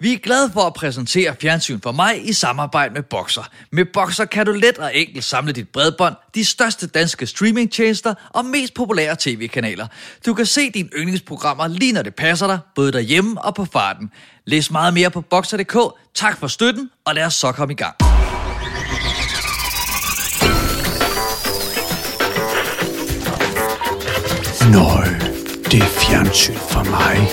Vi er glade for at præsentere Fjernsyn for mig i samarbejde med Boxer. Med Boxer kan du let og enkelt samle dit bredbånd, de største danske streamingtjenester og mest populære tv-kanaler. Du kan se dine yndlingsprogrammer lige når det passer dig, både derhjemme og på farten. Læs meget mere på Boxer.dk. Tak for støtten, og lad os så komme i gang. Nøj, det er fjernsyn for mig.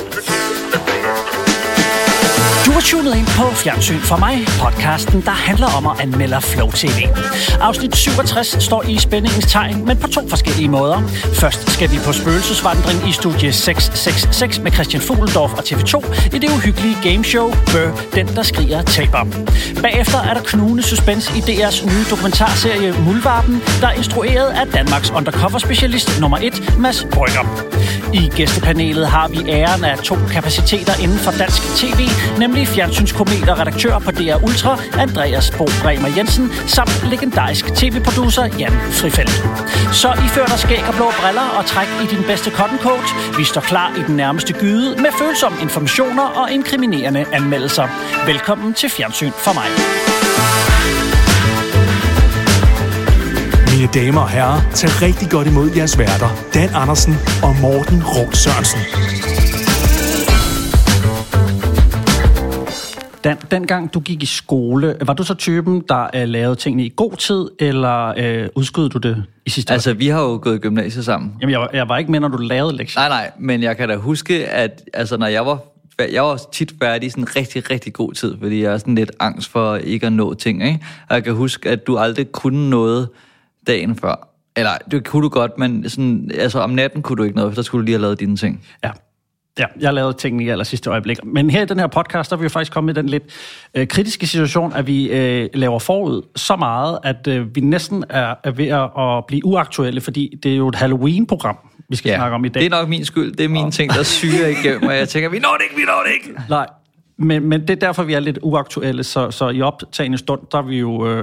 Du har tunet ind på Fjernsyn for mig, podcasten, der handler om at anmelde Flow TV. Afsnit 67 står i spændingens tegn, men på 2 forskellige måder. Først skal vi på spøgelsesvandring i studie 666 med Christian Fugeldorf og TV2 i det uhyggelige gameshow Bør, den der skriger taber. Bagefter er der knugende suspense i DR's nye dokumentarserie Muldvarpen, der er instrueret af Danmarks undercover-specialist nummer 1, Mads Brygger. I gæstepanelet har vi æren af 2 kapaciteter inden for dansk tv, nemlig fjernsynskomet og redaktør på DR Ultra, Andreas Bo Bremer Jensen, samt legendarisk tv-producer Jan Frifeldt. Så ifører dig skæg og blå briller og træk i din bedste cotton coat. Vi står klar i den nærmeste gyde med følsomme informationer og inkriminerende anmeldelser. Velkommen til Fjernsyn for mig. Mine damer og herrer, tag rigtig godt imod jeres værter, Dan Andersen og Morten Rum Sørensen. Dengang du gik i skole, var du så typen, der lavede tingene i god tid, eller udskød du det i sidste år? Altså, vi har jo gået i gymnasiet sammen. Jamen, jeg var ikke med, når du lavede lektier. Nej, men jeg kan da huske, at altså, når jeg var tit færdig i sådan en rigtig, rigtig god tid, fordi jeg er sådan lidt angst for ikke at nå ting, ikke? Og jeg kan huske, at du aldrig kunne noget dagen før. Eller, det kunne du godt, men sådan, altså, om natten kunne du ikke noget, for der skulle du lige have lavet dine ting. Ja, jeg lavede tingene i aller sidste øjeblik. Men her i den her podcast, der er vi jo faktisk kommet i den lidt kritiske situation, at vi laver forud så meget, at vi næsten er ved at blive uaktuelle, fordi det er jo et Halloween-program, vi skal snakke om i dag. Det er nok min skyld. Det er mine ting, der syrer igennem, og jeg tænker, vi når det ikke. Nej. Men det er derfor, vi er lidt uaktuelle, så i optagende stund, der er vi jo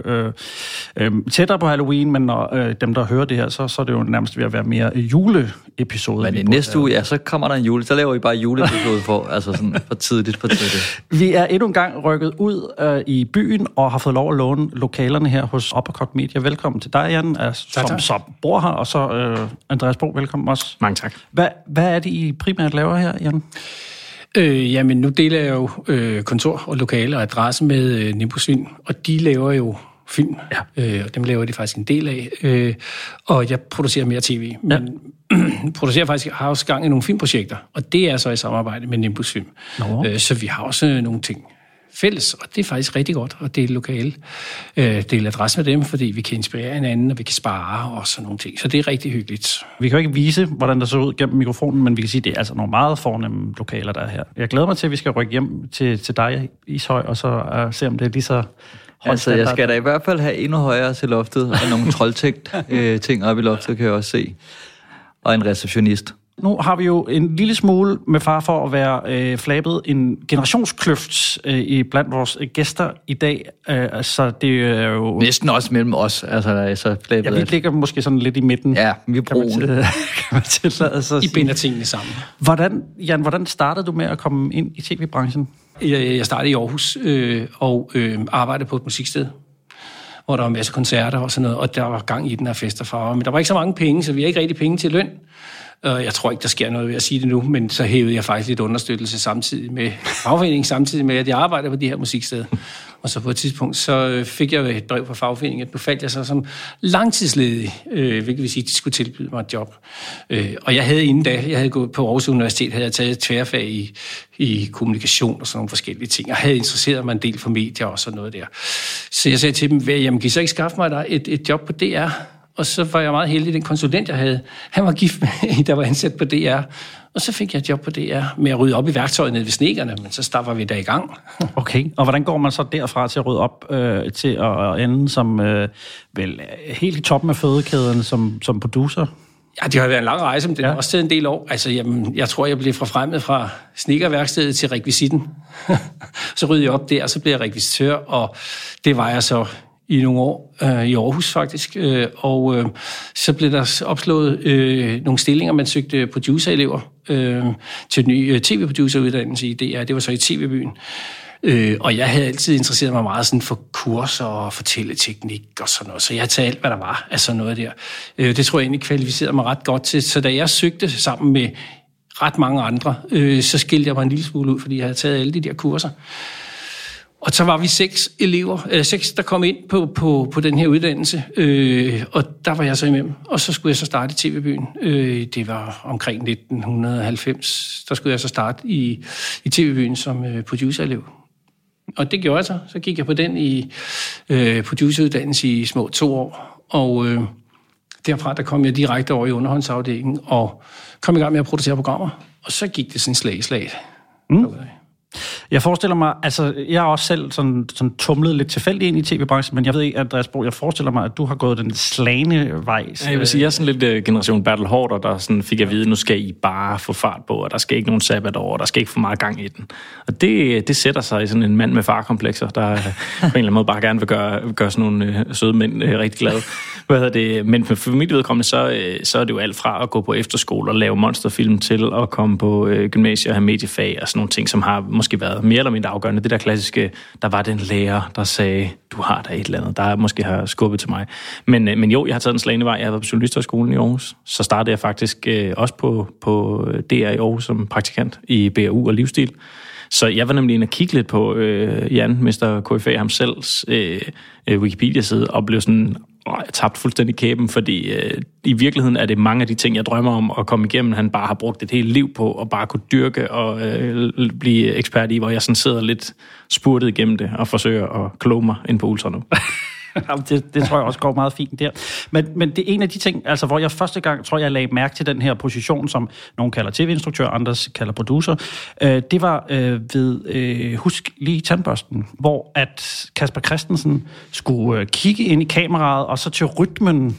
tættere på Halloween, men når dem, der hører det her, så er det jo nærmest ved at være mere juleepisode. Men i næste uge, ja, så kommer der en jule. Så laver vi bare juleepisode for, altså sådan for tidligt. Vi er endnu en gang rykket ud i byen og har fået lov at låne lokalerne her hos Uppercut Media. Velkommen til dig, Jan, som bor her, og så Andreas Bo, velkommen også. Mange tak. Hvad er det, I primært laver her, Jan? Jamen, nu deler jeg jo kontor og lokale og adresse med Nimbus Film, og de laver jo film, og dem laver de faktisk en del af, og jeg producerer mere tv, men producerer faktisk, har også gang i nogle filmprojekter, og det er så i samarbejde med Nimbus Film. Så vi har også nogle ting fælles, og det er faktisk rigtig godt at dele lokale, dele adresse med dem, fordi vi kan inspirere hinanden, og vi kan spare og sådan nogle ting. Så det er rigtig hyggeligt. Vi kan jo ikke vise, hvordan der ser ud gennem mikrofonen, men vi kan sige, at det er altså nogle meget fornemme lokaler, der er her. Jeg glæder mig til, at vi skal rykke hjem til dig, Ishøj, og så se, om det er lige så højt. Altså, jeg skal da i hvert fald have endnu højere til loftet, og nogle troldtægt ting op i loftet, kan jeg også se. Og en receptionist. Nu har vi jo en lille smule med far for at være flabet en generationskløft i blandt vores gæster i dag. Så det er jo... Næsten også mellem os. Altså, så flabet. Ja, vi ligger måske sådan lidt i midten. Ja, vi er broen. Kan man tillade sig at sige. I binder tingene sammen. Hvordan startede du med at komme ind i tv-branchen? Jeg startede i Aarhus og arbejdede på et musiksted, hvor der var en masse koncerter og sådan noget, og der var gang i den her fest og farver. Men der var ikke så mange penge, så vi har ikke rigtig penge til løn. Jeg tror ikke, der sker noget ved at sige det nu, men så hævede jeg faktisk lidt understøttelse samtidig med fagforeningen, samtidig med, at jeg arbejder på de her musiksteder. Og så på et tidspunkt, så fik jeg et brev fra fagforeningen, at nu faldt jeg så som langtidsledig, hvilket vil sige, at de skulle tilbyde mig et job. Og jeg havde inden da, jeg havde gået på Aarhus Universitet, havde jeg taget et tværfag i kommunikation og sådan nogle forskellige ting. Jeg havde interesseret mig en del for medier og sådan noget der. Så jeg sagde til dem, jamen kan I så ikke skaffe mig et job på DR? Og så var jeg meget heldig, den konsulent, jeg havde, han var gift med en, der var ansat på DR. Og så fik jeg et job på DR med at rydde op i værktøjet nede ved Snekerne, men så starter vi der i gang. Okay, og hvordan går man så derfra til at rydde op til at ende som vel helt i toppen af fødekæden som producer? Ja, det har været en lang rejse, men det har også taget en del år. Altså, jeg tror, jeg blev forfremmet fra snedkerværkstedet til rekvisitten. Så ryddede jeg op der, og så blev jeg rekvisitør, og det var jeg så i nogle år i Aarhus faktisk, og så blev der opslået nogle stillinger, man søgte producerelever til en ny tv-produceruddannelse i DR. Det var så i TV-byen. Og jeg havde altid interesseret mig meget sådan for kurser og fortælleteknik og sådan noget, så jeg havde taget alt, hvad der var af sådan noget der. Det tror jeg egentlig kvalificerede mig ret godt til, så da jeg søgte sammen med ret mange andre, så skilte jeg mig en lille smule ud, fordi jeg havde taget alle de der kurser. Og så var vi 6 elever, der kom ind på den her uddannelse, og der var jeg så imellem. Og så skulle jeg så starte i TV-byen. Det var omkring 1990, der skulle jeg så starte i TV-byen som producerelev. Og det gjorde jeg så. Så gik jeg på den i produceruddannelse i små 2 år, og derfra der kom jeg direkte over i underhåndsafdelingen og kom i gang med at producere programmer. Og så gik det sådan slag i slag. Jeg forestiller mig, altså jeg har også selv sådan tumlet lidt tilfældigt ind i tv-branchen, men jeg ved ikke, Andreas Bo, jeg forestiller mig, at du har gået den slagne vej. Ja, jeg vil sige, jeg er sådan lidt generation Bertel Haarder, der sådan fik at vide, nu skal I bare få fart på, og der skal ikke nogen sabbatår, og der skal ikke for meget gang i den. Og det sætter sig i sådan en mand med farkomplekser, der på en eller anden måde bare gerne vil gøre sådan nogle søde mænd rigtig glade. Men for mit vedkommende, så er det jo alt fra at gå på efterskole og lave monsterfilm til at komme på gymnasiet og have mediefag og sådan nogle ting, som har måske været mere eller mindre afgørende. Det der klassiske, der var den lærer, der sagde, du har der et eller andet, der måske har skubbet til mig. Men jo, jeg har taget en slagende vej. Jeg har været på Journalisthøjskolen i Aarhus. Så startede jeg faktisk også på DR i Aarhus som praktikant i BAU og livsstil. Så jeg var nemlig inde og kigge lidt på Jan, Mr. KFA, ham selvs Wikipedia-side, og blev sådan, jeg tabte fuldstændig kæben, fordi i virkeligheden er det mange af de ting, jeg drømmer om at komme igennem, han bare har brugt et helt liv på, og bare kunne dyrke og blive ekspert i, hvor jeg sådan sidder lidt spurtet igennem det, og forsøger at kloge mig ind på Ultra nu. Det tror jeg også går meget fint der. Men det er en af de ting, altså hvor jeg første gang, tror jeg lagde mærke til den her position, som nogen kalder tv-instruktør, andre kalder producer, det var ved Husk lige tandbørsten, hvor at Kasper Christensen skulle kigge ind i kameraet, og så til rytmen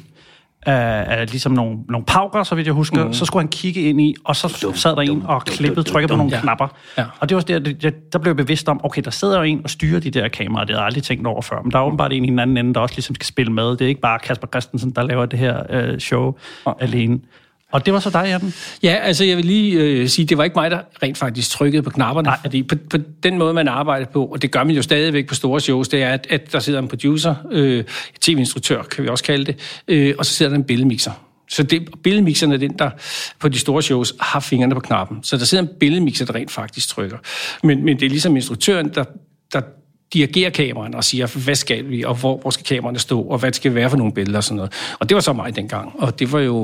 af ligesom nogle pauker, så vidt jeg husker, så skulle han kigge ind i, og så sad der en og trykkede på nogle knapper. Ja. Og det var der blev jeg bevidst om, okay, der sidder jo en og styrer de der kameraer, det havde jeg aldrig tænkt over før, men der er åbenbart en i den anden ende, der også ligesom skal spille med. Det er ikke bare Kasper Christensen, der laver det her show alene. Og det var så dig, Jan? Ja, altså jeg vil lige sige, det var ikke mig, der rent faktisk trykkede på knapperne. Nej. Fordi på den måde, man arbejder på, og det gør man jo stadigvæk på store shows, det er, at der sidder en producer, tv-instruktør, kan vi også kalde det, og så sidder der en billedmixer. Så billedmixeren er den, der på de store shows har fingrene på knappen. Så der sidder en billedmixer, der rent faktisk trykker. Men det er ligesom instruktøren, der dirigerer kameraen og siger, hvad skal vi, og hvor skal kameraerne stå, og hvad skal det være for nogle billeder og sådan noget. Og det var så mig dengang, og det var jo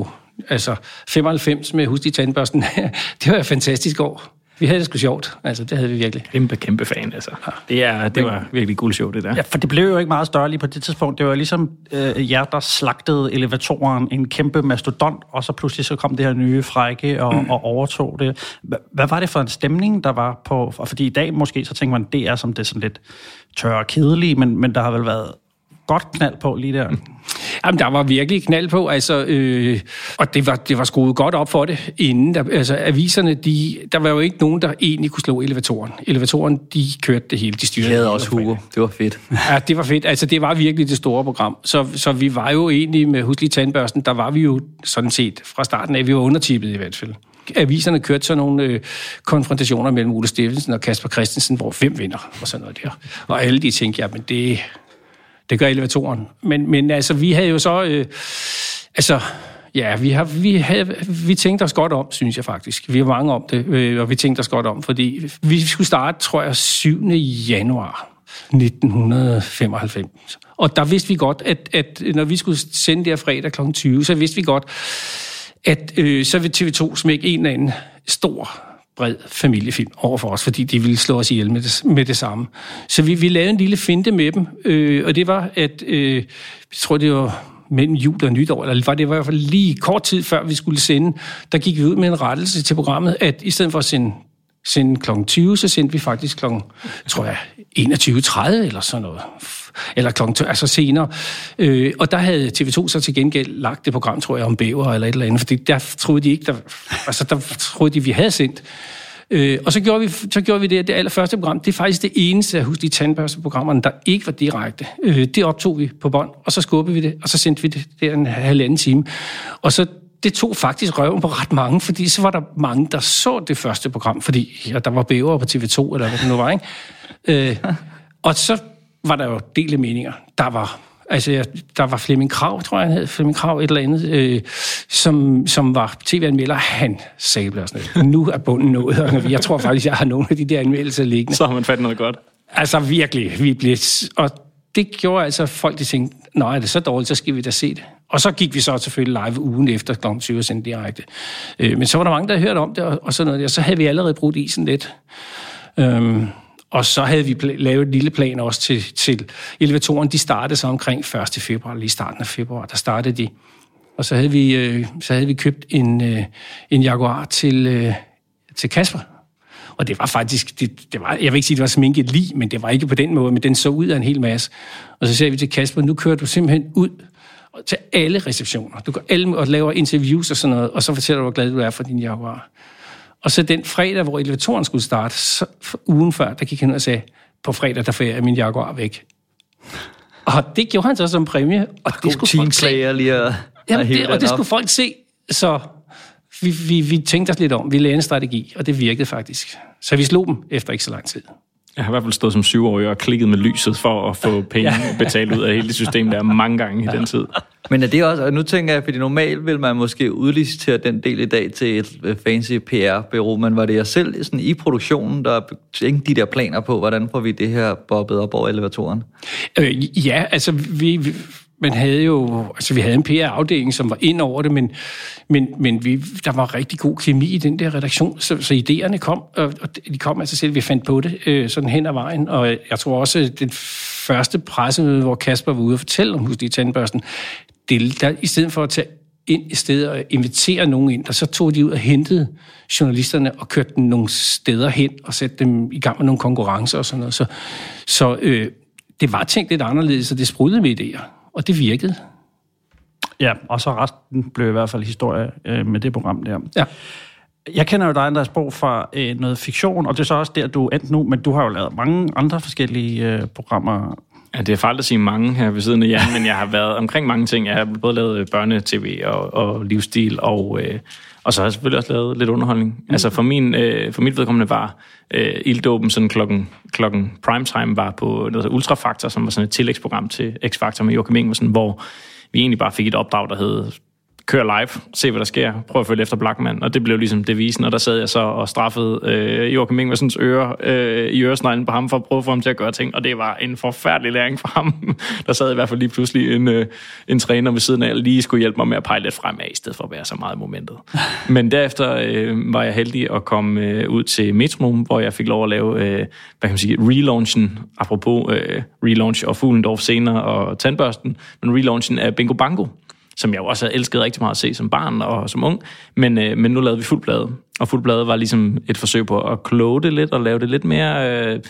95 med Husk i tandbørsten. Det var et fantastisk år. Vi havde det sgu sjovt. Altså, det havde vi virkelig. Kæmpe fan, altså. Det var virkelig guld show, det der. Ja, for det blev jo ikke meget større lige på det tidspunkt. Det var ligesom jer, der slagtede elevatoren, en kæmpe mastodont, og så pludselig så kom det her nye frække og overtog det. Hvad var det for en stemning, der var på? Fordi i dag måske, så tænker man, det er som det sådan lidt tør og kedelige, men der har vel været godt knald på lige der. Jamen, der var virkelig knald på, altså, og det var skruet godt op for det inden. Aviserne, der var jo ikke nogen, der egentlig kunne slå elevatoren. Elevatoren, de kørte det hele, de styrede. Jeg havde også Hugo, det var fedt. Ja, det var fedt. Altså, det var virkelig det store program. Så vi var jo egentlig med Husk lige tandbørsten, der var vi jo sådan set fra starten af, vi var undertippet i hvert fald. Aviserne kørte så nogle konfrontationer mellem Ole Steffensen og Kasper Christensen, hvor 5 vinder og sådan noget der. Og alle de tænkte, ja, men det gør elevatoren. Men altså, vi havde jo så... vi tænkte os godt om, synes jeg faktisk. Vi var mange om det, og vi tænkte os godt om, fordi vi skulle starte, tror jeg, 7. januar 1995. Og der vidste vi godt, at når vi skulle sende der fredag kl. 20, så vidste vi godt, at så ville TV2 smække en eller anden stor, bred familiefilm over for os, fordi de ville slå os ihjel med det samme. Så vi lavede en lille finte med dem, og det var, at jeg tror, det var mellem jul og nytår, eller var det i hvert fald lige kort tid før vi skulle sende, der gik vi ud med en rettelse til programmet, at i stedet for at sende kl. 20, så sendte vi faktisk kl. 21.30 eller sådan noget. Eller senere. Og der havde TV2 så til gengæld lagt det program, tror jeg, om bæver eller et eller andet, fordi der troede de ikke, der troede de, vi havde sendt. Og så gjorde vi det allerførste program. Det er faktisk det eneste af Husk de tandbørsteprogrammerne, der ikke var direkte. Det optog vi på bånd, og så skubbede vi det, og så sendte vi det der en halvanden time. Og så det tog faktisk røven på ret mange, fordi så var der mange, der så det første program, fordi der var bæver på TV2, eller hvad det nu var, ikke? Og så var der jo delte meninger. Der var Flemming Krag, tror jeg, han hed. Flemming Krag, et eller andet, som var tv-anmelder. Han sagde sådan, nu er bunden nået. Og jeg tror faktisk, jeg har nogle af de der anmeldelser liggende. Så har man fat noget godt. Altså virkelig, vi blev... Og det gjorde altså folk, de tænkte, nej, er det så dårligt, så skal vi da se det. Og så gik vi så selvfølgelig live ugen efter kl. 20 og sendte direkte. Men så var der mange, der hørte om det, og sådan noget der. Så havde vi allerede brugt isen lidt. Og så havde vi lavet et lille plan også til elevatoren. De startede så omkring 1. februar, lige starten af februar, der startede de. Og så havde vi købt en Jaguar til Kasper. Og det var faktisk, jeg vil ikke sige, det var sminket lige, men det var ikke på den måde, men den så ud af en hel masse. Og så sagde vi til Kasper, nu kører du simpelthen ud til alle receptioner. Du går alle og laver interviews og sådan noget, og så fortæller du, hvor glad du er for din Jaguar. Og så den fredag, hvor elevatoren skulle starte, så ugen før, der gik han ud og sagde, på fredag, der får jeg min Jaguar væk. Og det gjorde han så som præmie. Og det skulle folk se. Og det skulle folk se. Så vi tænkte os lidt om. Vi lagde en strategi, og det virkede faktisk. Så vi slog dem efter ikke så lang tid. Jeg har i hvert fald stået som 7-årig og klikket med lyset for at få penge betalt ud af hele det system, der er mange gange i den tid. Men er det også, og nu tænker jeg, fordi normalt vil man måske udlicitere den del i dag til et fancy PR-bureau, men var det jeg selv sådan, i produktionen, der tænkte de der planer på, hvordan får vi det her bobbet op over elevatoren? Ja, altså man havde jo, altså vi havde en PR-afdeling, som var ind over det, men der var rigtig god kemi i den der redaktion, så idéerne kom, og de kom af sig selv, vi fandt på det sådan hen ad vejen, og jeg tror også, den første pressemøde, hvor Kasper var ude og fortælle om Husk Lige Tandbørsten, der, i stedet for at tage ind i stedet og invitere nogen ind, og så tog de ud og hentede journalisterne og kørte dem nogle steder hen og satte dem i gang med nogle konkurrencer og sådan noget. Så det var tænkt lidt anderledes, og det sprudlede med idéer. Og det virkede. Ja, og så resten blev i hvert fald historie med det program der. Ja. Jeg kender jo dig, Andreas Bo, fra noget fiktion, og det er så også der, du er endt nu, men du har jo lavet mange andre forskellige programmer. Ja, det er farligt at sige mange her ved siden af jer, men jeg har været omkring mange ting. Jeg har både lavet børnetv og livsstil, og så har jeg selvfølgelig også lavet lidt underholdning. Altså for mit vedkommende var ilddåben sådan klokken primetime var på Ultrafaktor, som var sådan et tillægsprogram til X-Factor med Joachim Ingebrigtsen, hvor vi egentlig bare fik et opdrag, der hed kør live, se hvad der sker, prøv at følge efter Blackman, og det blev ligesom devisen, og der sad jeg så og straffede Joachim Ingebrigtsens i øresneglen på ham for at prøve at få ham til at gøre ting, og det var en forfærdelig læring for ham. Der sad i hvert fald lige pludselig en træner ved siden af, og lige skulle hjælpe mig med at pege lidt fremad, i stedet for at være så meget i momentet. Men derefter var jeg heldig at komme ud til Metronom, hvor jeg fik lov at lave, hvad kan man sige, relaunchen, apropos relaunch og Fuglendorf senere og Tandbørsten, men relaunchen af Bingo Bango, som jeg jo også havde elsket rigtig meget at se som barn og som ung, men nu lavede vi Fuld Plade, og Fuld Plade var ligesom et forsøg på at kloge det lidt og lave det lidt mere, hvad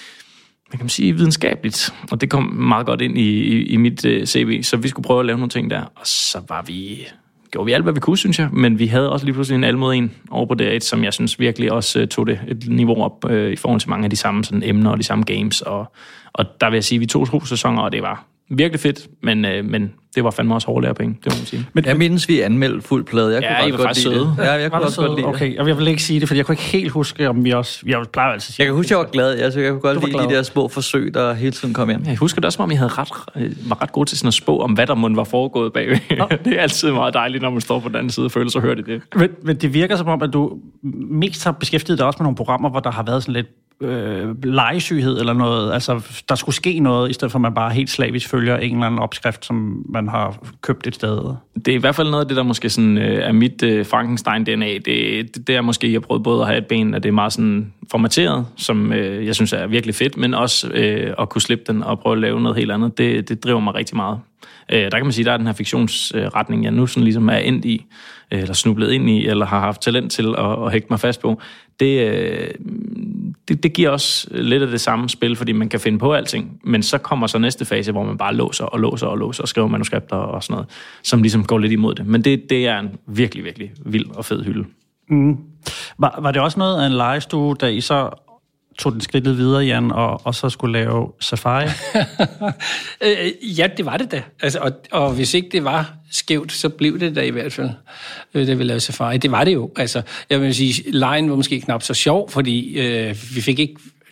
kan man sige, videnskabeligt, og det kom meget godt ind i mit CV, så vi skulle prøve at lave nogle ting der, og så gjorde vi alt, hvad vi kunne, synes jeg, men vi havde også lige pludselig en alle mod en over på DR1, som jeg synes virkelig også tog det et niveau op i forhold til mange af de samme sådan, emner og de samme games, og der vil jeg sige, at vi tog 2 sæsoner, og det var virkelig fedt, men det var fandme også hårde lærepenge, det må man sige. Men jeg mindes, vi anmeldte Fuld Plade. Jeg kunne godt lide det. Ja, jeg kunne også godt lide det. Okay, og jeg vil ikke sige det, for jeg kunne ikke helt huske, om vi også... Jeg plejer altid at sige jeg kan huske, jeg var glad. Jeg kunne godt lide de der små forsøg, der hele tiden kom ind. Jeg husker det også, om I havde var ret gode til sådan at spå om, hvad der måtte var foregået bagved. Det er altid meget dejligt, når man står på den anden side og føler sig hørt i det. Men det virker som om, at du mest har beskæftiget dig også med nogle programmer, hvor der har været sådan lidt legesyghed eller noget, altså der skulle ske noget, i stedet for at man bare helt slavisk følger en eller anden opskrift, som man har købt et sted. Det er i hvert fald noget af det, der måske sådan, er mit Frankenstein-DNA. Det er måske, jeg prøvede både at have et ben, at det er meget sådan formateret, som jeg synes er virkelig fedt, men også at kunne slippe den og prøve at lave noget helt andet. Det driver mig rigtig meget. Der kan man sige, der er den her fiktionsretning, jeg nu sådan ligesom er endt i, eller snublet ind i, eller har haft talent til at hægte mig fast på. Det giver også lidt af det samme spil, fordi man kan finde på alting, men så kommer så næste fase, hvor man bare låser og skriver manuskripter og sådan noget, som ligesom går lidt imod det. Men det er en virkelig, virkelig vild og fed hylde. Mm. Var det også noget af en legestue, da I så tog den skridtet videre, Jan, og så skulle lave Safari? Ja, det var det da. Altså, og hvis ikke det var skævt, så blev det da i hvert fald, da vi lavede Safari. Det var det jo. Altså, jeg vil sige, lejen var måske knap så sjov, fordi vi fik ikke...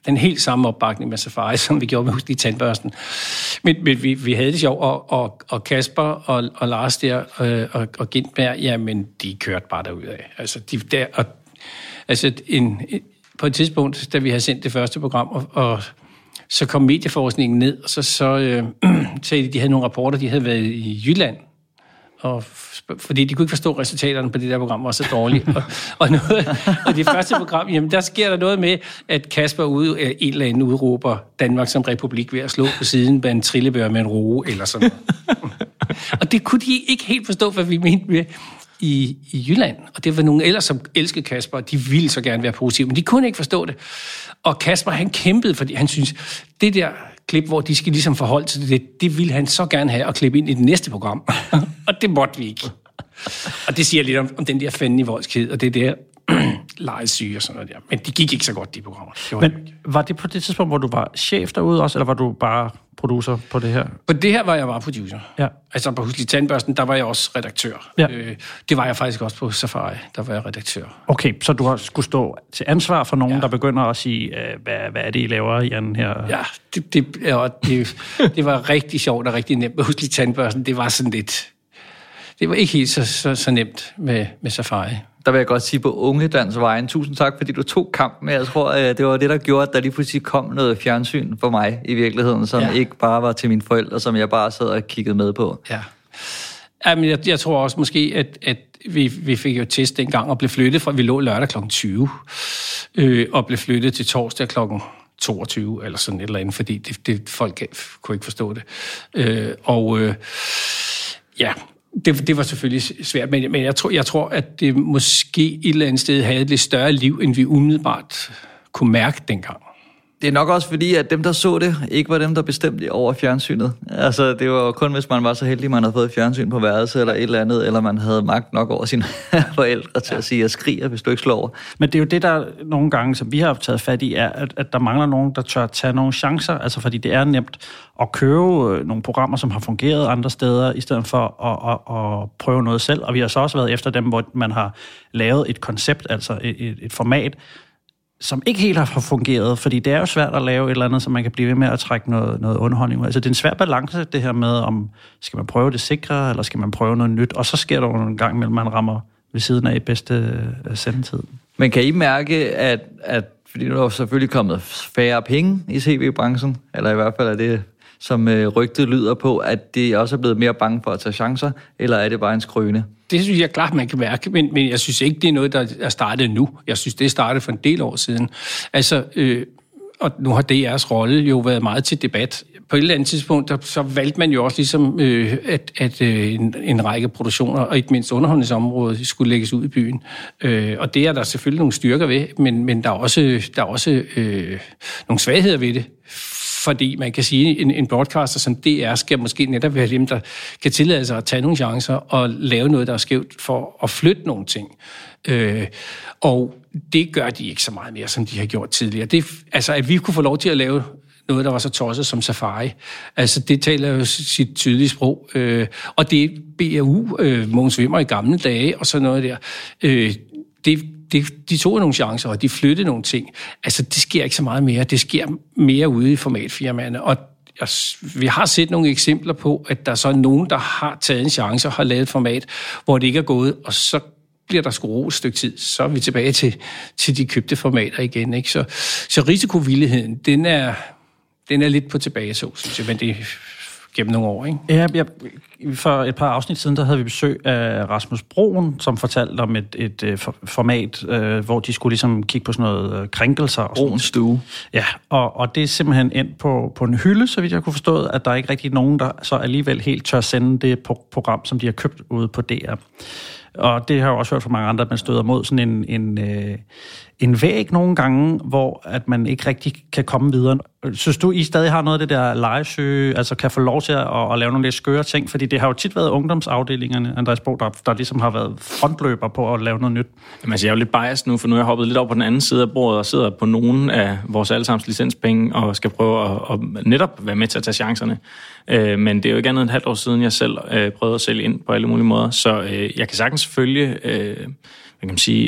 den helt samme opbakning med Safari, som vi gjorde med Husk Lige Tandbørsten. Men vi havde det sjovt, og Kasper og Lars der, og Gintberg, jamen, de kørte bare derudad. Altså, på et tidspunkt, da vi havde sendt det første program, og så kom medieforskningen ned, og så sagde de havde nogle rapporter, de havde været i Jylland, fordi de kunne ikke forstå resultaterne på det der program var så dårligt. Og det første program, jamen der sker der noget med, at Kasper en eller anden udråber Danmark som republik ved at slå på siden med en trillebør med en roe eller sådan noget. Og det kunne de ikke helt forstå, hvad vi mente med i Jylland. Og det var nogle ellers, som elskede Kasper, og de ville så gerne være positive, men de kunne ikke forstå det. Og Kasper, han kæmpede, fordi han synes, det der klip, hvor de skal ligesom forholde sig til det ville han så gerne have at klippe ind i det næste program. Og det måtte vi ikke. Og det siger lidt om den der fandenivoldskhed, og det der lejesyge og sådan noget der. Men det gik ikke så godt, de programmer. Men var det på det tidspunkt, hvor du var chef derude også, eller var du bare producer på det her? På det her var jeg bare producer. Ja. Altså på Husk Lige Tandbørsten, der var jeg også redaktør. Ja. Det var jeg faktisk også på Safari, der var jeg redaktør. Okay, så du har skulle stå til ansvar for nogen, der begynder at sige, hvad er det, I laver, Jan, her? Ja, det var rigtig sjovt og rigtig nemt med Husk Lige Tandbørsten. Det var sådan lidt... Det var ikke helt så nemt med Safari. Der vil jeg godt sige på Ungedans vejen, tusind tak, fordi du tog kampen. Jeg tror, det var det, der gjorde, at der lige pludselig kom noget fjernsyn for mig i virkeligheden, som ikke bare var til mine forældre, som jeg bare sad og kiggede med på. Ja. Jamen, jeg tror også måske, at vi fik jo test dengang og blev flyttet fra, vi lå lørdag kl. 20, og blev flyttet til torsdag kl. 22, eller sådan et eller andet, fordi folk kunne ikke forstå det. Det var selvfølgelig svært, men jeg tror, at det måske et eller andet sted havde et lidt større liv, end vi umiddelbart kunne mærke dengang. Det er nok også fordi, at dem, der så det, ikke var dem, der bestemte over fjernsynet. Altså, det var kun, hvis man var så heldig, man havde fået fjernsyn på værelset eller et eller andet, eller man havde magt nok over sine forældre til at sige, at skriger, hvis du ikke slår over. Men det er jo det, der nogle gange, som vi har taget fat i, er, at der mangler nogen, der tør tage nogle chancer. Altså, fordi det er nemt at købe nogle programmer, som har fungeret andre steder, i stedet for at prøve noget selv. Og vi har så også været efter dem, hvor man har lavet et koncept, altså et format, som ikke helt har fungeret, fordi det er jo svært at lave et eller andet, så man kan blive ved med at trække noget underholdning ud. Altså det er en svær balance, det her med, om skal man prøve det sikre, eller skal man prøve noget nyt, og så sker der jo en gang imellem, man rammer ved siden af i bedste sendetid. Men kan I mærke, at fordi nu er der selvfølgelig kommet færre penge i tv-branchen, eller i hvert fald er det, som rygtet lyder på, at de også er blevet mere bange for at tage chancer, eller er det bare en skrøne? Det synes jeg klart, man kan mærke, men jeg synes ikke, det er noget, der er startet nu. Jeg synes, det er startet for en del år siden. Altså, og nu har DR's rolle jo været meget til debat. På et eller andet tidspunkt, så valgte man jo også ligesom, at en række produktioner, og ikke mindst underholdningsområdet, skulle lægges ud i byen. Og det er der selvfølgelig nogle styrker ved, men der er også nogle svagheder ved det. Fordi man kan sige, at en broadcaster som DR skal måske netop være dem, der kan tillade sig at tage nogle chancer og lave noget, der er skævt for at flytte nogle ting. Og det gør de ikke så meget mere, som de har gjort tidligere. Altså, at vi kunne få lov til at lave noget, der var så tosset som Safari. Altså, det taler jo sit tydelige sprog. Og det er BRU, Mogens Wimmer i gamle dage og sådan noget der. De tog nogle chancer, og de flyttede nogle ting. Altså, det sker ikke så meget mere. Det sker mere ude i formatfirmaerne. Og vi har set nogle eksempler på, at der så er nogen, der har taget en chance og har lavet et format, hvor det ikke er gået, og så bliver der sgu ro et stykke tid. Så er vi tilbage til de købte formater igen. Ikke? Så risikovilligheden, den er lidt på tilbage, så synes jeg, men det gennem nogle år, ikke? Ja, for et par afsnit siden, der havde vi besøg af Rasmus Broen, som fortalte om et format, hvor de skulle ligesom kigge på sådan noget krænkelser. Og Broens stue. Ja, og det er simpelthen endt på en hylde, så vidt jeg kunne forstå, at der er ikke rigtig nogen, der så alligevel helt tør sende det program, som de har købt ude på DR. Og det har jeg også hørt fra mange andre, at man støder mod sådan en væg nogle gange, hvor at man ikke rigtig kan komme videre. Synes du, I stadig har noget af det der lejesøge, altså kan få lov til at lave nogle lidt skøre ting? Fordi det har jo tit været ungdomsafdelingerne, Andreas Bo, der ligesom har været frontløber på at lave noget nyt. Jamen, altså, jeg er jo lidt biased nu, for nu er jeg hoppet lidt over på den anden side af bordet og sidder på nogle af vores allesammens licenspenge og skal prøve at netop være med til at tage chancerne. Men det er jo ikke andet end et halvt år siden, jeg selv prøvede at sælge ind på alle mulige måder. Så jeg kan sagtens følge, hvad kan man sige,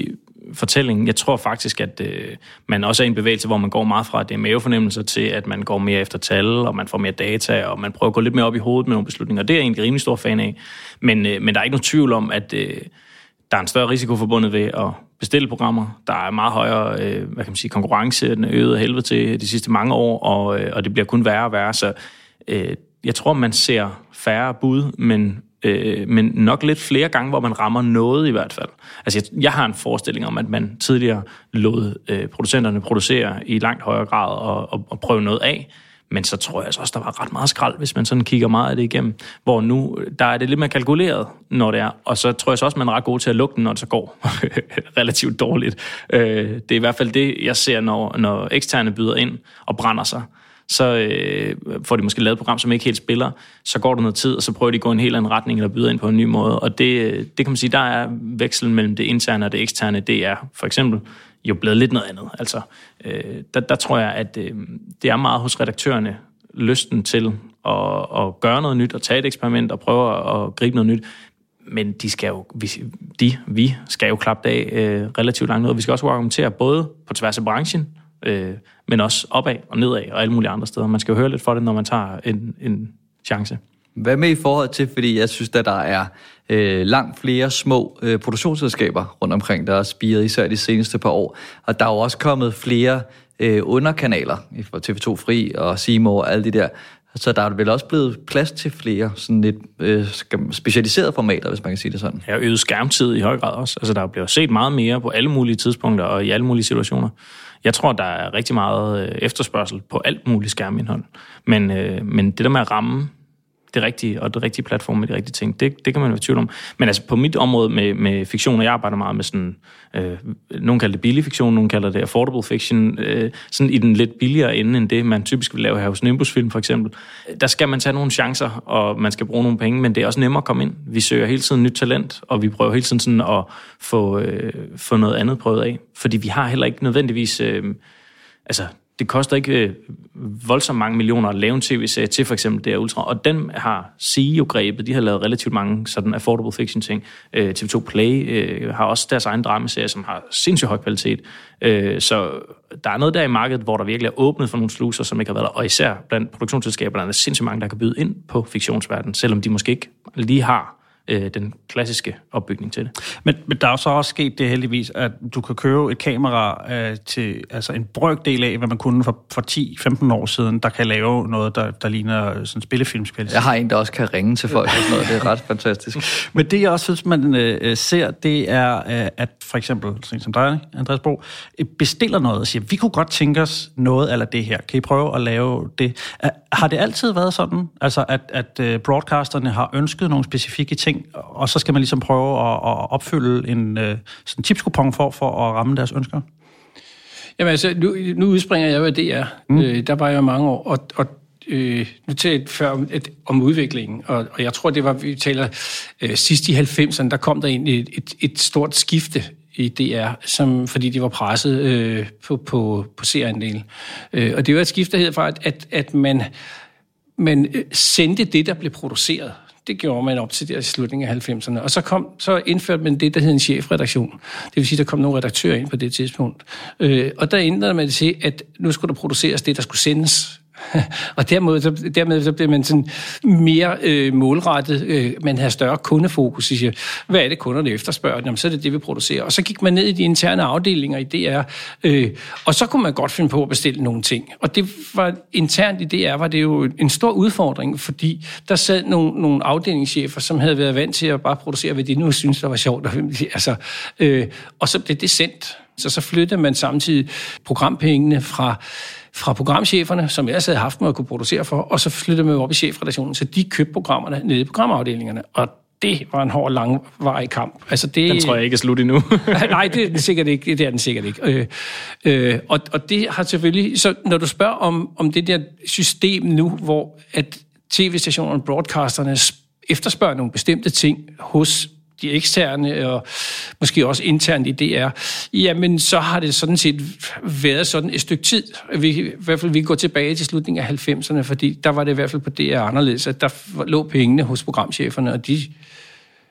fortællingen. Jeg tror faktisk, at man også er i en bevægelse, hvor man går meget fra det mavefornemmelser til, at man går mere efter tal, og man får mere data, og man prøver at gå lidt mere op i hovedet med nogle beslutninger. Det er jeg egentlig rimelig stor fan af. Men der er ikke nogen tvivl om, at der er en større risiko forbundet ved at bestille programmer. Der er meget højere konkurrence. Den er øget af helvede til de sidste mange år, og det bliver kun værre og værre. Så jeg tror, man ser færre bud, men nok lidt flere gange, hvor man rammer noget i hvert fald. Altså, jeg har en forestilling om, at man tidligere lod producenterne producere i langt højere grad og prøve noget af, men så tror jeg også, der var ret meget skrald, hvis man sådan kigger meget af det igennem, hvor nu, der er det lidt mere kalkuleret, når det er, og så tror jeg også, man er ret god til at lukke den, når det så går relativt dårligt. Det er i hvert fald det, jeg ser, når eksterne byder ind og brænder sig. Så får de måske lavet et program, som ikke helt spiller, så går der noget tid, og så prøver de at gå en helt anden retning, eller byder ind på en ny måde. Og det kan man sige, der er vekslen mellem det interne og det eksterne, det er for eksempel jo blevet lidt noget andet. Altså, der tror jeg, at det er meget hos redaktørerne lysten til at gøre noget nyt, og tage et eksperiment, og prøve at gribe noget nyt. Men vi skal jo klappe af relativt langt ud, og vi skal også argumentere både på tværs af branchen, men også opad og nedad og alle mulige andre steder. Man skal jo høre lidt for det, når man tager en chance. Hvad med i forhold til, fordi jeg synes, at der er langt flere små produktionsselskaber rundt omkring, der er spiret især de seneste par år, og der er jo også kommet flere underkanaler, TV2 Fri og C More og alle de der, så der er vel også blevet plads til flere sådan lidt specialiserede formater, hvis man kan sige det sådan. Ja, øget skærmtid i høj grad også. Altså, der bliver set meget mere på alle mulige tidspunkter og i alle mulige situationer. Jeg tror, der er rigtig meget efterspørgsel på alt muligt skærmindhold. Men det der med at ramme det rigtige, og det rigtige platform med de rigtige ting, det kan man være i tvivl om. Men altså på mit område med fiktion, og jeg arbejder meget med sådan, nogen kalder det billig fiktion, nogen kalder det affordable fiction, sådan i den lidt billigere ende end det, man typisk vil lave her hos Nimbus Film for eksempel. Der skal man tage nogle chancer, og man skal bruge nogle penge, men det er også nemmere at komme ind. Vi søger hele tiden nyt talent, og vi prøver hele tiden sådan at få noget andet prøvet af. Fordi vi har heller ikke nødvendigvis... det koster ikke voldsomt mange millioner at lave en tv-serie til for eksempel det er Ultra, og den har sige jo grebet. De har lavet relativt mange sådan affordable fiction ting. TV2 Play har også deres egen dramaserie, som har sindssygt høj kvalitet. Så der er noget der i markedet, hvor der virkelig er åbnet for nogle sluser, som ikke har været der, og især blandt produktionsselskaberne er der sindssygt mange, der kan byde ind på fiktionsverdenen, selvom de måske ikke lige har den klassiske opbygning til det. Men der er så også sket det heldigvis, at du kan købe et kamera til altså en brøkdel af, hvad man kunne for 10-15 år siden, der kan lave noget, der ligner sådan spillefilmspil. Jeg har en, der også kan ringe til folk og sådan noget. Det er ret fantastisk. Men det, jeg også synes, man ser, det er, at for eksempel, som dig, Andreas Bo, bestiller noget og siger, vi kunne godt tænke os noget eller det her. Kan I prøve at lave det? Har det altid været sådan, altså at broadcasterne har ønsket nogle specifikke ting, og så skal man ligesom prøve at opfylde en sådan tipskupon for at ramme deres ønsker? Jamen altså, nu udspringer jeg, hvad det er. Der var jeg mange år, og nu talte jeg før om udviklingen, og jeg tror, det var, vi taler sidst i 90'erne, der kom der egentlig et stort skifte i DR, fordi de var presset på seerandel. Og det var et skifte, der hed fra, at man sendte det, der blev produceret. Det gjorde man op til der i slutningen af 90'erne. Og så indførte man det, der hed en chefredaktion. Det vil sige, der kom nogle redaktører ind på det tidspunkt. Og der ændrede man det til, at nu skulle der produceres det, der skulle sendes. Og dermed så blev man sådan mere målrettet. Man havde større kundefokus. Siger, hvad er det, kunderne efterspørger? Jamen, så er det det, vi producerer. Og så gik man ned i de interne afdelinger i DR. Og så kunne man godt finde på at bestille nogle ting. Og det var internt i DR, var det jo en stor udfordring, fordi der sad nogle afdelingschefer, som havde været vant til at bare producere, hvad de nu synes, der var sjovt. Og så blev det sendt. Så flyttede man samtidig programpengene fra programcheferne, som ellers havde haft med at kunne producere for, og så flyttede man op i chefredaktionen, så de købte programmerne nede i programafdelingerne. Og det var en hård, langvarig kamp. Altså den tror jeg ikke er slut endnu. Nej, det er den sikkert ikke. Det er den sikkert ikke. Og det har selvfølgelig... Så når du spørger om det der system nu, hvor at tv-stationerne og broadcasterne efterspørger nogle bestemte ting hos de eksterne og måske også internt i DR, jamen så har det sådan set været sådan et stykke tid. I hvert fald vi går tilbage til slutningen af 90'erne, fordi der var det i hvert fald på DR anderledes, at der lå pengene hos programcheferne, og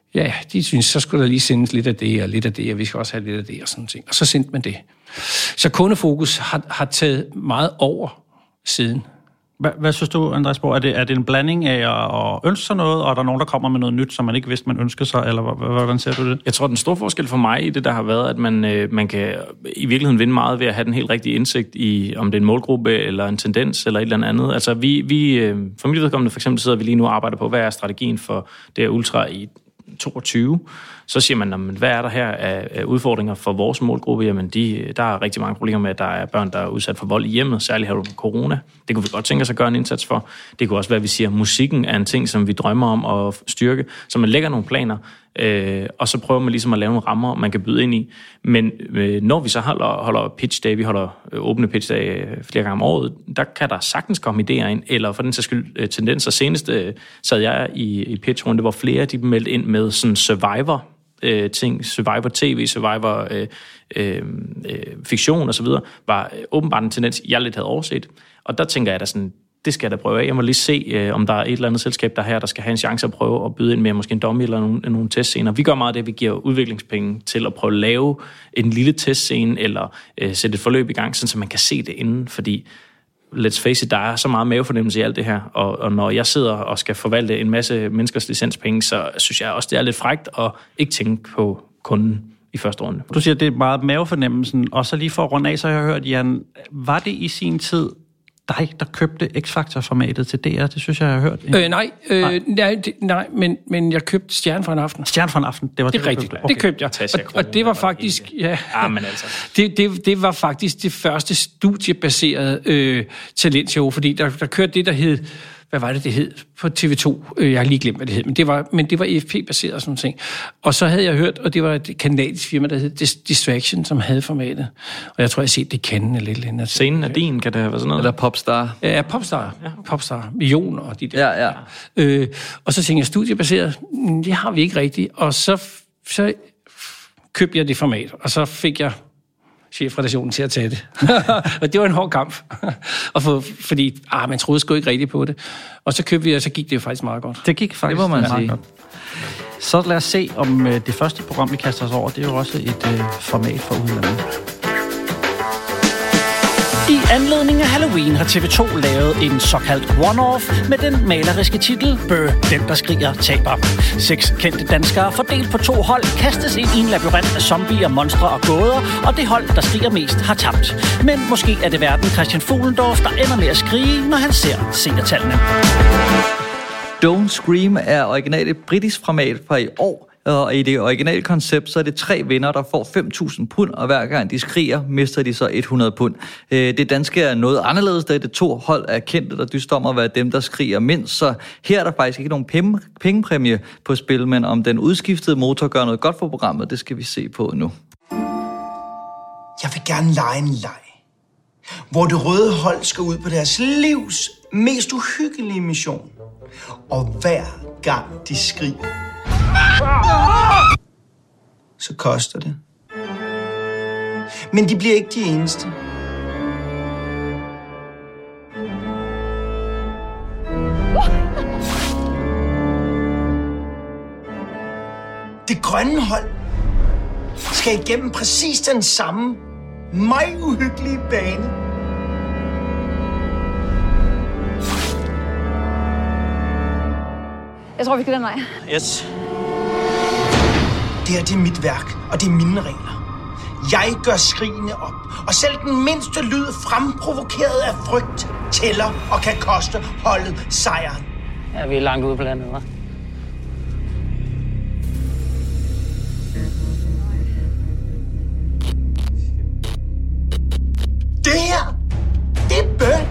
ja, de synes, så skulle der lige sendes lidt af det, og lidt af det, og vi skal også have lidt af det, og sådan ting. Og så sendte man det. Så kundefokus har taget meget over siden. Hvad synes du, Andreas Bo? Er det en blanding af at ønske sig noget, og er der nogen, der kommer med noget nyt, som man ikke vidste, man ønskede sig, eller hvordan ser du det? Jeg tror, den store forskel for mig i det, der har været, at man kan i virkeligheden vinde meget ved at have den helt rigtige indsigt i, om det er en målgruppe, eller en tendens, eller et eller andet. Altså, for mit vedkommende for eksempel sidder vi lige nu og arbejder på, hvad er strategien for det her ultra i 22. Så siger man, hvad er der her af udfordringer for vores målgruppe? Jamen, der er rigtig mange problemer med, at der er børn, der er udsat for vold i hjemmet, særligt her med corona. Det kunne vi godt tænke os at gøre en indsats for. Det kunne også være, at vi siger, at musikken er en ting, som vi drømmer om at styrke. Så man lægger nogle planer, og så prøver man ligesom at lave nogle rammer, man kan byde ind i. Men når vi så holder pitch day, vi holder åbne pitch day flere gange om året, der kan der sagtens komme idéer ind, eller for den sags skyld tendenser. Senest sad jeg i pitchrunde, hvor flere de meldte ind med sådan survivor ting, survivor tv, survivor fiktion og så videre, var åbenbart en tendens, jeg lidt havde overset. Og der tænker jeg da sådan, det skal jeg da prøve af. Jeg må lige se, om der er et eller andet selskab, der skal have en chance at prøve at byde ind med måske en dummy eller nogle testscener. Vi gør meget af det, vi giver udviklingspenge til at prøve at lave en lille testscene eller sætte et forløb i gang, så man kan se det inden, fordi let's face it, der er så meget mavefornemmelse i alt det her, og når jeg sidder og skal forvalte en masse menneskers licenspenge, så synes jeg også, det er lidt frækt at ikke tænke på kunden i første runde. Du siger, det er meget mavefornemmelsen, og så lige for at runde af, så har jeg hørt, Jan, var det i sin tid dig, der købte X-Factor-formatet til DR? Det synes jeg, jeg har hørt. Nej, men jeg købte Stjerne for en aften. Stjerne for en aften, det var det rigtigt. Okay. Det købte jeg. Og det var faktisk, men altså. Det var faktisk det første studiebaserede talentshow, fordi der kørte det, der hed, hvad var det hed på TV2? Jeg har lige glemt, hvad det hed, men det var EFP-baseret og sådan noget ting. Og så havde jeg hørt, og det var et kanadisk firma, der hed Distraction, som havde formatet. Og jeg tror, jeg har set det kanden eller lidt. Scenen er din, kan det have været sådan noget? Eller Popstar. Ja, Popstar. Million og de der. Ja. Og så tænkte jeg, studiebaseret, det har vi ikke rigtigt. Og så købte jeg det format, og så fik jeg chefredaktionen til at tage det. Og det var en hård kamp. Fordi man troede sgu ikke rigtigt på det. Og så købte vi, og så gik det jo faktisk meget godt. Det gik faktisk det må man sige. Godt. Så lad os se, om det første program, vi kaster os over, det er jo også et format for udlandet. I anledning af Halloween har TV2 lavet en såkaldt one-off med den maleriske titel Bøh, den der skriger taber. 6 kendte danskere fordelt på 2 hold kastes ind i en labyrint af zombier, monstre og gåder, og det hold, der skriger mest, har tabt. Men måske er det verden Christian Fuglendorf, der ender med at skrige, når han ser seertallene. Don't Scream er originalt et britisk format fra i år. Og i det originale koncept, så er det 3 vinder, der får 5.000 pund, og hver gang de skriger, mister de så 100 pund. Det danske er noget anderledes, da det 2 hold er kendte, der dyster om at være dem, der skriger mindst. Så her er der faktisk ikke nogen pengepræmie på spil, men om den udskiftede motor gør noget godt for programmet, det skal vi se på nu. Jeg vil gerne lege en leg, hvor det røde hold skal ud på deres livs mest uhyggelige mission. Og hver gang de skriger, så koster det. Men de bliver ikke de eneste. Det grønne hold skal igennem præcis den samme meget uhyggelige bane. Jeg tror, vi skal den vej. Yes. Det her, det er mit værk, og det er mine regler. Jeg gør skrigene op, og selv den mindste lyd fremprovokeret af frygt tæller og kan koste holdet sejren. Ja, vi er langt ude på landet, hva'? Det her, det er Bøh.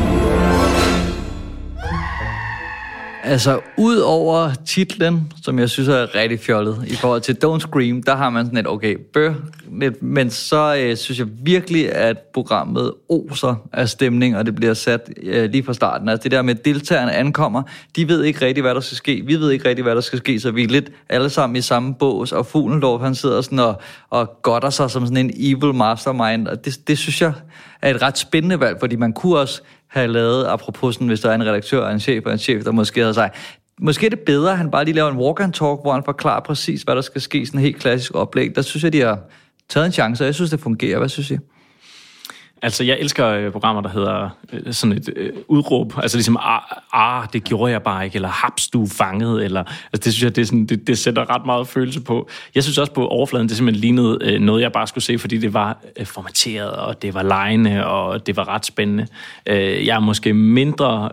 Altså, ud over titlen, som jeg synes er rigtig fjollet, i forhold til Don't Scream, der har man sådan et, okay, Bøh, men så synes jeg virkelig, at programmet oser af stemning, og det bliver sat lige fra starten. Altså det der med, at deltagerne ankommer, de ved ikke rigtig, hvad der skal ske. Vi ved ikke rigtig, hvad der skal ske, så vi er lidt alle sammen i samme bås, og Fuglendorf, han sidder sådan og godter sig som sådan en evil mastermind, og det synes jeg er et ret spændende valg, fordi man kunne også have lavet, apropos sådan, hvis der er en redaktør og en chef, der måske havde sagt, måske er det bedre, at han bare lige laver en walk-and-talk, hvor han forklarer præcis, hvad der skal ske, sådan en helt klassisk oplæg. Der synes jeg, de har taget en chance, og jeg synes, det fungerer. Hvad synes I? Altså, jeg elsker programmer, der hedder sådan et udråb. Altså ligesom, det gjorde jeg bare ikke, eller haps, du er fanget, eller... Altså, det synes jeg, det, er sådan, det sætter ret meget følelse på. Jeg synes også på overfladen, det simpelthen lignede noget, jeg bare skulle se, fordi det var formateret, og det var legende, og det var ret spændende. Jeg er måske mindre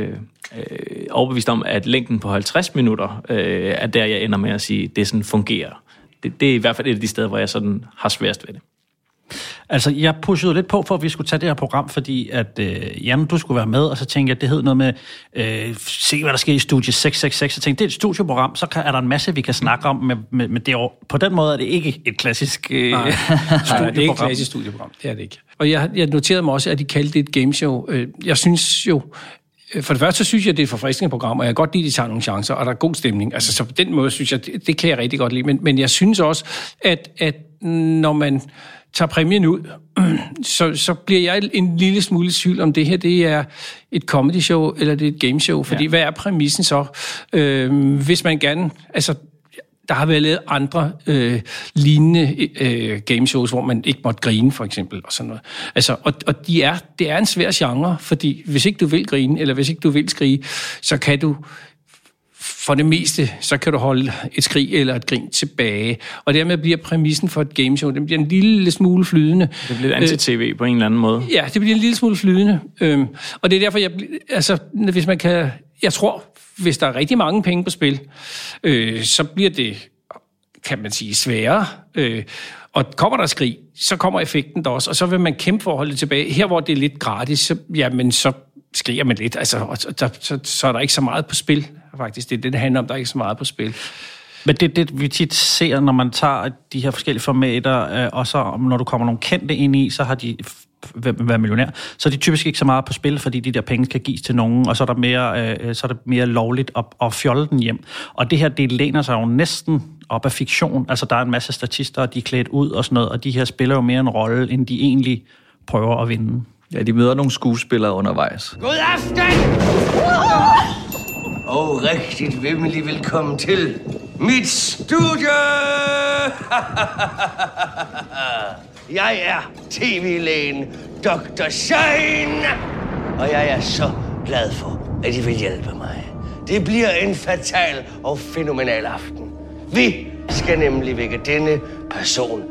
overbevist om, at længden på 50 minutter er der, jeg ender med at sige, det sådan fungerer. Det er i hvert fald et af de steder, hvor jeg sådan har sværest ved det. Altså, jeg pushede lidt på, for at vi skulle tage det her program, fordi at Jan, du skulle være med, og så tænkte jeg, at det hed noget med, se hvad der sker i Studie 666. Jeg tænkte, det er et studieprogram, så er der en masse, vi kan snakke om med det. På den måde er det ikke et klassisk studieprogram. Nej, det er ikke et klassisk studieprogram, det er det ikke. Og jeg noterede mig også, at de kaldte det et gameshow. Jeg synes jo, for det første, så synes jeg, det er et forfriskende program, og jeg kan godt lide, at de tager nogle chancer, og der er god stemning. Altså, så på den måde synes jeg, det kan jeg rigtig godt lide. Men jeg synes også, at når man tager præmien ud, så bliver jeg en lille smule i tvivl om det her, det er et comedy show, eller det er et gameshow. Fordi hvad er præmissen så? Hvis man gerne... Altså, der har været lavet andre lignende gameshows, hvor man ikke måtte grine, for eksempel, og sådan noget. Altså, og det er en svær genre, fordi hvis ikke du vil grine, eller hvis ikke du vil skrige, så kan du... For det meste, så kan du holde et skrig eller et grin tilbage. Og dermed bliver præmissen for et gameshow, den bliver en lille smule flydende. Det bliver anti-tv på en eller anden måde. Ja, det bliver en lille smule flydende. Og det er derfor, hvis man kan... Jeg tror, hvis der er rigtig mange penge på spil, så bliver det, kan man sige, sværere. Og kommer der skrig, så kommer effekten der også, og så vil man kæmpe for at holde det tilbage. Her, hvor det er lidt gratis, så skriger man lidt, altså, og så er der ikke så meget på spil, faktisk. Det er det handler om, der er ikke så meget på spil. Men det vi tit ser, når man tager de her forskellige formater, og så når du kommer nogle kendte ind i, så har de været millionær, så er de typisk ikke så meget på spil, fordi de der penge kan gives til nogen, og så er det mere lovligt at fjolle den hjem. Og det her, det læner sig jo næsten op af fiktion. Altså, der er en masse statister, og de er klædt ud og sådan noget, og de her spiller jo mere en rolle, end de egentlig prøver at vinde. Ja, de møder nogle skuespillere undervejs. God aften! Og rigtigt vemmelig velkommen til mit studie! Jeg er tv-lægen Dr. Shine, og jeg er så glad for, at I vil hjælpe mig. Det bliver en fatal og fænomenal aften. Vi skal nemlig vække denne person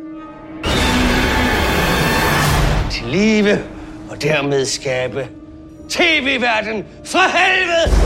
til live, og dermed skabe tv-verden fra helvede!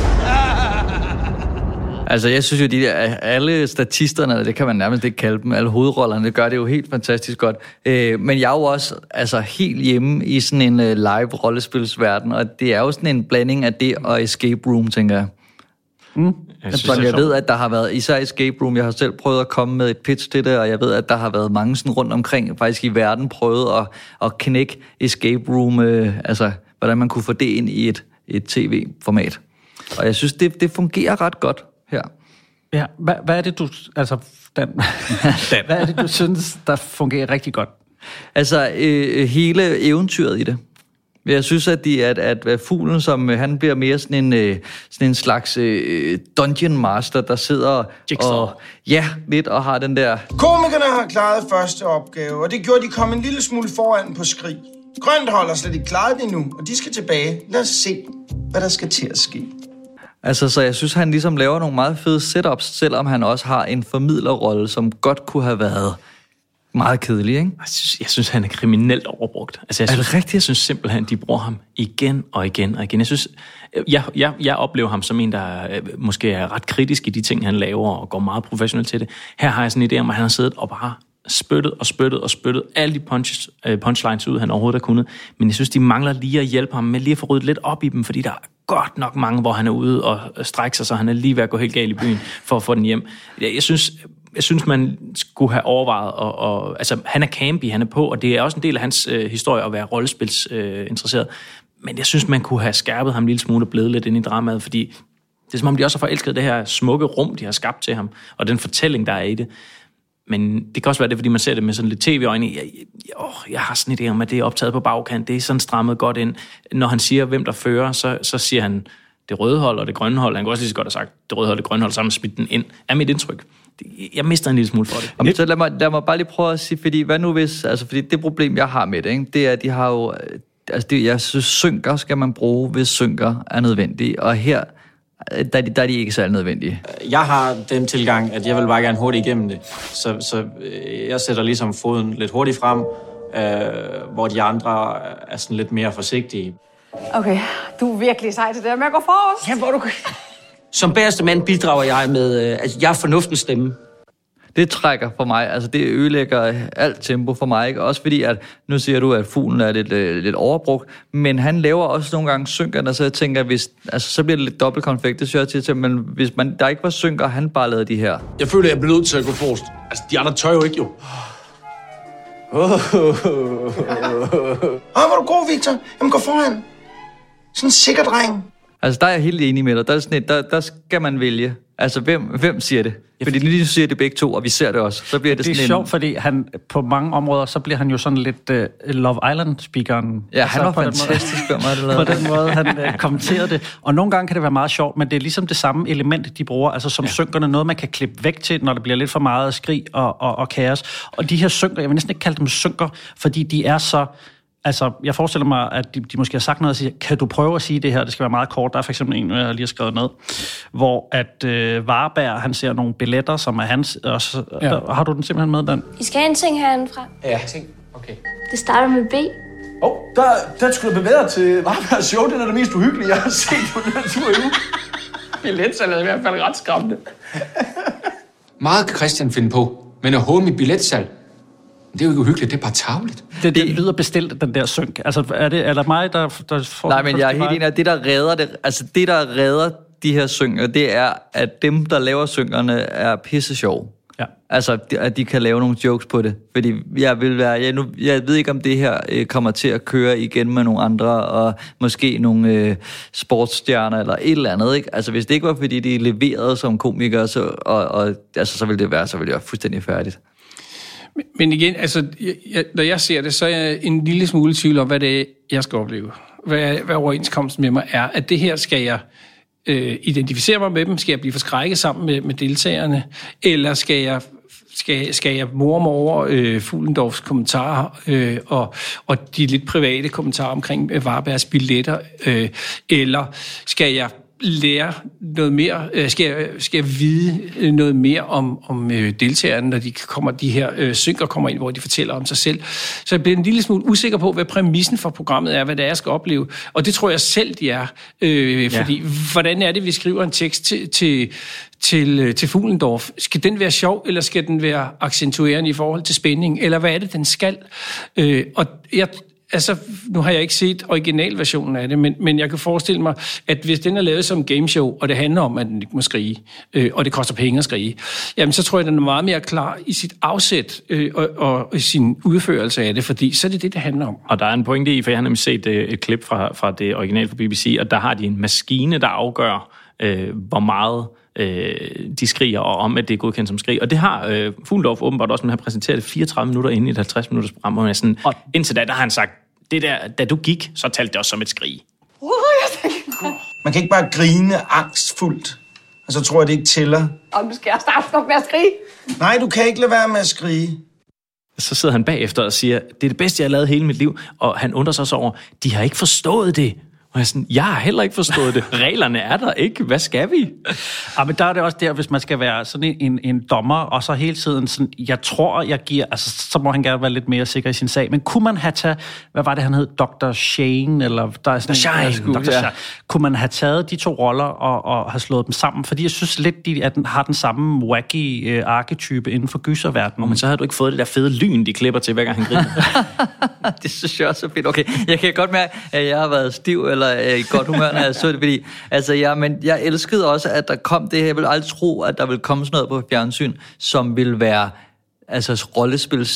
Altså, jeg synes jo, alle statisterne, det kan man nærmest ikke kalde dem, alle hovedrollerne, det gør det jo helt fantastisk godt. Men jeg er jo også helt hjemme i sådan en live-rollespilsverden, og det er jo sådan en blanding af det og Escape Room, tænker jeg. Jeg ved, at der har været, især Escape Room, jeg har selv prøvet at komme med et pitch til det, og jeg ved, at der har været mange sådan rundt omkring, faktisk i verden, prøvet at knække Escape Room, altså hvordan man kunne få det ind i et tv-format. Og jeg synes, det fungerer ret godt her. Ja, hvad er det, du... Altså, Dan, hvad er det, du synes, der fungerer rigtig godt? Altså, hele eventyret i det. Jeg synes, at fuglen, som han bliver mere sådan en slags dungeon master, der sidder og lidt og har den der... Komikerne har klaret første opgave, og det gjorde, de kom en lille smule foran på skrig. Grønt holder slet ikke klaret det endnu, og de skal tilbage. Lad os se, hvad der skal til at ske. Altså, så jeg synes, han ligesom laver nogle meget fede setups, selvom han også har en formidlerrolle, som godt kunne have været meget kedelig, ikke? Jeg synes han er kriminelt overbrugt. Altså, er det rigtigt? Jeg synes simpelthen, de bruger ham igen og igen og igen. Jeg synes, jeg oplever ham som en, der måske er ret kritisk i de ting, han laver, og går meget professionelt til det. Her har jeg sådan en idé om, at han har siddet og bare spyttet alle de punchlines ud, han overhovedet har kunnet. Men jeg synes, de mangler lige at hjælpe ham med lige at få ryddet lidt op i dem, fordi der er godt nok mange, hvor han er ude og strækker sig, så han er lige ved at gå helt galt i byen for at få den hjem. Jeg synes, man skulle have overvejet, altså han er campy, han er på, og det er også en del af hans historie at være rollespilsinteresseret. Men jeg synes, man kunne have skærpet ham en lille smule og blevet lidt ind i dramaet, fordi det er som om, de også har forelsket det her smukke rum, de har skabt til ham, og den fortælling, der er i det. Men det kan også være det, fordi man ser det med sådan lidt tv-øjne. Jeg har sådan en idé om, at det er optaget på bagkant. Det er sådan strammet godt ind. Når han siger, hvem der fører, så siger han det røde hold og det grønne hold. Han kunne også lige så godt have sagt, det røde hold og det grønne hold sammen, smidt den ind, er mit indtryk. Jeg mister en lille smule for det. Jamen, så lad mig bare lige prøve at sige, fordi hvad nu hvis, altså fordi det problem, jeg har med det, ikke, det er, at de har jo, altså det, jeg synes, synker skal man bruge, hvis synker er nødvendige, og her, der er de ikke særlig nødvendige. Jeg har den tilgang, at jeg vil bare gerne hurtigt igennem det, så jeg sætter ligesom foden lidt hurtigt frem, hvor de andre er sådan lidt mere forsigtige. Okay, du er virkelig sej til det med at gå forrest. Ja, hvor du... Som bagerste mand bidrager jeg med, jeg er fornuftens stemme. Det trækker for mig, altså det ødelægger alt tempo for mig, ikke? Også fordi, at nu siger du, at fuglen er lidt overbrugt, men han laver også nogle gange synkerne, så jeg tænker, hvis, altså, så bliver det lidt dobbeltkonflikt, det synes jeg til, men hvis der ikke var synker, han bare lavede de her. Jeg føler, jeg bliver nødt til at gå forrest. Altså, de andre tør jo ikke, jo. Hvor er du god, Victor? Jamen, gå foran. Sådan en sikker dreng. Altså, der er jeg helt enig med dig. Der er sådan der skal man vælge. Altså, hvem siger det? Fordi nu siger det begge to, og vi ser det også. Så bliver det sådan er sjovt, fordi han på mange områder, så bliver han jo sådan lidt Love Island-speakeren. Ja, han var fantastisk. På den måde, han kommenterede det. Og nogle gange kan det være meget sjovt, men det er ligesom det samme element, de bruger. Altså som synkerne, noget man kan klippe væk til, når det bliver lidt for meget skrig og kaos. Og de her synker, jeg vil næsten ikke kalde dem synker, fordi de er så... Altså, jeg forestiller mig, at de måske har sagt noget og siger, kan du prøve at sige det her? Det skal være meget kort. Der er for eksempel en, jeg lige har skrevet ned, hvor at Varberg, han ser nogle billetter, som er hans. Og så, har du den simpelthen med, Dan? I skal have en ting herindefra. Ja, ting. Okay. Det starter med B. Der skulle du bevæge dig til Varbergs show. Det er det mest uhyggelige, jeg har set på den her tur i uge. Billetsalget er i hvert fald ret skræmmende. Meget kan Christian finde på, men at håne mit billetsalg, det er jo ikke uhyggeligt, det er bare tarveligt. Det lyder bestilt, den der synk. Altså, er der mig, der får... Nej, men jeg er helt enig, at det, der redder det, altså det, der redder de her synker, det er, at dem, der laver synkerne, er pisse sjov. Ja. Altså, at de kan lave nogle jokes på det. Fordi jeg ved ikke, om det her kommer til at køre igen med nogle andre, og måske nogle sportsstjerner, eller et eller andet, ikke? Altså, hvis det ikke var, fordi de leverede som komikere, så ville det være fuldstændig færdigt. Men igen, altså, når jeg ser det, så er jeg en lille smule tvivl om, hvad det er, jeg skal opleve. Hvad overenskomsten med mig er. At det her skal jeg identificere mig med dem, skal jeg blive forskrækket sammen med deltagerne, eller skal jeg more mig over Fuglendorfs kommentarer og de lidt private kommentarer omkring Varbergs billetter, eller skal jeg lære noget mere, skal jeg vide noget mere om deltagerne, når de her synker kommer ind, hvor de fortæller om sig selv. Så jeg bliver en lille smule usikker på, hvad præmissen for programmet er, hvad det er, jeg skal opleve. Og det tror jeg selv, de er. Fordi, hvordan er det, vi skriver en tekst til Fuglendorf? Skal den være sjov, eller skal den være accentuerende i forhold til spænding? Eller hvad er det, den skal? Altså, nu har jeg ikke set originalversionen af det, men jeg kan forestille mig, at hvis den er lavet som gameshow, og det handler om, at den ikke må skrige, og det koster penge at skrige, jamen så tror jeg, at den er meget mere klar i sit afsæt og i sin udførelse af det, fordi så er det, det handler om. Og der er en pointe i, for jeg har nemlig set et klip fra det original fra BBC, og der har de en maskine, der afgør, hvor meget de skriger, og om, at det er godkendt som skrig. Og det har Fuglendorf åbenbart også, men han præsenteret det 34 minutter inde i et 50-minutters program, og sådan, indtil da har han sagt, det der, da du gik, så talte det også som et skrig. Man kan ikke bare grine angstfuldt, og så tror jeg, det ikke tæller. Og nu skal jeg starte med at skrige. Nej, du kan ikke lade være med at skrige. Så sidder han bagefter og siger, det er det bedste, jeg har lavet hele mit liv, og han undrer sig så over, de har ikke forstået det. Og jeg sådan, jeg har heller ikke forstået det. Reglerne er der ikke. Hvad skal vi? Ja, men der er det også der, hvis man skal være sådan en dommer, og så hele tiden sådan, jeg tror, jeg giver, altså så må han gerne være lidt mere sikker i sin sag. Men kunne man have taget, hvad var det, han hed? Dr. Shane, eller der er sådan Dr. Shane. Kunne man have taget de to roller og have slået dem sammen? Fordi jeg synes lidt, at den har den samme wacky arketype inden for gyserverdenen. Men så har du ikke fået det der fede lyn, de klipper til, hver gang han griner. Det synes jeg også er fedt. Okay, jeg kan godt mærke, at jeg har været stiv eller i godt humør, når jeg så det, fordi altså, men jeg elskede også, at der kom det her. Jeg ville aldrig tro, at der ville komme sådan noget på fjernsyn, som ville være altså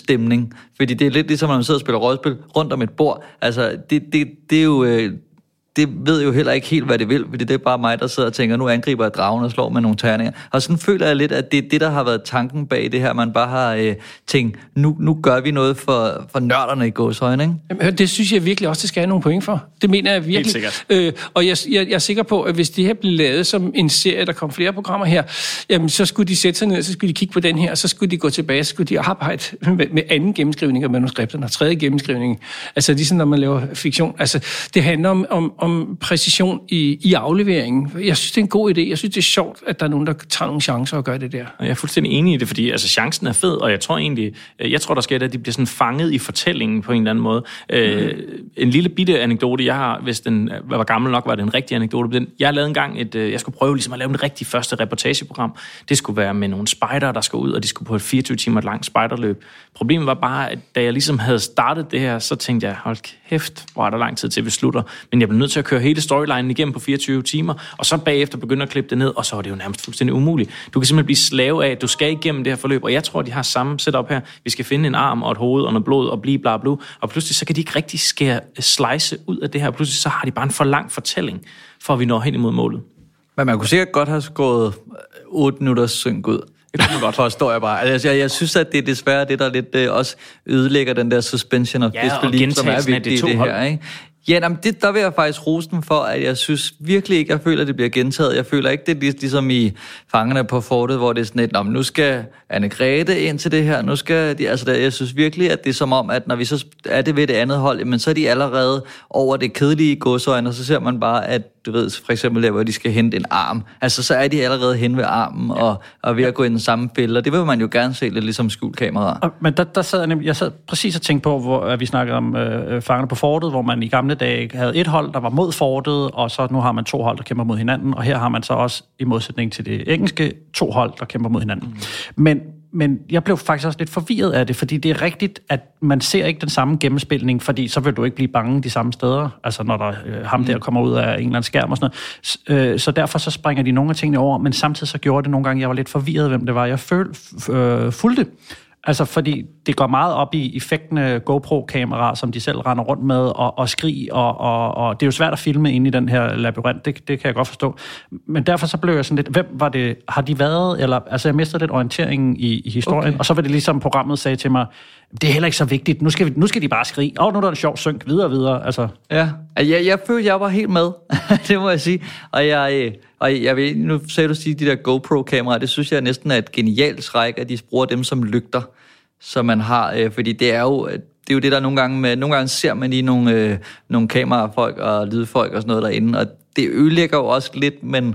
rollespilstemning. Fordi det er lidt ligesom, når man sidder og spiller rollespil rundt om et bord. Altså, det er jo det ved jo heller ikke helt, hvad det vil, fordi det er bare mig, der sidder og tænker, nu angriber jeg dragen og slår med nogle terninger. Og sådan føler jeg lidt, at det er det, der har været tanken bag det her, man bare har tænkt, nu gør vi noget for nørderne i gåsøjne, ikke? Jamen, det synes jeg virkelig også, det skal have nogle point for. Det mener jeg virkelig. Og jeg er sikker på, at hvis det her blev lavet som en serie, der kom flere programmer her, jamen så skulle de sætte sig ned, så skulle de kigge på den her, og så skulle de gå tilbage, så skulle de arbejde med anden gennemskrivning af manuskripterne og tredje gennemskrivning. Altså ligesom når man laver fiktion. Altså det handler om præcision i afleveringen. Jeg synes, det er en god idé. Jeg synes, det er sjovt, at der er nogen, der tager nogle chancer og gør det der. Og jeg er fuldstændig enig i det, fordi altså, chancen er fed, og jeg tror, der sker det, at de bliver sådan fanget i fortællingen på en eller anden måde. En lille bitte anekdote, jeg har, hvis den var gammel nok, var det en rigtig anekdote. Jeg lavede engang jeg skulle prøve ligesom at lave en rigtig første reportageprogram. Det skulle være med nogle spejdere, der skulle ud, og de skulle på et 24 timer langt spejderløb. Problemet var bare, at da jeg ligesom havde startet det her, så tænkte jeg, hold kæft, hvor er der lang tid til, vi slutter. Men jeg blev nødt til at køre hele storylinen igennem på 24 timer, og så bagefter begynde at klippe det ned, og så var det jo nærmest fuldstændig umuligt. Du kan simpelthen blive slave af, at du skal igennem det her forløb, og jeg tror, de har samme setup her. Vi skal finde en arm og et hoved og noget blod og blive bla bla, og pludselig så kan de ikke rigtig slice ud af det her. Pludselig så har de bare en for lang fortælling, for at vi når hen imod målet. Men man kunne sikkert godt have skåret 8 minutters synk ud. Det kunne man godt, forstår jeg bare. Altså, jeg synes, at det er desværre det, der lidt også ødelægger den der suspension of disbelief, som er vigtig i det her, ikke? Ja, jamen der vil jeg faktisk rose den for, at jeg synes virkelig ikke, jeg føler, at det bliver gentaget. Jeg føler ikke, det er ligesom i Fangerne på fortet, hvor det er sådan et, nu skal Anne-Grethe ind til det her, nu skal de, altså jeg synes virkelig, at det er som om, at når vi så er det ved det andet hold, men så er de allerede over det kedelige godsøjne, og så ser man bare, at du ved, for eksempel der, hvor de skal hente en arm. Altså, så er de allerede hen ved armen og ved at gå i den samme fælde, og det vil man jo gerne se lidt ligesom skjulkamera. Men der sad jeg sad præcis og tænkte på, hvor vi snakkede om Fangerne på fortet, hvor man i gamle dage havde et hold, der var mod fortet, og så nu har man 2 hold, der kæmper mod hinanden, og her har man så også, i modsætning til det engelske, 2 hold, der kæmper mod hinanden. Men jeg blev faktisk også lidt forvirret af det, fordi det er rigtigt, at man ser ikke den samme gennemspilning, fordi så vil du ikke blive bange de samme steder, altså når der ham der kommer ud af en eller anden skærm og sådan noget. Så derfor så springer de nogle af tingene over, men samtidig så gjorde det nogle gange, jeg var lidt forvirret, hvem det var, jeg fulgte. Altså, fordi det går meget op i effektende GoPro-kameraer, som de selv render rundt med, og skrig, og det er jo svært at filme inde i den her labyrint, det kan jeg godt forstå. Men derfor så blev jeg sådan lidt, hvem var det, har de været, eller, altså jeg mistede lidt orienteringen i historien, okay. Og så var det ligesom programmet sagde til mig, det er heller ikke så vigtigt, nu skal de bare skrige, nu er der en sjov synk, videre, altså. Ja, jeg følte, jeg var helt med, det må jeg sige, og jeg ved, nu sagde du sige, de der GoPro-kameraer, det synes jeg næsten er et genialt træk, at de bruger dem som lygter, som man har, fordi det er jo det, der nogle gange ser man i nogle kamerafolk og lydfolk og sådan noget derinde, og det ødelægger jo også lidt, men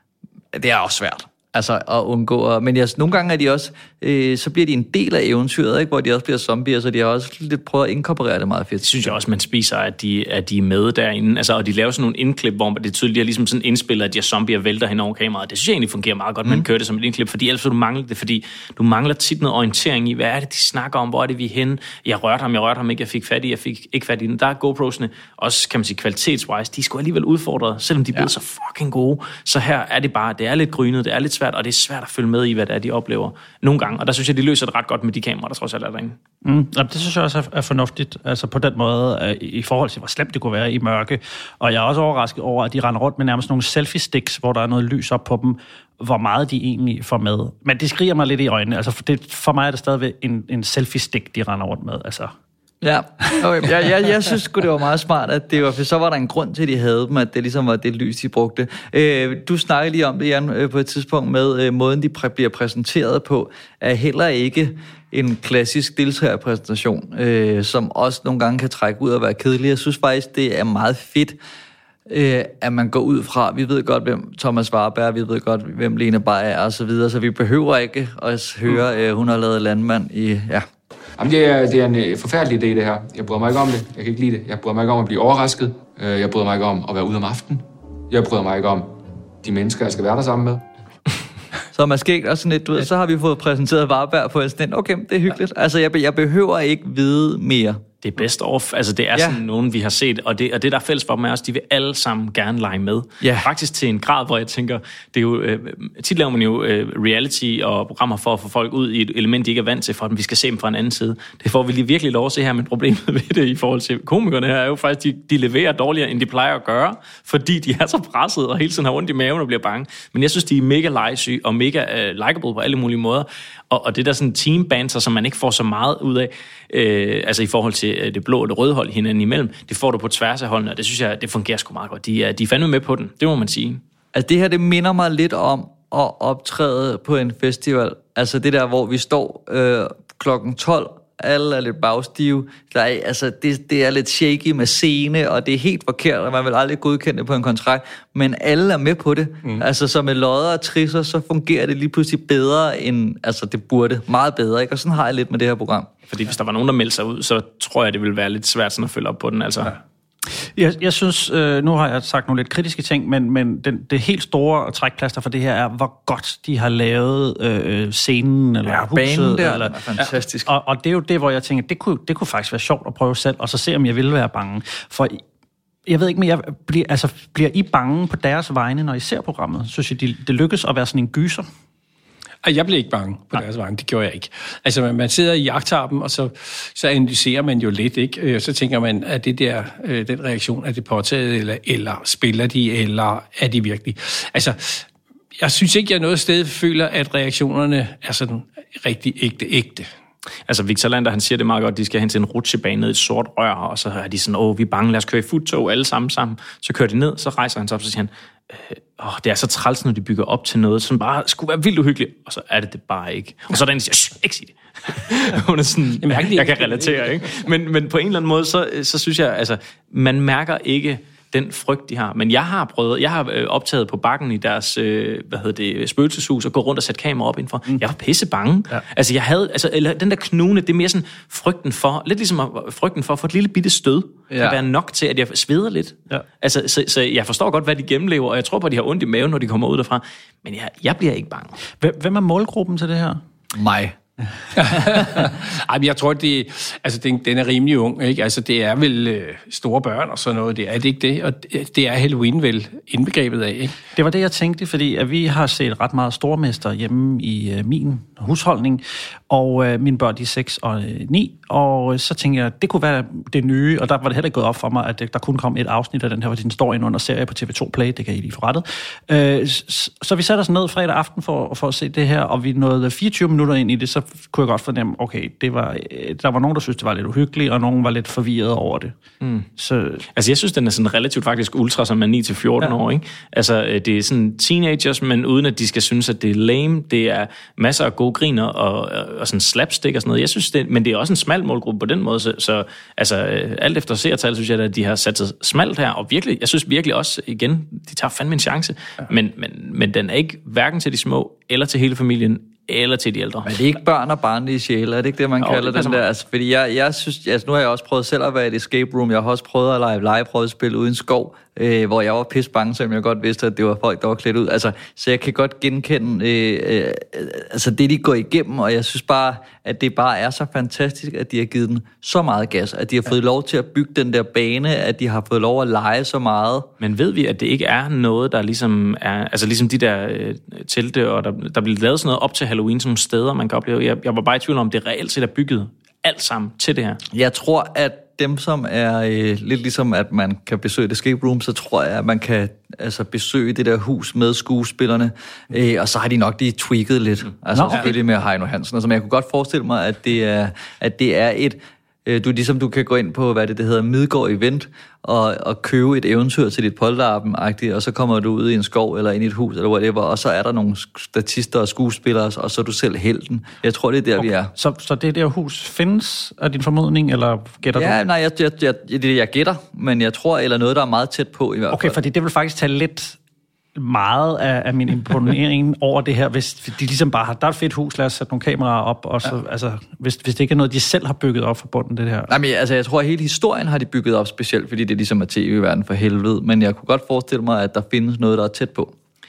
det er også svært. Altså at undgå, men nogle gange er de også, så bliver de en del af eventyret, ikke? Hvor de også bliver zombier, så de har også lidt prøvet at inkorporere det meget fedt. Det synes jeg også, man spiser, at de er med derinde, altså, og de laver sådan nogle indklip, hvor det tydeligt er ligesom sådan indspillet, at de her zombier vælter hen over kameraet. Det synes jeg egentlig fungerer meget godt, man kører det som et indklip, fordi ellers du mangler det, fordi du mangler tit noget orientering i, hvad er det, de snakker om, hvor er det, vi er henne. Jeg rørte ham ikke, jeg fik ikke fat i den. Der er GoPro'sne, også kan man sige kvalitetswise, de er sgu alligevel udfordret, selvom de bliver så fucking gode. Så her er det bare, det er lidt grynet, det er lidt svært, og det er svært at følge med i, hvad det er, de oplever nogle gange. Og der synes jeg, de løser det ret godt med de kameraer, der trods alt er derinde. Det synes jeg også er fornuftigt, altså på den måde, i forhold til, hvor slemt det kunne være i mørke. Og jeg er også overrasket over, at de render rundt med nærmest nogle selfie-sticks, hvor der er noget lys op på dem, hvor meget de egentlig får med. Men det skriger mig lidt i øjnene. Altså for mig er det stadigvæk en selfie-stick, de render rundt med. Altså. Ja, okay. Jeg synes sgu, det var meget smart, at det var, for så var der en grund til, at de havde dem, at det ligesom var det lys, de brugte. Du snakkede lige om det, Jan, på et tidspunkt med måden, de bliver præsenteret på, er heller ikke en klassisk deltagerpræsentation, som også nogle gange kan trække ud og være kedelig. Jeg synes faktisk, det er meget fedt, at man går ud fra, vi ved godt, hvem Thomas Warberg, vi ved godt, hvem Lene Beyer er, og så videre, så vi behøver ikke at høre, hun har lavet Landmand i, ja. Jamen, det er en forfærdelig idé, det her. Jeg bryder mig ikke om det. Jeg kan ikke lide det. Jeg bryder mig ikke om at blive overrasket. Jeg bryder mig ikke om at være ude om aftenen. Jeg bryder mig ikke om de mennesker, jeg skal være der sammen med. Så man skal ikke også sådan lidt, du ved, så har vi fået præsenteret Warberg på sådan, okay, det er hyggeligt. Altså, jeg behøver ikke vide mere. Det er best of. Altså, det er sådan nogen, vi har set, og det der er fælles for dem er også, de vil alle sammen gerne lege med. Ja. Faktisk til en grad, hvor jeg tænker, det er jo, tit laver man jo reality og programmer for at få folk ud i et element, de ikke er vant til, for at vi skal se dem fra en anden side. Det får vi lige virkelig lov at se her, men problemet ved det i forhold til komikerne her er jo faktisk, de leverer dårligere, end de plejer at gøre, fordi de er så presset og hele tiden har ondt i maven og bliver bange. Men jeg synes, de er mega legesyge og mega likeable på alle mulige måder. Og det der sådan teambanter, som man ikke får så meget ud af, altså i forhold til det blå og det røde hold hinanden imellem, det får du på tværs af holdene, og det synes jeg, det fungerer sgu meget godt. De er fandme med på den, det må man sige. Altså det her, det minder mig lidt om at optræde på en festival. Altså det der, hvor vi står klokken 12, alle er lidt bagstive. Det er lidt shaky med scene, og det er helt forkert, og man vil aldrig godkende det på en kontrakt, men alle er med på det. Altså så med lodder og trisser, så fungerer det lige pludselig bedre, end altså det burde. Meget bedre, ikke? Og sådan har jeg lidt med det her program. Fordi hvis der var nogen, der meldte sig ud, så tror jeg, det ville være lidt svært sådan at følge op på den, altså. Ja. Jeg synes, nu har jeg sagt nogle lidt kritiske ting, men det helt store trækplaster for det her er, hvor godt de har lavet scenen, eller huset. Der, eller, fantastisk. Og det er jo det, hvor jeg tænker, det kunne faktisk være sjovt at prøve selv, og så se, om jeg ville være bange. For jeg ved ikke, men bliver I bange på deres vegne, når I ser programmet? Synes I, det lykkes at være sådan en gyser? Jeg blev ikke bange på deres vegne, det gjorde jeg ikke. Altså, man sidder i jagttarpen, og så analyserer man jo lidt, ikke? Så tænker man, at det der, den reaktion, er det påtaget, eller spiller de, eller er de virkelig? Altså, jeg synes ikke, jeg noget sted føler, at reaktionerne er sådan rigtig ægte. Altså, Victor Lander, han siger det meget godt, de skal hen til en rutsjebane ned i et sort rør, og så er de sådan, vi er bange, lad os køre i futtog alle sammen. Så kører de ned, så rejser han sig op, så siger han, det er så træls, når de bygger op til noget, som bare skulle være vildt uhyggeligt, og så er det bare ikke. Og så er der en, der siger, ikke sig det. Hun er sådan, jeg kan relatere, ikke? Men på en eller anden måde, så synes jeg, altså, man mærker ikke den frygt, de har. Men jeg har optaget på bakken i deres, spøgelseshus, og gået rundt og sat kamera op indenfor. Jeg var pisse bange. Ja. Altså, eller den der knugende, det er mere sådan frygten for, lidt ligesom frygten for at få et lille bitte stød, kan være nok til, at jeg sveder lidt. Ja. Altså, så jeg forstår godt, hvad de gennemlever, og jeg tror på, at de har ondt i maven, når de kommer ud derfra. Men jeg bliver ikke bange. Hvem er målgruppen til det her? Mig. Jeg tror, den er rimelig ung, ikke? Altså, det er vel store børn og sådan noget, det er det ikke det? Og det er Halloween vel indbegrebet af, ikke? Det var det, jeg tænkte, fordi at vi har set ret meget stormester hjemme i min husholdning, og mine børn, de er 6 og 9, og så tænkte jeg, det kunne være det nye, og der var det heller ikke gået op for mig, at der kunne komme et afsnit af den her, hvor den står ind under serie på TV2 Play, det kan I lige få rettet. Så vi satte os ned fredag aften for at se det her, og vi nåede 24 minutter ind i det, så kunne jeg godt fornemme, okay, der var nogen, der synes det var lidt uhyggeligt, og nogen var lidt forvirret over det. Så altså, jeg synes, den er sådan relativt faktisk ultra, som er 9-14 år, ikke? Altså, det er sådan teenagers, men uden at de skal synes, at det er lame. Det er masser af gode griner og sådan slapstick og sådan noget. Jeg synes, men det er også en smal målgruppe på den måde, så altså, alt efter seertal, synes jeg, at de har sat sig smalt her, og virkelig, jeg synes virkelig også, igen, de tager fandme en chance, men den er ikke hverken til de små, eller til hele familien, eller til de ældre. Men det er ikke børn og barnlige sjæle, er det ikke det, man kalder den der? Altså, fordi jeg synes, nu har jeg også prøvet selv at være i et escape room, jeg har også prøvet at prøvet at spille uden skov, hvor jeg var pisse bange, selvom jeg godt vidste, at det var folk, der var klædt ud. Altså, så jeg kan godt genkende det, de går igennem, og jeg synes bare, at det bare er så fantastisk, at de har givet den så meget gas, at de har fået lov til at bygge den der bane, at de har fået lov at lege så meget. Men ved vi, at det ikke er noget, der ligesom er, altså ligesom de der telte, og der bliver lavet sådan noget op til Halloween, som steder, man kan opleve. Jeg var bare i tvivl om, det reelt set er bygget alt sammen til det her. Jeg tror, at dem, som er lidt ligesom, at man kan besøge et escape room, så tror jeg, at man kan besøge det der hus med skuespillerne, og så har de nok lige tweaked lidt. Altså selvfølgelig med Heino Hansen. Altså, men jeg kunne godt forestille mig, at det er et du kan gå ind på, hvad det hedder, Midgård Event, og købe et eventyr til dit polterappen-agtigt, og så kommer du ud i en skov, eller ind i et hus, eller whatever, og så er der nogle statister og skuespillere, og så er du selv helten. Jeg tror, det er der, vi er. Så det der hus findes, er din formodning, eller gætter du? Ja, nej, jeg gætter, men jeg tror, eller noget, der er meget tæt på, i hvert fald. Okay, fordi det vil faktisk tage lidt meget af min imponering over det her, hvis de ligesom bare har, der er et fedt hus, lad os sætte nogle kameraer op, og så, hvis det ikke er noget, de selv har bygget op for bunden, det her. Nej, men jeg tror, at hele historien har de bygget op specielt, fordi det ligesom er tv-verden for helvede, men jeg kunne godt forestille mig, at der findes noget, der er tæt på. Ja.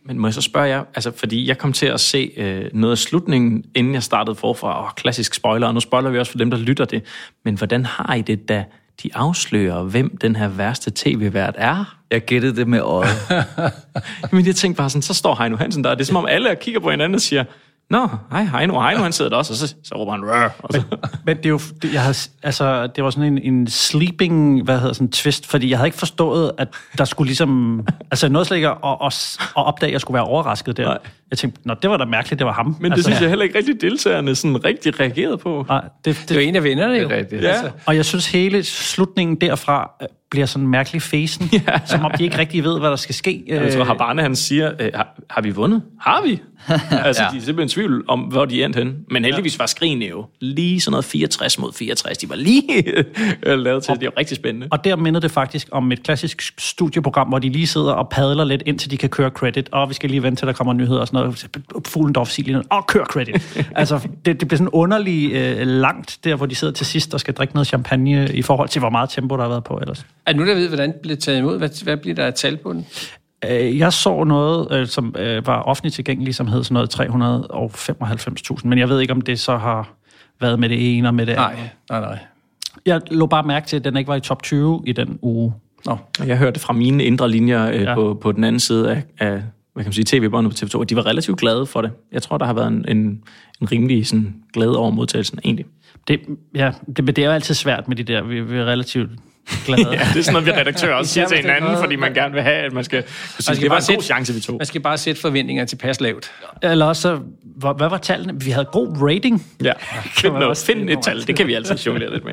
Men må jeg så spørge jer, altså fordi jeg kom til at se noget af slutningen, inden jeg startede forfra, klassisk spoiler, og nu spoiler vi også for dem, der lytter det, men hvordan har I det, da de afslører, hvem den her værste tv-vært er? Jeg gættede det med øjet. Men jeg tænkte bare sådan, så står Heino Hansen der, og det er som om alle kigger på hinanden og siger, nå, hej Heino, han sidder der også, og så råber han, rør. Men det er jo, det var sådan en sleeping, twist, fordi jeg havde ikke forstået, at der skulle ligesom, noget slet ikke at opdage, at jeg skulle være overrasket der. Nej. Jeg tænkte, det var da mærkeligt, det var ham. Men det synes jeg heller ikke rigtig deltagerne sådan rigtig reagerede på. Nej, det var en af vennerne jo. Ja. Og jeg synes, hele slutningen derfra bliver sådan mærkelig fesen, som om de ikke rigtig ved, hvad der skal ske. Jeg tror, Habane, han siger, har vi vundet? Har vi? Altså, de er simpelthen i tvivl om, hvor de endte hen. Men heldigvis var skrigene jo lige sådan noget 64 mod 64. De var lige lavet til, det er rigtig spændende. Og der minder det faktisk om et klassisk studieprogram, hvor de lige sidder og padler lidt, indtil de kan køre credit. Og vi skal lige vente til, der kommer nyheder og sådan noget. Fuglendorf-silien. Kør credit. Altså, det bliver sådan underligt langt, der hvor de sidder til sidst og skal drikke noget champagne, i forhold til, hvor meget tempo der har været på ellers. Er nu der ved, hvordan det blev taget imod? Hvad bliver der af tal på den? Jeg så noget, som var offentligt tilgængeligt, som hed sådan noget 395.000, men jeg ved ikke, om det så har været med det ene og med det andet. Nej. Jeg lå bare mærke til, at den ikke var i top 20 i den uge. Nå. Jeg hørte fra mine indre linjer på den anden side af hvad kan man sige, tv-båndet på TV2, og de var relativt glade for det. Jeg tror, der har været en rimelig sådan, glæde over modtagelsen, egentlig. Det er jo altid svært med de der, vi er relativt glade. Ja, det er sådan noget, vi redaktører også siger til hinanden, fordi man gerne vil have, at man skal sige, det var en god chance, vi tog. Man skal bare sætte forventninger til pas lavt. Eller også, hvad var tallene? Vi havde god rating. Ja, find et tal, det kan vi altid jonglere lidt med.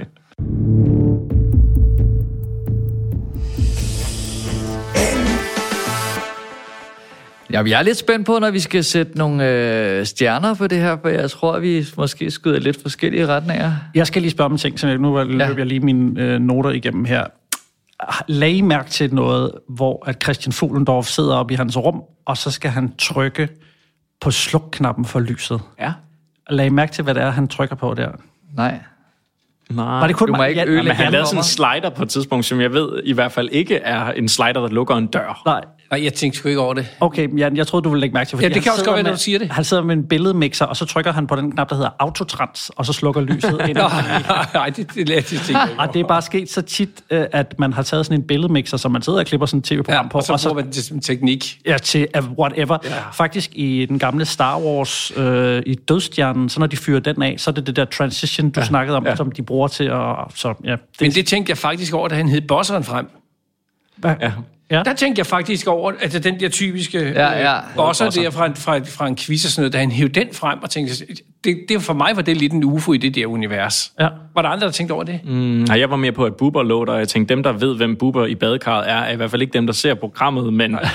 Ja, jeg er lidt spændt på, når vi skal sætte nogle stjerner på det her, for jeg tror, at vi måske skyder lidt forskellige retninger. Jeg skal lige spørge om en ting, så nu løber jeg lige mine noter igennem her. Lag I mærke til noget, hvor at Christian Fuglendorf sidder oppe i hans rum, og så skal han trykke på slukknappen for lyset. Ja. Lag I mærke til, hvad det er, han trykker på der? Nej. Var det kun du må ikke ødelægge. Han lavede sådan en slider på et tidspunkt, som jeg ved i hvert fald ikke er en slider, der lukker en dør. Nej, jeg tænkte sgu ikke over det. Okay, jeg troede, du ville lægge mærke til. Ja, det kan også godt være, når du siger det. Han sidder med en billedmixer, og så trykker han på den knap, der hedder autotrans, og så slukker lyset ind. Nej, det og det er bare sket så tit, at man har taget sådan en billedmixer, som man sidder og klipper sådan en tv-program på. Og så bruger man det som teknik. Ja, til whatever. Ja. Faktisk i den gamle Star Wars, i Dødstjernen, så når de fyrer den af, så er det der transition, du snakkede om, som de bruger til at... Men det tænkte jeg faktisk over, da han hed Bosseren frem. Ja. Der tænkte jeg faktisk over, at den der typiske bosser der fra en quiz og sådan noget, da han hævde den frem og tænkte, det for mig var det lidt en UFO i det der univers. Ja. Var der andre, der tænkte over det? Nej, jeg var mere på, at Bubber lå der, og jeg tænkte, dem, der ved, hvem Bubber i badekarret er i hvert fald ikke dem, der ser programmet, men nej.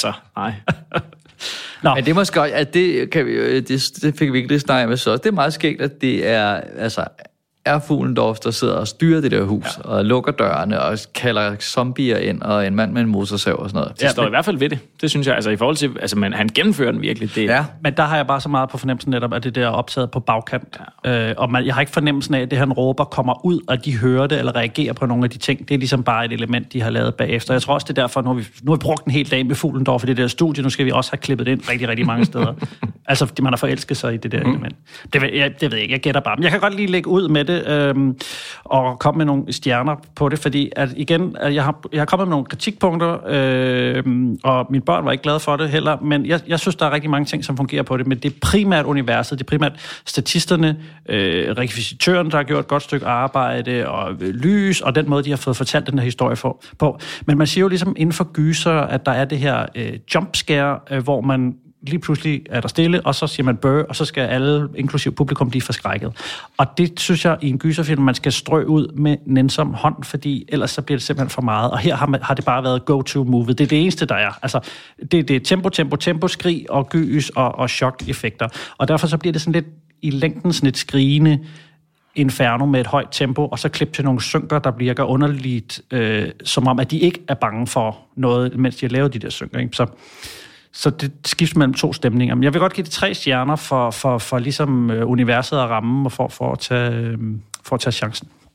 Nå. Men det måske også, at det fik vi ikke lige snakket med, så det er meget skægt, at det er, er Fuglendorf, der sidder og styrer det der hus, og lukker dørene, og kalder zombier ind, og en mand med en motorsav og sådan noget. Det står i hvert fald ved det. Det synes jeg, i forhold til, han gennemfører den virkelig. Det. Ja, men der har jeg bare så meget på fornemmelsen netop, at det der er optaget på bagkant. Ja. Og jeg har ikke fornemmelsen af, at det han råber kommer ud, og de hører det, eller reagerer på nogle af de ting. Det er ligesom bare et element, de har lavet bagefter. Jeg tror også, det er derfor, nu har vi brugt en hel dag med Fuglendorf i det der studie, nu skal vi også have klippet det ind rigtig, rigtig mange steder. Altså, fordi man har forelsket sig i det der element. Det ved jeg ikke, jeg gætter bare. Men jeg kan godt lige lægge ud med det, og komme med nogle stjerner på det, fordi at igen, jeg har kommet med nogle kritikpunkter, og mine børn var ikke glade for det heller, men jeg synes, der er rigtig mange ting, som fungerer på det, men det er primært universet, det er primært statisterne, rekvisitøren, der har gjort et godt stykke arbejde, og lys, og den måde, de har fået fortalt den her historie på. Men man siger jo ligesom inden for gyser, at der er det her jumpscare, hvor man lige pludselig er der stille, og så siger man bøh, og så skal alle, inklusiv publikum, blive forskrækket. Og det synes jeg, i en gyserfilm, man skal strø ud med nænsom hånd, fordi ellers så bliver det simpelthen for meget. Og her har det bare været go-to-move. Det er det eneste, der er. Altså, det er tempo, skrig og gys og chok-effekter. Og derfor så bliver det sådan lidt i længden sådan et skrigende inferno med et højt tempo, og så klip til nogle synker, der virker underligt, som om, at de ikke er bange for noget, mens de har lavet de der synker. Ikke? Så det skifter mellem to stemninger. Men jeg vil godt give det 3 stjerner for ligesom universet at ramme og for at tage chancen.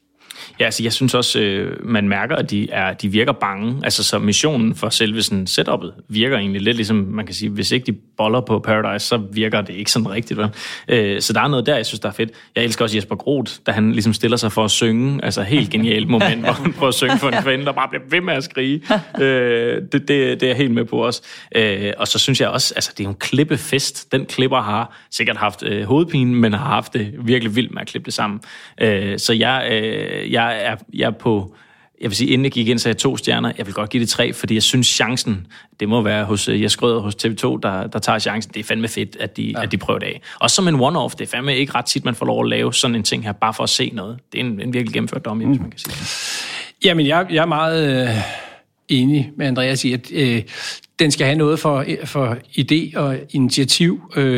Ja, altså jeg synes også, man mærker, at de virker bange. Altså så missionen for selve sådan setup'et virker egentlig lidt ligesom, man kan sige, hvis ikke de boller på Paradise, så virker det ikke sådan rigtigt. Så der er noget der, jeg synes, der er fedt. Jeg elsker også Jesper Groth, da han ligesom stiller sig for at synge. Altså helt genialt moment, hvor han prøver at synge for en kvinde, der bare bliver ved med at skrige. Det er jeg helt med på også. Og så synes jeg også, altså det er jo en klippefest. Den klipper har sikkert haft hovedpine, men har haft det virkelig vildt med at klippe det sammen. Så jeg er på, jeg vil sige, inden jeg gik ind, så jeg 2 stjerner. Jeg vil godt give det 3, fordi jeg synes chancen, det må være hos Jes Grøder hos TV2, der tager chancen. Det er fandme fedt, at de prøver det af. Også som en one-off, det er fandme ikke ret tit, man får lov at lave sådan en ting her, bare for at se noget. Det er en virkelig gennemført dom, hvis man kan sige det. Jamen, jeg er meget enig med Andreas i, at den skal have noget for idé og initiativ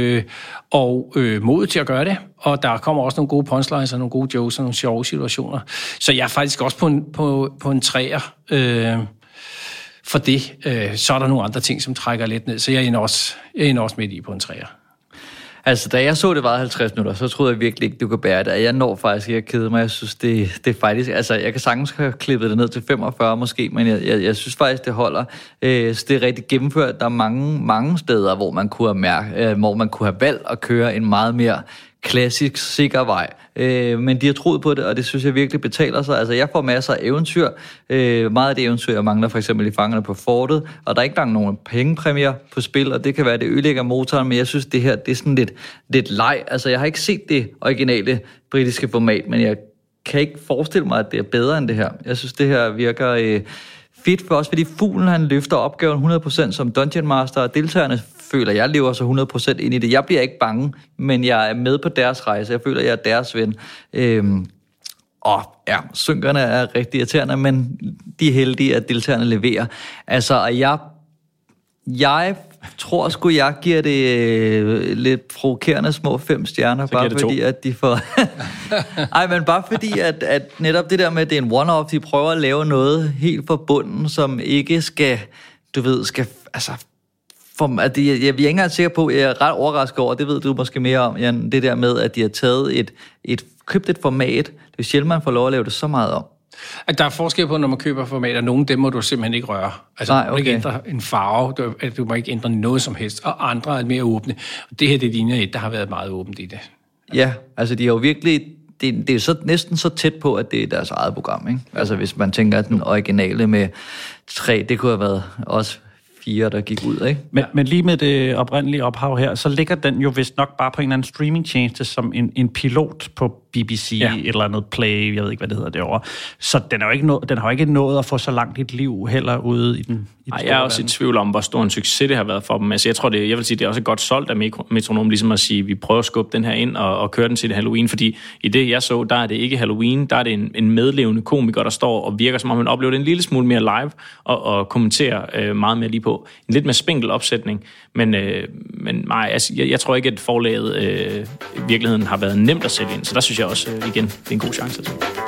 og mod til at gøre det. Og der kommer også nogle gode punchlines og nogle gode jokes og nogle sjove situationer. Så jeg er faktisk også på en 3'er for det. Så er der nogle andre ting, som trækker lidt ned. Så jeg er også midt i på en 3'er. Altså, da jeg så det var 50 minutter, så troede jeg virkelig ikke, du kunne bære det. Jeg når faktisk ikke at kede mig. Jeg synes, det er faktisk... Altså, jeg kan sagtens have klippet det ned til 45 måske, men jeg synes faktisk, det holder. Så det er rigtig gennemført. Der er mange steder, hvor man kunne have valgt at køre en meget mere klassisk, sikker vej. Men de har troet på det, og det synes jeg virkelig betaler sig. Altså, jeg får masser af eventyr. Meget af det eventyr, jeg mangler for eksempel i Fangerne på Fortet, og der er ikke engang nogen pengepræmier på spil, og det kan være, at det ødelægger motoren, men jeg synes, det her, det er sådan lidt leg. Altså, jeg har ikke set det originale britiske format, men jeg kan ikke forestille mig, at det er bedre end det her. Jeg synes, det her virker fedt for os, fordi Fuglen, han løfter opgaven 100% som Dungeon Master, og deltagerne føler, jeg lever så 100% ind i det. Jeg bliver ikke bange, men jeg er med på deres rejse. Jeg føler, jeg er deres ven. Og ja, synkerne er rigtig irriterende, men de er heldige, at deltagerne leverer. Altså, og jeg tror sgu, jeg giver det lidt provokerende små 5 stjerner, bare fordi, at de får... Ej, men bare fordi, at netop det der med, at det er en one-off, de prøver at lave noget helt fra bunden, som ikke skal, altså... jeg er ikke engang sikker på, at jeg er ret overrasket over, det ved du måske mere om, Jan, det der med, at de har taget købt et format. Det er sjældent, man får lov at lave det så meget om. At der er forskel på, når man køber formater. Nogle af dem må du simpelthen ikke røre. Altså, du må ikke ændre en farve, du må ikke ændre noget som helst, og andre er mere åbne. Det her, det ligner et, der har været meget åbent i det. Ja, altså de har jo virkelig... Det er så næsten så tæt på, at det er deres eget program, ikke? Altså hvis man tænker, at den originale med 3, det kunne have været også 4, der gik ud, ikke? Men lige med det oprindelige ophav her, så ligger den jo vist nok bare på en eller anden streamingtjeneste som en pilot på BBC, et eller andet Play, jeg ved ikke, hvad det hedder derovre. Så den har jo ikke nået at få så langt et liv heller ude i den. Jeg er også i tvivl om, hvor stor en succes det har været for dem. Altså, jeg vil sige, det er også godt solgt af Metronom, ligesom at sige, vi prøver at skubbe den her ind og køre den til det Halloween, fordi i det, jeg så, der er det ikke Halloween, der er det en medlevende komiker, der står og virker, som om man oplever det en lille smule mere live og kommenterer meget mere lige på. En lidt mere spinkel opsætning, men nej, altså, jeg tror ikke, at forlaget i virkeligheden har været nemt at sætte ind, så der synes jeg også, igen, det er en god chance.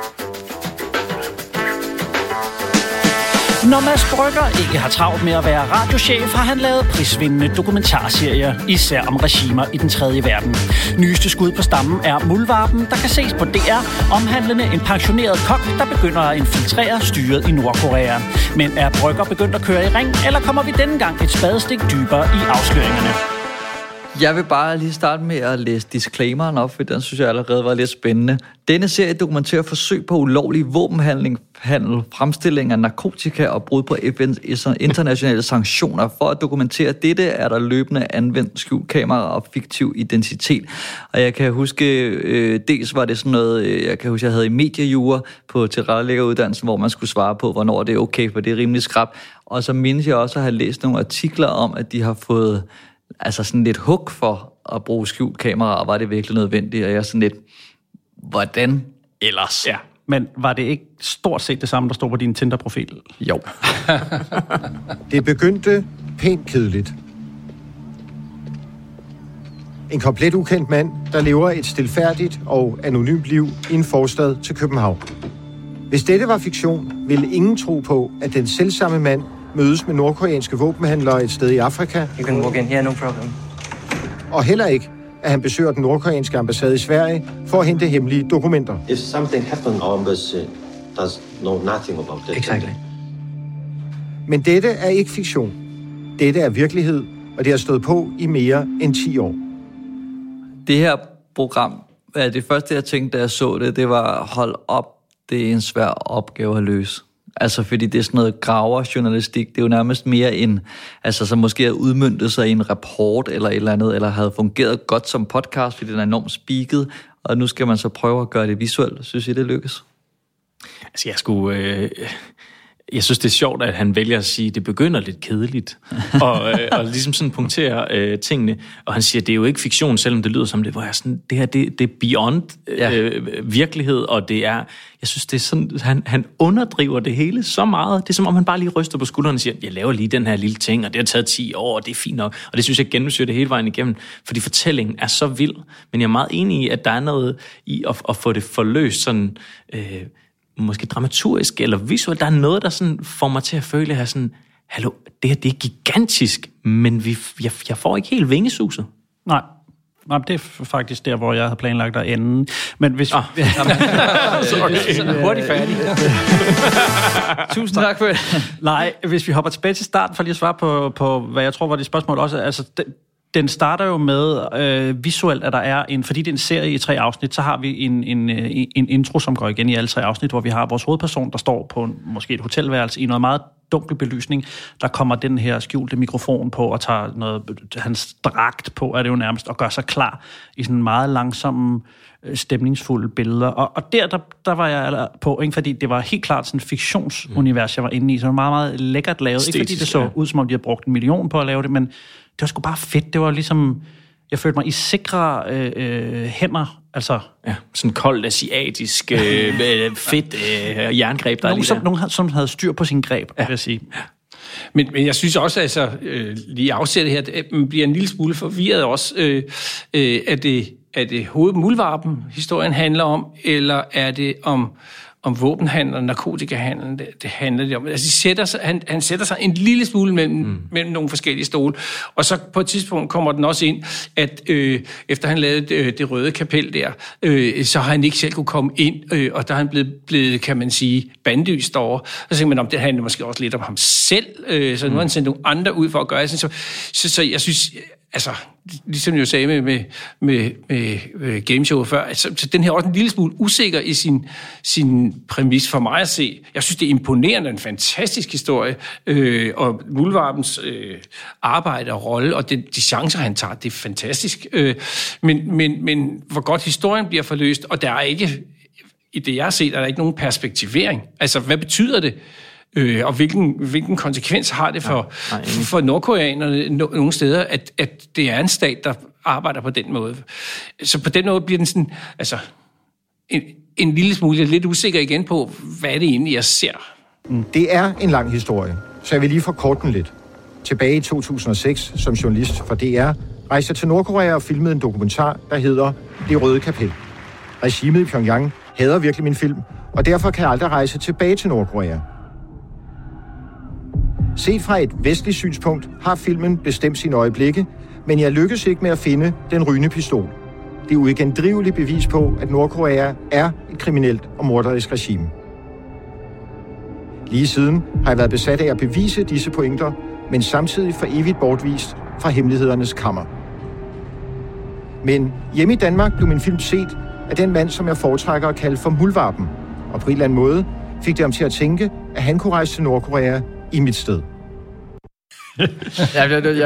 Når Mads Brügger ikke har travlt med at være radiochef, har han lavet prisvindende dokumentarserier, især om regimer i den tredje verden. Nyeste skud på stammen er Muldvarpen, der kan ses på DR, omhandlende en pensioneret kok, der begynder at infiltrere styret i Nordkorea. Men er Brügger begyndt at køre i ring, eller kommer vi denne gang et spadestik dybere i afsløringerne? Jeg vil bare lige starte med at læse disclaimeren op, for den synes jeg allerede var lidt spændende. Denne serie dokumenterer forsøg på ulovlig våbenhandel, fremstilling af narkotika og brud på FN's internationale sanktioner. For at dokumentere dette er der løbende anvendt skjult kamera og fiktiv identitet. Og jeg kan huske, dels var det sådan noget, jeg havde i mediejure på tilrettelæggeruddannelsen, hvor man skulle svare på, hvornår det er okay, for det er rimelig skrab. Og så mindes jeg også at have læst nogle artikler om, at de har fået sådan lidt hug for at bruge skjult kamera, og var det virkelig nødvendigt? Og jeg er sådan lidt, hvordan ellers? Ja. Men var det ikke stort set det samme, der stod på din Tinder-profil? Jo. Det begyndte pænt kedeligt. En komplet ukendt mand, der lever et stilfærdigt og anonymt liv i en forstad til København. Hvis dette var fiktion, ville ingen tro på, at den selvsamme mand mødes med nordkoreanske våbenhandlere et sted i Afrika. You can walk in here, no problem. Og heller ikke, at han besøger den nordkoreanske ambassade i Sverige for at hente hemmelige dokumenter. If something happened, our embassy does know nothing about this. Exactly. Men dette er ikke fiktion. Dette er virkelighed, og det har stået på i mere end 10 år. Det her program, det første jeg tænkte, da jeg så det, det var, hold op, det er en svær opgave at løse. Altså, fordi det er sådan noget graverjournalistik. Det er jo nærmest mere en, altså, som måske har udmøntet sig i en rapport eller et eller andet, eller havde fungeret godt som podcast, fordi den er enormt speaket, og nu skal man så prøve at gøre det visuelt. Synes I, det lykkes? Altså, jeg synes, det er sjovt, at han vælger at sige, at det begynder lidt kedeligt, og ligesom sådan punkterer tingene. Og han siger, at det er jo ikke fiktion, selvom det lyder som det, hvor jeg sådan, det her, det er beyond virkelighed, og det er, jeg synes, det er sådan, han underdriver det hele så meget. Det er som om, han bare lige ryster på skulderen og siger, jeg laver lige den her lille ting, og det har taget 10 år, og det er fint nok. Og det synes jeg gennemsyrer det hele vejen igennem, fordi fortællingen er så vild. Men jeg er meget enig i, at der er noget i at få det forløst sådan, måske dramaturgisk eller visuelt. Der er noget, der sådan får mig til at føle her sådan, hallo, det her, det er gigantisk, men jeg får ikke helt vingesuset. Nej, det er faktisk der, hvor jeg havde planlagt at ende. Men hvis... Hurtigt færdig. Tusind tak for det. Nej, hvis vi hopper tilbage til starten, for lige at svare på hvad jeg tror var det spørgsmål også, altså... Den starter jo med visuelt, at der er fordi det er en serie i 3 afsnit, så har vi en intro, som går igen i alle 3 afsnit, hvor vi har vores hovedperson, der står på måske et hotelværelse i noget meget dunkel belysning. Der kommer den her skjulte mikrofon på og tager noget, hans dragt på, er det jo nærmest, og gør sig klar i sådan meget langsomme, stemningsfulde billeder. Og der var jeg på, ikke? Fordi det var helt klart sådan et fiktionsunivers, jeg var inde i, så det var meget, meget lækkert lavet. Ikke fordi det så ud, som om de havde brugt 1 million på at lave det, men det var sgu bare fedt. Det var ligesom, jeg følte mig i sikre hænder. Altså, ja, sådan koldt, asiatisk, fedt jerngreb, der er nogen, som havde styr på sin greb, vil jeg sige. Men jeg synes også, altså, lige afsættet her, at man bliver en lille smule forvirret også. Er det hovedmuldvarpen, historien handler om, eller er det om våbenhandel, narkotikahandel, det handler det om. Altså, han sætter sig en lille smule mellem nogle forskellige stole, og så på et tidspunkt kommer den også ind, at efter han lavede det røde kapel der, så har han ikke selv kunne komme ind, og der er han blevet, kan man sige, bandlyst over. Så tænker man, det handler måske også lidt om ham selv, så nu har han sendt nogle andre ud for at gøre det. Så jeg synes, altså, ligesom jeg sagde med gameshowet før, altså, så den her også en lille smule usikker i sin præmis for mig at se. Jeg synes, det er imponerende, en fantastisk historie, og muldvarpens arbejde og rolle, og de chancer, han tager, det er fantastisk. Men hvor godt historien bliver forløst, og der er ikke, i det jeg har set, er der ikke nogen perspektivering. Altså, hvad betyder det? Og hvilken konsekvens har det for nordkoreanerne nogle steder, at det er en stat, der arbejder på den måde. Så på den måde bliver den sådan, altså, en lille smule lidt usikker igen på, hvad er det egentlig, jeg ser. Det er en lang historie, så jeg vil lige forkorte den lidt. Tilbage i 2006, som journalist for DR, rejste jeg til Nordkorea og filmede en dokumentar, der hedder Det Røde Kapel. Regimet i Pyongyang hader virkelig min film, og derfor kan jeg aldrig rejse tilbage til Nordkorea. Set fra et vestligt synspunkt har filmen bestemt sine øjeblikke, men jeg lykkes ikke med at finde den rygende pistol. Det er uigendriveligt bevis på, at Nordkorea er et kriminelt og morderisk regime. Lige siden har jeg været besat af at bevise disse pointer, men samtidig for evigt bortvist fra hemmelighedernes kammer. Men hjemme i Danmark blev min film set af den mand, som jeg foretrækker at kalde for muldvarpen, og på en eller anden måde fik det ham til at tænke, at han kunne rejse til Nordkorea i mit sted. Men det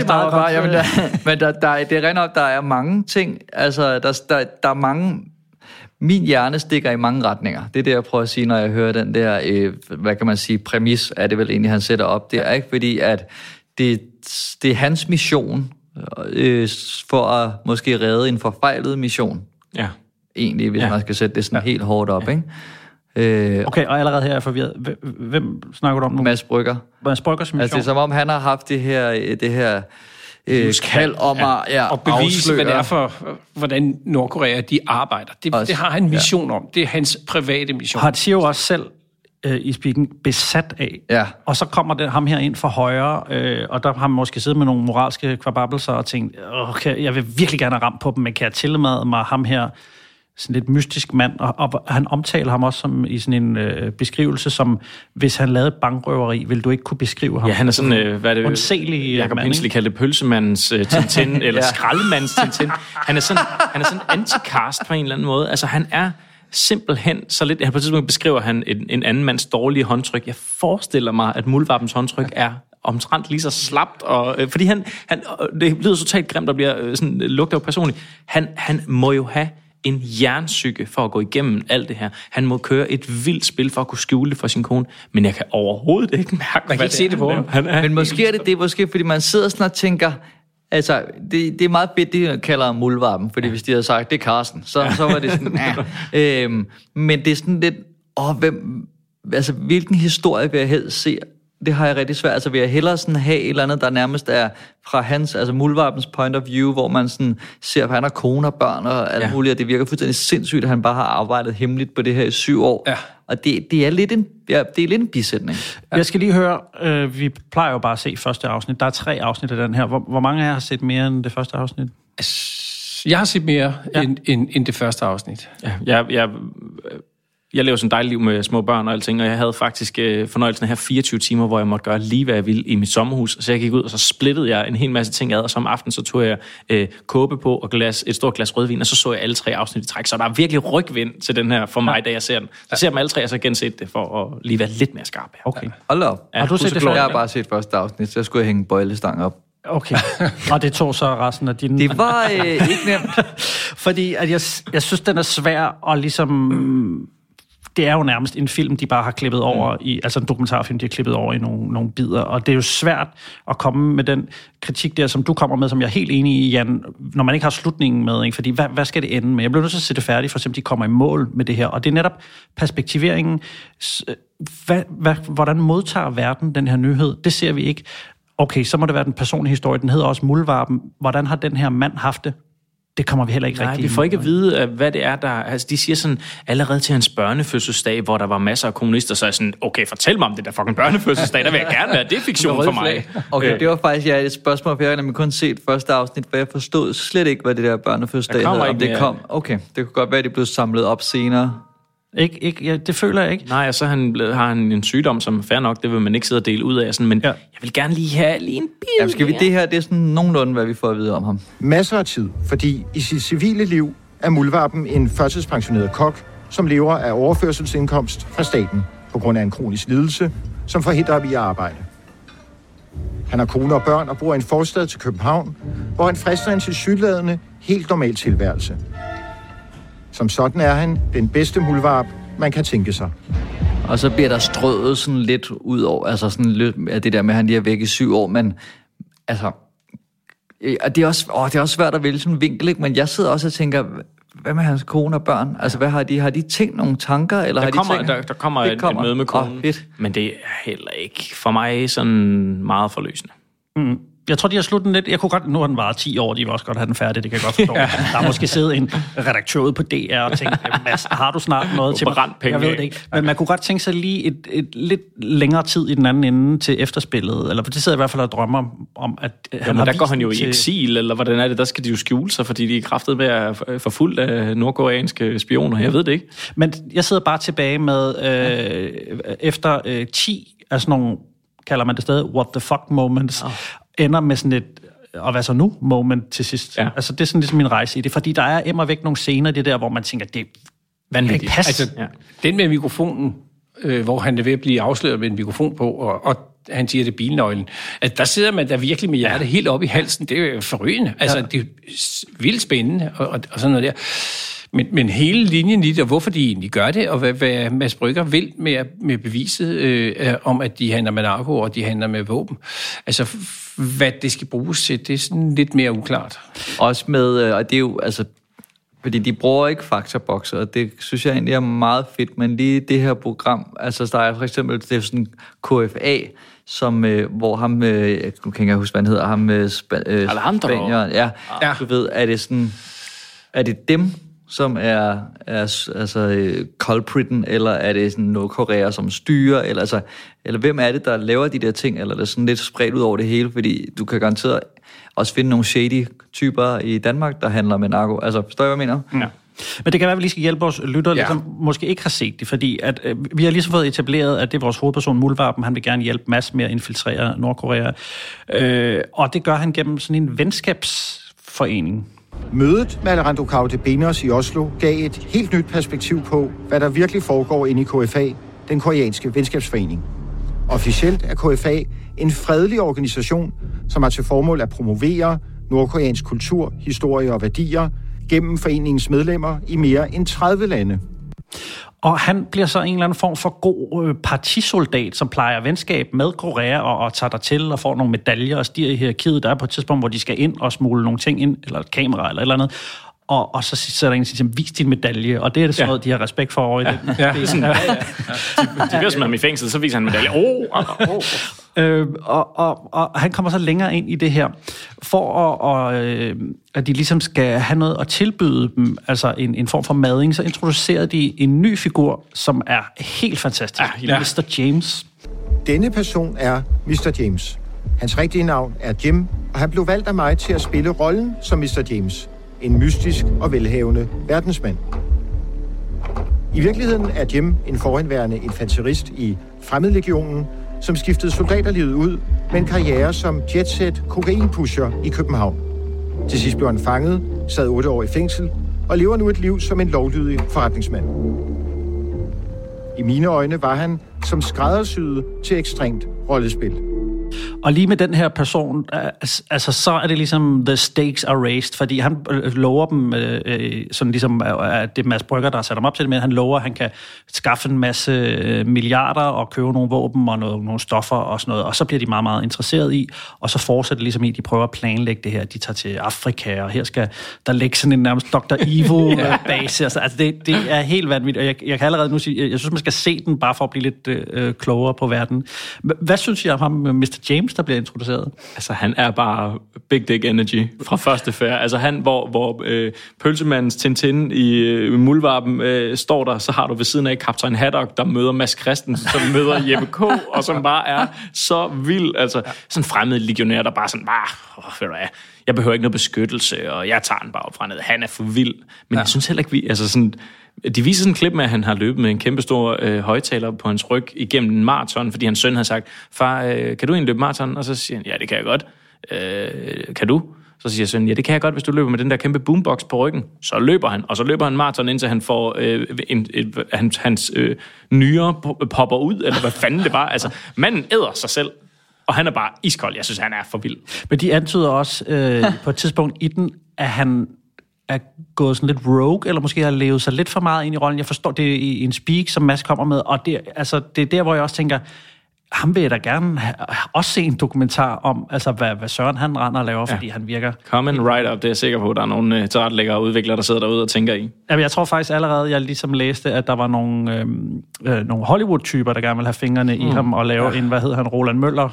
er rent op, der er mange ting. Altså, der er mange... Min hjerne stikker i mange retninger. Det er det, jeg prøver at sige, når jeg hører den der, hvad kan man sige, præmis, er det vel egentlig, han sætter op. Det er ikke fordi, at det er hans mission for at måske redde en forfejlet mission. Ja. Egentlig, hvis man skal sætte det sådan helt hårdt op, ikke? Okay, og allerede her er jeg forvirret. Hvem snakker du om nu? Mads Brügger. Mads Brüggers mission? Altså, det er som om, han har haft det her kald om at bevise, hvad det er for, hvordan Nordkorea de arbejder. Det har han en mission om. Det er hans private mission. Han siger jo også selv i speaking, besat af. Ja. Og så kommer det ham her ind for højre, og der har man måske siddet med nogle moralske kvababelser og tænkt, okay, jeg vil virkelig gerne have ramt på dem, men kan jeg tillade mig ham her sådan lidt mystisk mand, og han omtaler ham også som, i sådan en beskrivelse, som hvis han lavede et bankrøveri, vil du ikke kunne beskrive ham. Ja, han er sådan, hvad er det? Undselig Jacob Hensley kaldte det pølsemandens Tintin, eller skraldemandens Tintin. Han er sådan anti-cast på en eller anden måde. Altså, han er simpelthen så lidt... På et tidspunkt beskriver han en anden mands dårlige håndtryk. Jeg forestiller mig, at Muldvarpens håndtryk er omtrent lige så slapt, og fordi han det lyder totalt grimt, der bliver sådan, lugter jo personligt. Han må jo have en jernsyge for at gå igennem alt det her. Han må køre et vildt spil for at kunne skjule det for sin kone, men jeg kan overhovedet ikke mærke, man kan ikke se det på ham. Men måske er det måske, fordi man sidder sådan og tænker, altså, det er meget fedt, de kalder Muldvarpen, fordi hvis de havde sagt, det er Carsten, så var det sådan, men det er sådan lidt, hvilken historie vil jeg helst se? Det har jeg rigtig svært. Altså vil jeg hellere sådan have et eller andet, der nærmest er fra hans, altså Muldvarpens point of view, hvor man sådan ser, at han har kone og børn og alt muligt, og det virker fuldstændig sindssygt, at han bare har arbejdet hemmeligt på det her i 7 år. Ja. Og det er lidt en bisætning. Ja. Jeg skal lige høre, vi plejer jo bare at se første afsnit. Der er 3 afsnit af den her. Hvor mange af jer har set mere end det første afsnit? Jeg har set mere end det første afsnit. Ja, jeg lever sådan et dejligt liv med små børn og alting, og jeg havde faktisk fornøjelsen af her 24 timer, hvor jeg måtte gøre lige, hvad jeg ville i mit sommerhus. Så jeg gik ud, og så splittede jeg en hel masse ting ad, og så om aftenen, så tog jeg kåbe på og et stort glas rødvin, og så jeg alle 3 afsnit i træk. Så der er virkelig rygvind til den her for mig, da jeg ser den. Så ser jeg dem alle 3, og så genset det for at lige være lidt mere skarp. Okay. Hold op. Har du set det? Jeg har bare set første afsnit, så jeg skulle hænge bøjlestang op. Okay, og det tog så resten af dine... Det var ikke nemt. Fordi at jeg synes, den er svær at ligesom... Det er jo nærmest en film, de bare har klippet over i, altså en dokumentarfilm, de har klippet over i nogle bidder, og det er jo svært at komme med den kritik der, som du kommer med, som jeg er helt enig i, Jan, når man ikke har slutningen med, ikke? Fordi hvad skal det ende med? Jeg bliver nødt til at se det færdigt, for eksempel de kommer i mål med det her, og det er netop perspektiveringen. Hvordan modtager verden den her nyhed? Det ser vi ikke. Okay, så må det være den personlige historie, den hedder også Muldvarpen. Hvordan har den her mand haft det? Det kommer vi heller ikke rigtig. Vi får ikke at vide, hvad det er, der... Altså, de siger sådan, allerede til hans børnefødselsdag, hvor der var masser af kommunister, så er sådan, okay, fortæl mig om det der fucking børnefødselsdag, der vil jeg gerne være. Det er fiktion for mig. Okay, det var faktisk et spørgsmål, for jeg har nemlig kun set første afsnit, for jeg forstod slet ikke, hvad det der børnefødselsdag havde, om det kom. Okay, det kunne godt være, at det blev samlet op senere. Ikke, det føler jeg ikke. Nej, og så har han en sygdom, som fair nok, det vil man ikke sidde og dele ud af, sådan, men jeg vil gerne lige have en bil. Jamen, skal vi det her, det er sådan nogenlunde, hvad vi får at vide om ham. Masser af tid, fordi i sit civile liv er Muldvarpen en førtidspensioneret kok, som lever af overførselsindkomst fra staten på grund af en kronisk lidelse, som forhindrer ham i at arbejde. Han har kone og børn og bor i en forstad til København, hvor han frister en tilsyneladende helt normal tilværelse. Som sådan er han den bedste muldvarp, man kan tænke sig. Og så bliver der strøget sådan lidt ud over, altså sådan lidt af det der med, at han lige er væk i 7 år, men altså, det er også svært at vælge sådan en vinkel, ikke? Men jeg sidder også og tænker, hvad med hans kone og børn? Altså, hvad har de tænkt nogle tanker? Eller der kommer et møde med konen, men det er heller ikke for mig sådan meget forløsende. Mm. Jeg tror, de har sluttet lidt. Jeg kunne godt, nu har den varet 10 år, de vil også godt have den færdig, det kan jeg godt forstå. Der er måske siddet en redaktør ude på DR og tænkt, Mads, har du snart noget til mig? Jeg ved det ikke. Men man kunne godt tænke sig lige et lidt længere tid i den anden ende til efterspillet, eller det sidder i hvert fald og drømmer om, at han der går han jo i eksil, eller hvordan er det? Der skal de jo skjule sig, fordi de er kraftet med at forfulgt af nordkoreanske spioner. Jeg ved det ikke. Men jeg sidder bare tilbage med, efter 10 af sådan nogle, kalder man det stadig, what the fuck moments, ender med sådan et, og hvad så nu, moment til sidst. Ja. Altså, det er sådan ligesom min rejse i det, fordi der er immervæk nogle scener, det der, hvor man tænker, det er vanvittigt. Altså, den med mikrofonen, hvor han er ved at blive afsløret med en mikrofon på, og han siger, det er bilnøglen. Altså, der sidder man der virkelig med hjertet helt op i halsen. Det er jo forrygende. Altså, det er vildt spændende, og sådan noget der. Men hele linjen i det, og hvorfor de egentlig gør det, og hvad Mads Brügger vil med beviset om, at de handler med narko, og de handler med våben. Altså, hvad det skal bruges til, det er sådan lidt mere uklart. Også med, og det er jo, altså, fordi de bruger ikke faktabokser, og det synes jeg egentlig er meget fedt, men lige det her program, altså der er for eksempel, det er sådan KFA, som, hvor ham, nu kan jeg huske, hvad han hedder, ham Spanieren, ja, du ved, er det sådan, er det dem, som er altså culpritten, eller er det sådan Nordkorea, som styrer, eller hvem er det, der laver de der ting, eller er det sådan lidt spredt ud over det hele, fordi du kan garanteret også finde nogle shady typer i Danmark, der handler med narko. Altså, forstår jeg, hvad jeg mener? Men det kan være, at vi lige skal hjælpe vores lyttere, som måske ikke har set det, fordi at, vi har ligesom fået etableret, at det er vores hovedperson, Muldvarpen, han vil gerne hjælpe Mads med at infiltrere Nordkorea. Og det gør han gennem sådan en venskabsforening. Mødet med Alejandro Cardebenos i Oslo gav et helt nyt perspektiv på, hvad der virkelig foregår inde i KFA, den koreanske venskabsforening. Officielt er KFA en fredelig organisation, som har til formål at promovere nordkoreansk kultur, historie og værdier gennem foreningens medlemmer i mere end 30 lande. Og han bliver så en eller anden form for god partisoldat, som plejer venskab med Korea og tager der til og får nogle medaljer og stiger i hierarkiet. Der er på et tidspunkt, hvor de skal ind og smule nogle ting ind, eller et kamera eller et eller andet. Og så sætter en til vis din medalje, og det er det sådan noget, de har respekt for over i den. Ja. Det er sådan, de bliver som i fængsel, så viser han medalje. Og han kommer så længere ind i det her, for at de ligesom skal have noget at tilbyde dem, altså en form for mading, så introducerer de en ny figur, som er helt fantastisk. Mr. James. Denne person er Mr. James. Hans rigtige navn er Jim, og han blev valgt af mig til at spille rollen som Mr. James. En mystisk og velhavende verdensmand. I virkeligheden er Jim en forhenværende infanterist i Fremmedlegionen, som skiftede soldaterlivet ud med en karriere som jetset kokainpusher i København. Til sidst blev han fanget, sad 8 år i fængsel og lever nu et liv som en lovlydig forretningsmand. I mine øjne var han som skræddersyet til ekstremt rollespil. Og lige med den her person, altså så er det ligesom the stakes are raised, fordi han lover dem, sådan ligesom at det er Mads Brygger, der har sat ham op til det, men han lover, at han kan skaffe en masse milliarder og købe nogle våben og nogle stoffer og sådan noget, og så bliver de meget, meget interesseret i, og så fortsætter det ligesom i, at de prøver at planlægge det her. De tager til Afrika, og her skal der ligge sådan en nærmest Dr. Evil-base. Altså det er helt vanvittigt, og jeg kan allerede nu sige, jeg synes, man skal se den, bare for at blive lidt klogere på verden. Hvad synes I om ham, Mr. James, der bliver introduceret? Altså, han er bare big dick energy fra første færd. Altså, han, hvor pølsemandens Tintin i Muldvarpen står der, så har du ved siden af Kaptajn Haddock, der møder Mads Christensen, som møder Jeppe K., og som bare er så vild. Altså, sådan en fremmed legionær, der bare sådan, jeg behøver ikke noget beskyttelse, og jeg tager den bare op fra ned. Han er for vild. Men jeg synes heller ikke, de viser sådan en klip med, at han har løbet med en kæmpestor højtaler på hans ryg igennem en maraton, fordi hans søn havde sagt, far, kan du egentlig løbe maraton? Og så siger han, ja, det kan jeg godt. Kan du? Så siger sønnen, ja, det kan jeg godt, hvis du løber med den der kæmpe boombox på ryggen. Så løber han, og så løber han maraton, indtil han får hans nyre popper ud, eller hvad fanden det var. Altså, manden æder sig selv, og han er bare iskold. Jeg synes, han er for vild. Men de antyder også på et tidspunkt i den, at han er gået sådan lidt rogue, eller måske har levet sig lidt for meget ind i rollen. Jeg forstår det i en speak, som Mads kommer med, og det er der, hvor jeg også tænker, ham vil jeg da gerne også se en dokumentar om, altså hvad Søren han render og laver, fordi han virker... Common write-up, det er jeg sikker på, at der er nogle tilrettelæggere og udviklere, der sidder derude og tænker i. Jamen, jeg tror faktisk allerede, jeg ligesom læste, at der var nogle Hollywood-typer, der gerne vil have fingrene i ham og lave en, hvad hedder han, Roland Møller,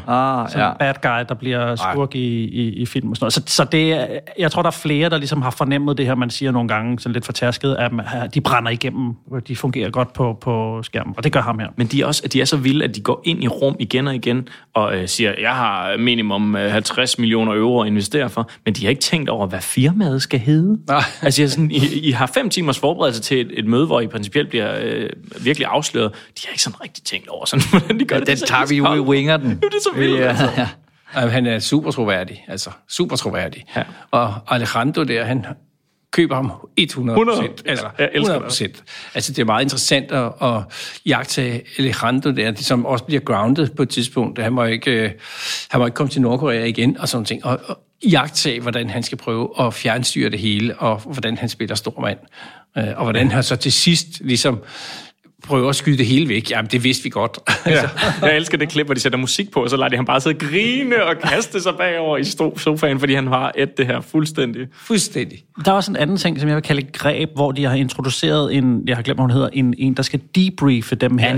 bad guy, der bliver skurk i film og sådan noget. Så det, jeg tror, der er flere, der ligesom har fornemmet det her, man siger nogle gange, sådan lidt fortærsket, at de brænder igennem, de fungerer godt på skærmen, og det gør ham her. Men de er så vilde, at de går ind i rum igen og igen, og siger, jeg har minimum 50 millioner euro at investere for, men de har ikke tænkt over, hvad firmaet skal hedde. Altså, sådan, I har 5 timers forberedelse til et møde, hvor I principielt bliver virkelig afsløret. De har ikke sådan rigtig tænkt over, sådan, hvordan de gør det. Den tager vi jo i winger den. Det er så vildt, altså. Han er super troværdig, super troværdig. Ja. Og Alejandro der, han køber ham 100%. Altså, jeg elsker 100%. Det. Altså, det er meget interessant at jagte Alejandro der, som også bliver grounded på et tidspunkt. Han må ikke komme til Nordkorea igen, og sådan ting. Og jagte, hvordan han skal prøve at fjernstyre det hele, og hvordan han spiller stor mand. Og hvordan han så til sidst ligesom prøver at skyde det hele væk. Jamen, det vidste vi godt. Ja. Jeg elsker det klip, hvor de sætter musik på, og så lader de ham bare sidde og grine og kaste sig bagover i sofaen, fordi han har det her fuldstændig. Der er også en anden ting, som jeg vil kalde greb, hvor de har introduceret jeg har glemt, hvad hun hedder, en der skal debriefe dem her.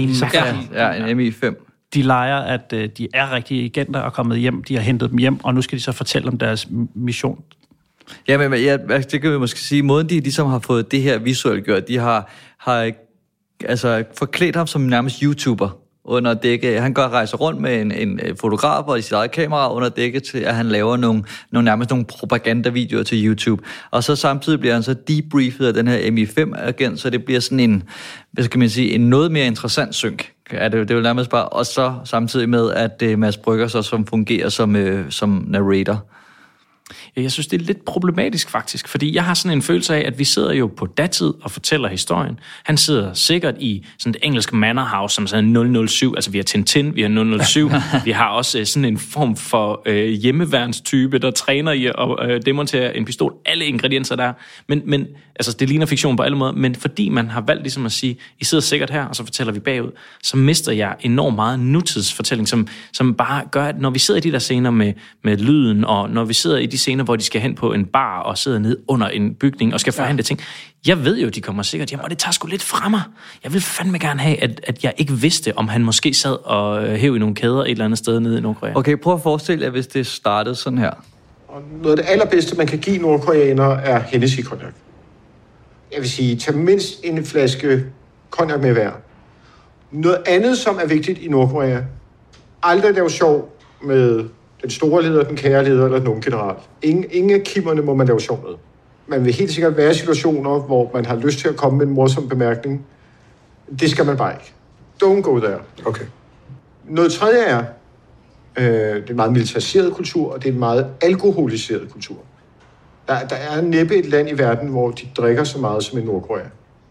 En MI5. De leger, at de er rigtige agenter og kommet hjem. De har hentet dem hjem, og nu skal de så fortælle om deres mission. Ja, men det kan vi måske sige. Måden, de ligesom har fået det her visuelt gjort, de har altså forklædt ham som nærmest YouTuber. under dække. Han rejser rundt med en fotograf og i sit eget kamera under dække til, at han laver nærmest nogle propagandavideoer til YouTube. Og så samtidig bliver han så debriefet af den her MI5-agent, så det bliver sådan en, hvad skal man sige, en noget mere interessant synk. Det er jo nærmest bare, og så samtidig med, at Mads Brügger så som fungerer som narrator. Jeg synes, det er lidt problematisk faktisk, fordi jeg har sådan en følelse af, at vi sidder jo på datid og fortæller historien. Han sidder sikkert i sådan et engelsk manor house, som sådan 007, altså vi har Tintin, vi har 007, vi har også sådan en form for hjemmeværnstype, der træner i at demontere en pistol, alle ingredienser der. Men altså det ligner fiktion på alle måder, men fordi man har valgt ligesom at sige, I sidder sikkert her, og så fortæller vi bagud, så mister jeg enormt meget nutidsfortælling, som bare gør, at når vi sidder i de der scener med lyden, og når vi sidder i de scener, hvor de skal hen på en bar og sidder ned under en bygning og skal forhandle ting. Jeg ved jo, de kommer sikkert hjem, og det tager sgu lidt fra mig. Jeg vil fandme gerne have, at jeg ikke vidste, om han måske sad og hæv i nogle kæder et eller andet sted nede i Nordkorea. Okay, prøv at forestille jer, hvis det startede sådan her. Og noget af det allerbedste, man kan give nordkoreanere, er Hennessy-cognac. Jeg vil sige, tag mindst en flaske cognac med hver. Noget andet, som er vigtigt i Nordkorea, aldrig lave sjov med den store leder, den kære leder eller den unge general. Ingen af kimmerne må man lave sjov med. Man vil helt sikkert være i situationer, hvor man har lyst til at komme med en morsom bemærkning. Det skal man bare ikke. Don't go there. Okay. Noget tredje er, det er en meget militariseret kultur, og det er en meget alkoholiseret kultur. Der er næppe et land i verden, hvor de drikker så meget som i Nordkorea.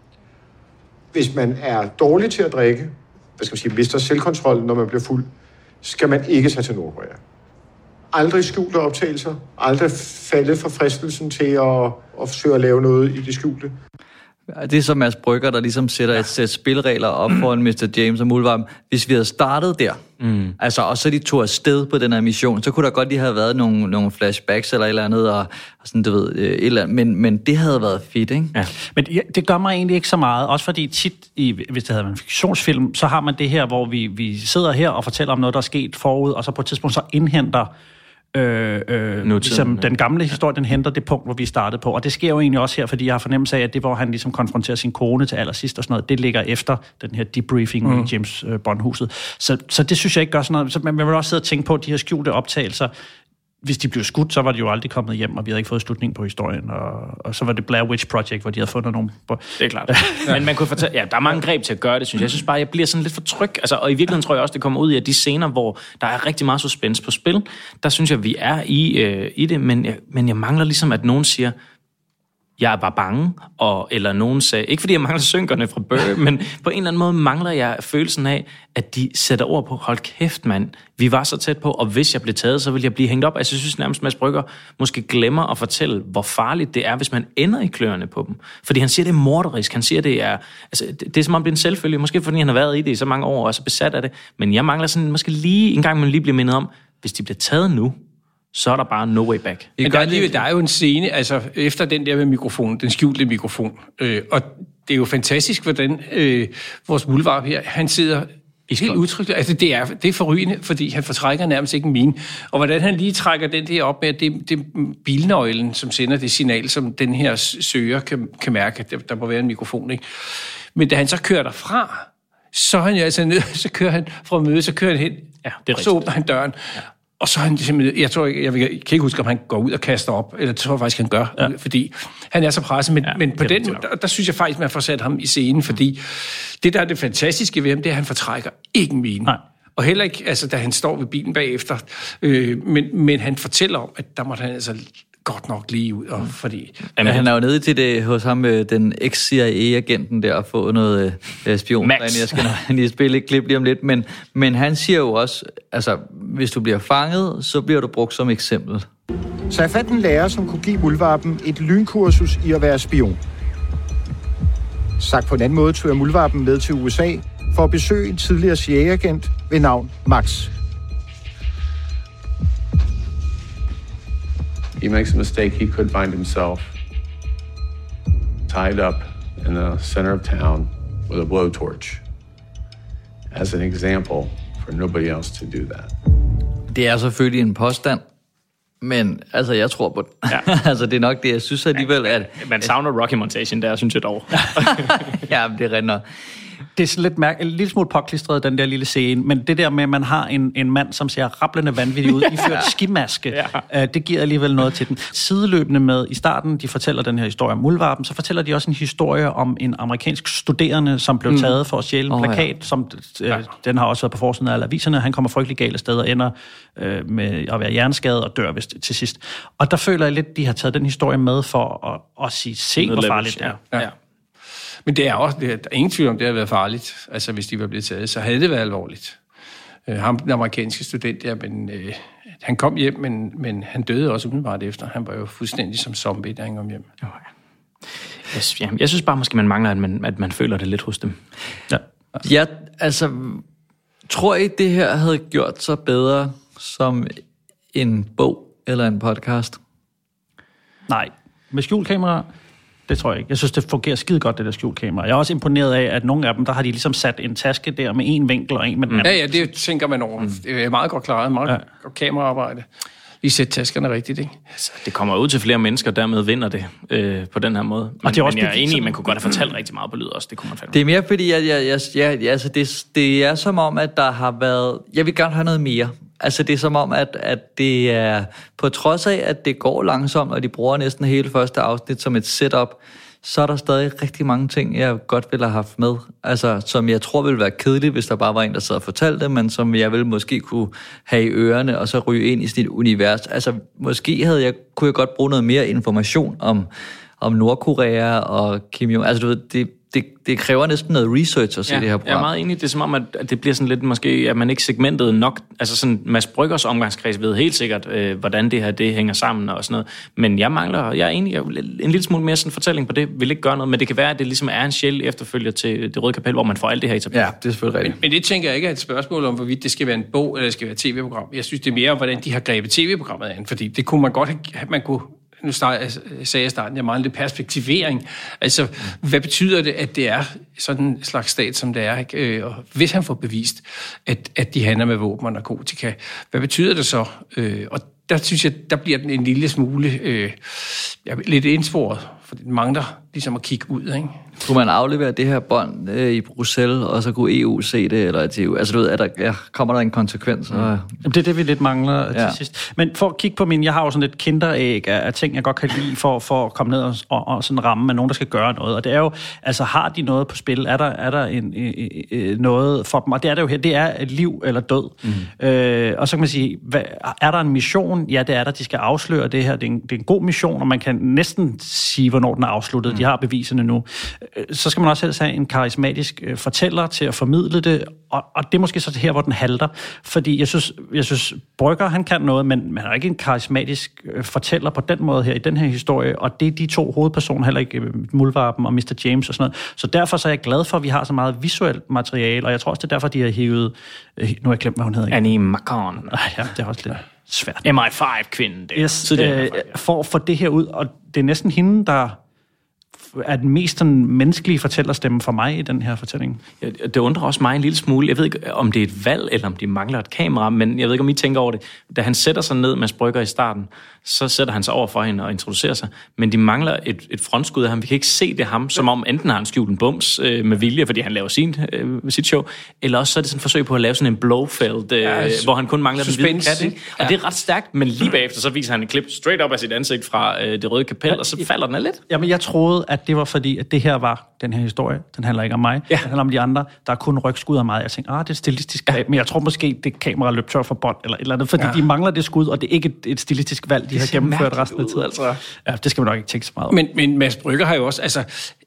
Hvis man er dårlig til at drikke, mister selvkontrol, når man bliver fuld, skal man ikke tage til Nordkorea. Aldrig skjulte optagelser, aldrig falde for fristelsen til at forsøge at lave noget i det skjulte. Det er så Mads Brügger, der ligesom sætter et sæt spilregler op foran Mr. James og Muldvarpen. Hvis vi havde startet der, altså, og så de tog afsted på den her mission, så kunne der godt lige have været nogle flashbacks eller et eller andet, og sådan, du ved, et eller andet. Men det havde været fedt, ikke? Ja. Men det gør mig egentlig ikke så meget, også fordi tit, hvis det havde været en fiktionsfilm, så har man det her, hvor vi sidder her og fortæller om noget, der er sket forud, og så på et tidspunkt så indhenter ligesom den gamle historie, den henter det punkt, hvor vi startede på. Og det sker jo egentlig også her, fordi jeg har fornemmelse af, at det, hvor han ligesom konfronterer sin kone til allersidst og sådan noget, det ligger efter den her debriefing i James Bond-huset. Så det synes jeg ikke gør sådan noget. Så man vil også sidde og tænke på, de her skjulte optagelser. Hvis de blev skudt, så var de jo aldrig kommet hjem, og vi havde ikke fået slutning på historien. Og så var det Blair Witch Project, hvor de havde fundet nogle... Det er klart. Men man kunne fortælle... Ja, der er mange greb til at gøre det, synes jeg. Jeg synes bare, jeg bliver sådan lidt for tryg. Altså, og i virkeligheden tror jeg også, det kommer ud i, at de scener, hvor der er rigtig meget suspense på spil, der synes jeg, vi er i det, men jeg mangler ligesom, at nogen siger, jeg er bare bange, eller nogen sagde, ikke fordi jeg mangler synkerne fra Burr, men på en eller anden måde mangler jeg følelsen af, at de sætter ord på, hold kæft mand, vi var så tæt på, og hvis jeg blev taget, så ville jeg blive hængt op. Altså, jeg synes nærmest, Mads Brügger måske glemmer at fortælle, hvor farligt det er, hvis man ender i kløerne på dem. Fordi han siger, det er morderisk, han siger, det er, altså, det er som om det er en selvfølge, måske fordi han har været i det i så mange år, og er så besat af det, men jeg mangler sådan, måske lige en gang, man lige bliver mindet om, hvis de bliver taget nu, så er der bare no way back. Men der er jo en scene, altså efter den der med mikrofonen, den skjulte mikrofon, og det er jo fantastisk, hvordan vores Muldvarp her, han sidder helt udtrykt. Altså det er forrygende, fordi han fortrækker nærmest ikke en mine. Og hvordan han lige trækker den der op med, at det er bilnøglen, som sender det signal, som den her søger kan mærke, at der må være en mikrofon, ikke? Men da han så kører derfra, så er han jo altså ned, så kører han fra møde, så kører han hen, og så åbner han døren. Og så er han simpelthen, jeg kan ikke huske, om han går ud og kaster op, eller det tror jeg faktisk, han gør, fordi han er så presset. Men på den, der synes jeg faktisk, man får sat ham i scenen, fordi det, der er det fantastiske ved ham, det er, at han fortrækker ikke en mine. Og heller ikke, altså, da han står ved bilen bagefter. Men han fortæller om, at der måtte han altså godt nok lige ud, og fordi... Jamen, han er jo nede til det hos ham, den ex-CIA-agenten der, og få noget spion. Max. Jeg skal lige spille et klip lige om lidt, men han siger jo også, altså, hvis du bliver fanget, så bliver du brugt som eksempel. Så jeg fandt en lærer, som kunne give Muldvarpen et lynkursus i at være spion. Sagt på en anden måde, tog jeg Muldvarpen med til USA for at besøge en tidligere CIA-agent ved navn Max. He makes a mistake, he could find himself tied up in the center of town with a blowtorch as an example for nobody else to do that. Det er selvfølgelig en påstand, men altså, jeg tror på det. Ja. Altså, det er nok det, jeg synes alligevel, at... Man savner Rocky-montagen der, synes jeg dog. Ja, det render. Det er sådan lidt en lille smule påklistret, den der lille scene, men det der med, at man har en mand, som ser rablende vanvittig ud, iført skimaske, det giver alligevel noget til den. Sideløbende med, i starten, de fortæller den her historie om muldvarpen, så fortæller de også en historie om en amerikansk studerende, som blev taget for at stjæle en plakat, som den har også været på forsiden af alle aviserne. Han kommer frygtelig galt af sted og ender med at være hjerneskadet og dør vist til sidst. Og der føler jeg lidt, de har taget den historie med for at sige, se hvor farligt det er. Ja. Men det er også, der er ingen tvivl om, det har været farligt. Altså, hvis de var blevet taget, så havde det været alvorligt. Ham, den amerikanske student der, men han kom hjem, men han døde også umiddelbart efter. Han var jo fuldstændig som zombie, da han kom hjem. Jeg synes bare, måske man mangler, at man føler det lidt hos dem. Ja, altså, tror I, det her havde gjort sig bedre som en bog eller en podcast? Nej. Med skjulkamera, det tror jeg ikke. Jeg synes, det fungerer skide godt, det der skjulkamera. Jeg er også imponeret af, at nogle af dem, der har de ligesom sat en taske der med en vinkel og en med den anden. Ja, det tænker man over. Det er meget godt klaret, meget godt kameraarbejde. Lige sætte taskerne rigtigt, ikke? Altså, det kommer ud til flere mennesker, dermed vinder det på den her måde. Men jeg er enig i, man kunne godt have fortalt rigtig meget på lyd også. Det kunne man fandme. Det er mere fordi, altså det er som om, at der har været... Jeg vil gerne have noget mere. Altså det er som om, at det er... På trods af, at det går langsomt, og de bruger næsten hele første afsnit som et setup, så er der stadig rigtig mange ting, jeg godt ville have haft med. Altså, som jeg tror ville være kedeligt, hvis der bare var en, der sad og fortalte det, men som jeg ville måske kunne have i ørerne, og så ryge ind i sådan et univers. Altså, måske kunne jeg godt bruge noget mere information om Nordkorea og Kim Jong. Altså, du ved, det kræver næsten noget research at se det her program. Jeg er meget enig. Det er som om, at det bliver sådan lidt måske, at man ikke segmentet nok. Altså sådan, Mads Bryggers omgangskreds ved helt sikkert, hvordan det her det hænger sammen og sådan noget. Men jeg er enig, en lille smule mere sådan fortælling på det, vil ikke gøre noget, men det kan være, at det ligesom er en sjæl efterfølger til Det Røde Kapel, hvor man får alt det her etableret. Ja, det er selvfølgelig rigtigt. Men det tænker jeg ikke er et spørgsmål om, hvorvidt det skal være en bog, eller det skal være et tv-program. Jeg synes, det er mere om, hvordan de har grebet tv-programmet an, fordi det kunne man godt have, man kunne... Nu sagde jeg i starten, jeg mangler lidt perspektivering. Altså, hvad betyder det, at det er sådan en slags stat, som det er? Ikke? Og hvis han får bevist, at de handler med våben og narkotika, hvad betyder det så? Og der synes jeg, der bliver den en lille smule lidt indsporet, for det mangler ligesom at kigge ud, ikke? Kunne man aflevere det her bånd i Bruxelles, og så kunne EU se det, eller EU? Altså, du ved, kommer der en konsekvens? Det er det, vi lidt mangler til sidst. Men for at kigge på jeg har jo sådan et kinderæg af ting, jeg godt kan lide, for at komme ned og sådan ramme med nogen, der skal gøre noget. Og det er jo, altså, har de noget på spil? Er der noget for dem? Og det er det jo her, det er et liv eller død. Og så kan man sige, er der en mission? Ja, det er der. De skal afsløre det her. Det er en god mission, og man kan næsten sige, hvornår den er afsluttet. De har beviserne nu. Så skal man også helst have en karismatisk fortæller til at formidle det, og det er måske så her, hvor den halter. Fordi jeg synes Brygger, han kan noget, men man er ikke en karismatisk fortæller på den måde her, i den her historie, og det er de to hovedpersoner, heller ikke Muldvarpen og Mr. James og sådan noget. Så derfor så er jeg glad for, at vi har så meget visuelt materiale, og jeg tror også, det er derfor, de har hævet... Nu har jeg glemt, hvad hun hedder. Annie Macon. Ja, det er også lidt svært. MI5-kvinden. Yes, for at få det her ud, og det er næsten hende, der er den mest sådan menneskelige fortællerstemme for mig i den her fortælling. Ja, det undrer også mig en lille smule. Jeg ved ikke, om det er et valg, eller om de mangler et kamera, men jeg ved ikke, om I tænker over det. Da han sætter sig ned med Brygger i starten, så sætter han sig over for hende og introducerer sig. Men de mangler et frontskud af ham. Vi kan ikke se det ham, som om enten har han skjult en bums med vilje, fordi han laver sit show, eller også så er det sådan et forsøg på at lave sådan en Blofeld, hvor han kun mangler den hvide kat. Ikke? Og det er ret stærkt, men lige bagefter så viser han et klip straight up af sit ansigt fra Det Røde Kapel, og så falder den af lidt. Jamen, jeg troede, at det var fordi, at det her var den her historie. Den handler ikke om mig. Den handler om de andre. Der er kun rygskud af mig. Jeg tænkte, det er stilistisk greb. Men jeg tror måske, det kamera løb tør for bånd eller et eller andet, fordi de mangler det skud, og det er ikke et stilistisk valg, de har gennemført resten af tiden. Altså. Ja, det skal man nok ikke tænke så meget om. Men Mads Brygger har jo også, altså,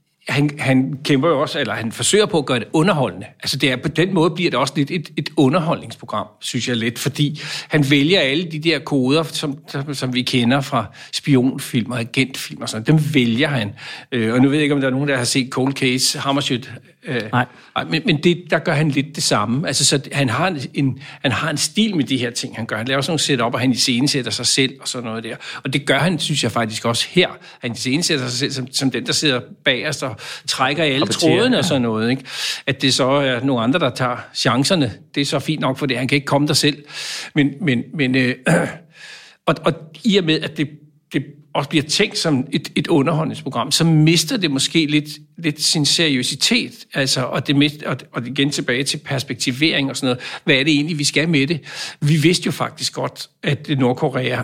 han kæmper jo også, eller han forsøger på at gøre det underholdende. Altså det er, på den måde bliver det også lidt et underholdningsprogram, synes jeg lidt, fordi han vælger alle de der koder, som vi kender fra spionfilm og agentfilm og sådan, dem vælger han. Og nu ved jeg ikke, om der er nogen, der har set Cold Case, Hammarskjöld. Nej. Men der gør han lidt det samme. Altså, så han har en stil med de her ting, han gør. Han laver sådan nogle setup, og han iscenesætter sig selv og sådan noget der. Og det gør han, synes jeg faktisk også her. Han iscenesætter sig selv som den, der sidder bagerst og trækker i alle trådene og sådan noget. Ikke? At det så er nogle andre, der tager chancerne. Det er så fint nok, for det han kan ikke komme der selv. Men i og med, at det og bliver tænkt som et underholdningsprogram, så mister det måske lidt sin seriøsitet, altså, og igen tilbage til perspektivering og sådan noget. Hvad er det egentlig, vi skal med det? Vi vidste jo faktisk godt, at Nordkorea,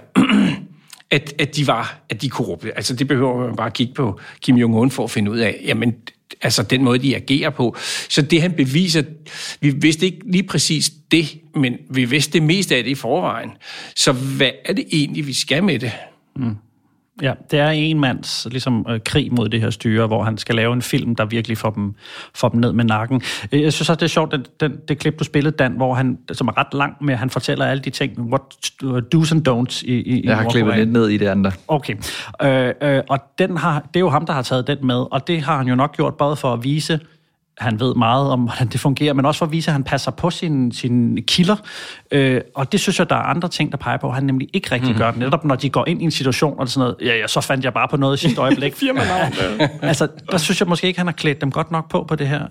at de er korrupte. Altså, det behøver man bare kigge på Kim Jong-un for at finde ud af. Jamen, altså, den måde, de agerer på. Så det, han beviser, vi vidste ikke lige præcis det, men vi vidste det meste af det i forvejen. Så hvad er det egentlig, vi skal med det? Mm. Ja, det er en mands ligesom, krig mod det her styre, hvor han skal lave en film, der virkelig får dem ned med nakken. Jeg synes også, det er sjovt, det klip, du spillede, Dan, hvor han, som er ret langt med, han fortæller alle de ting, what do's and don'ts i jeg har klippet lidt ned i det andet. Okay. Og det er jo ham, der har taget den med, og det har han jo nok gjort både for at vise, han ved meget om, hvordan det fungerer, men også for at vise, at han passer på sine kilder. Og det synes jeg, der er andre ting, der peger på, at han nemlig ikke rigtig gør det. Netop når de går ind i en situation, og sådan noget, ja, så fandt jeg bare på noget i sidste øjeblik. Altså, der synes jeg måske ikke, han har klædt dem godt nok på det her.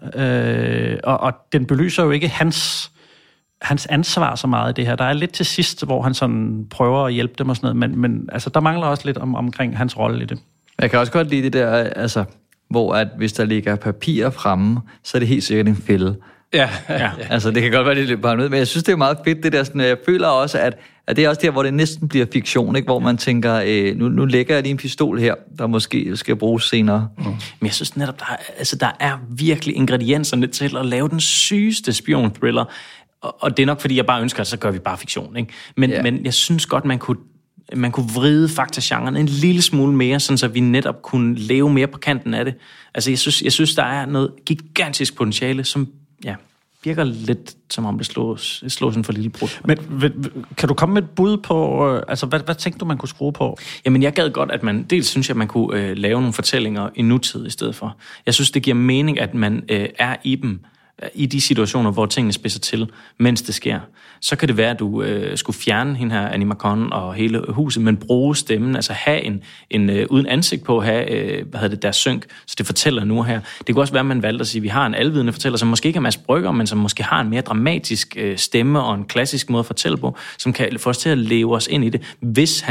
Og den belyser jo ikke hans ansvar så meget i det her. Der er lidt til sidst, hvor han sådan prøver at hjælpe dem og sådan noget, men altså, der mangler også lidt omkring hans rolle i det. Jeg kan også godt lide det der, altså, hvor at hvis der ligger papirer fremme, så er det helt sikkert en fælde. Ja. Altså, det kan godt være, det løber ud, men jeg synes, det er meget fedt, det der sådan, jeg føler også, at det er også der, hvor det næsten bliver fiktion, ikke? Hvor man tænker, nu lægger jeg lige en pistol her, der måske skal bruges senere. Men jeg synes netop, der er virkelig ingredienserne til at lave den sygeste spion-thriller, og det er nok, fordi jeg bare ønsker, at så gør vi bare fiktion, ikke? Men jeg synes godt, man kunne vride faktagenren en lille smule mere, sådan så vi netop kunne leve mere på kanten af det. Altså, jeg synes der er noget gigantisk potentiale, som virker lidt, som om det slås sådan for lille brud. Men kan du komme med et bud på, altså hvad tænkte du, man kunne skrue på? Jamen, jeg gad godt, at man, dels synes jeg, at man kunne lave nogle fortællinger i nutid i stedet for. Jeg synes, det giver mening, at man er i dem, i de situationer, hvor tingene spidser til, mens det sker. Så kan det være, at du skulle fjerne hende her, Annie Marcon og hele huset, men bruge stemmen, altså have en uden ansigt på, have deres synk, så det fortæller nu her. Det kunne også være, at man valgte at sige, at vi har en alvidende fortæller, som måske ikke er Mads Brygger, men som måske har en mere dramatisk stemme og en klassisk måde at fortælle på, som kan få os til at leve os ind i det, hvis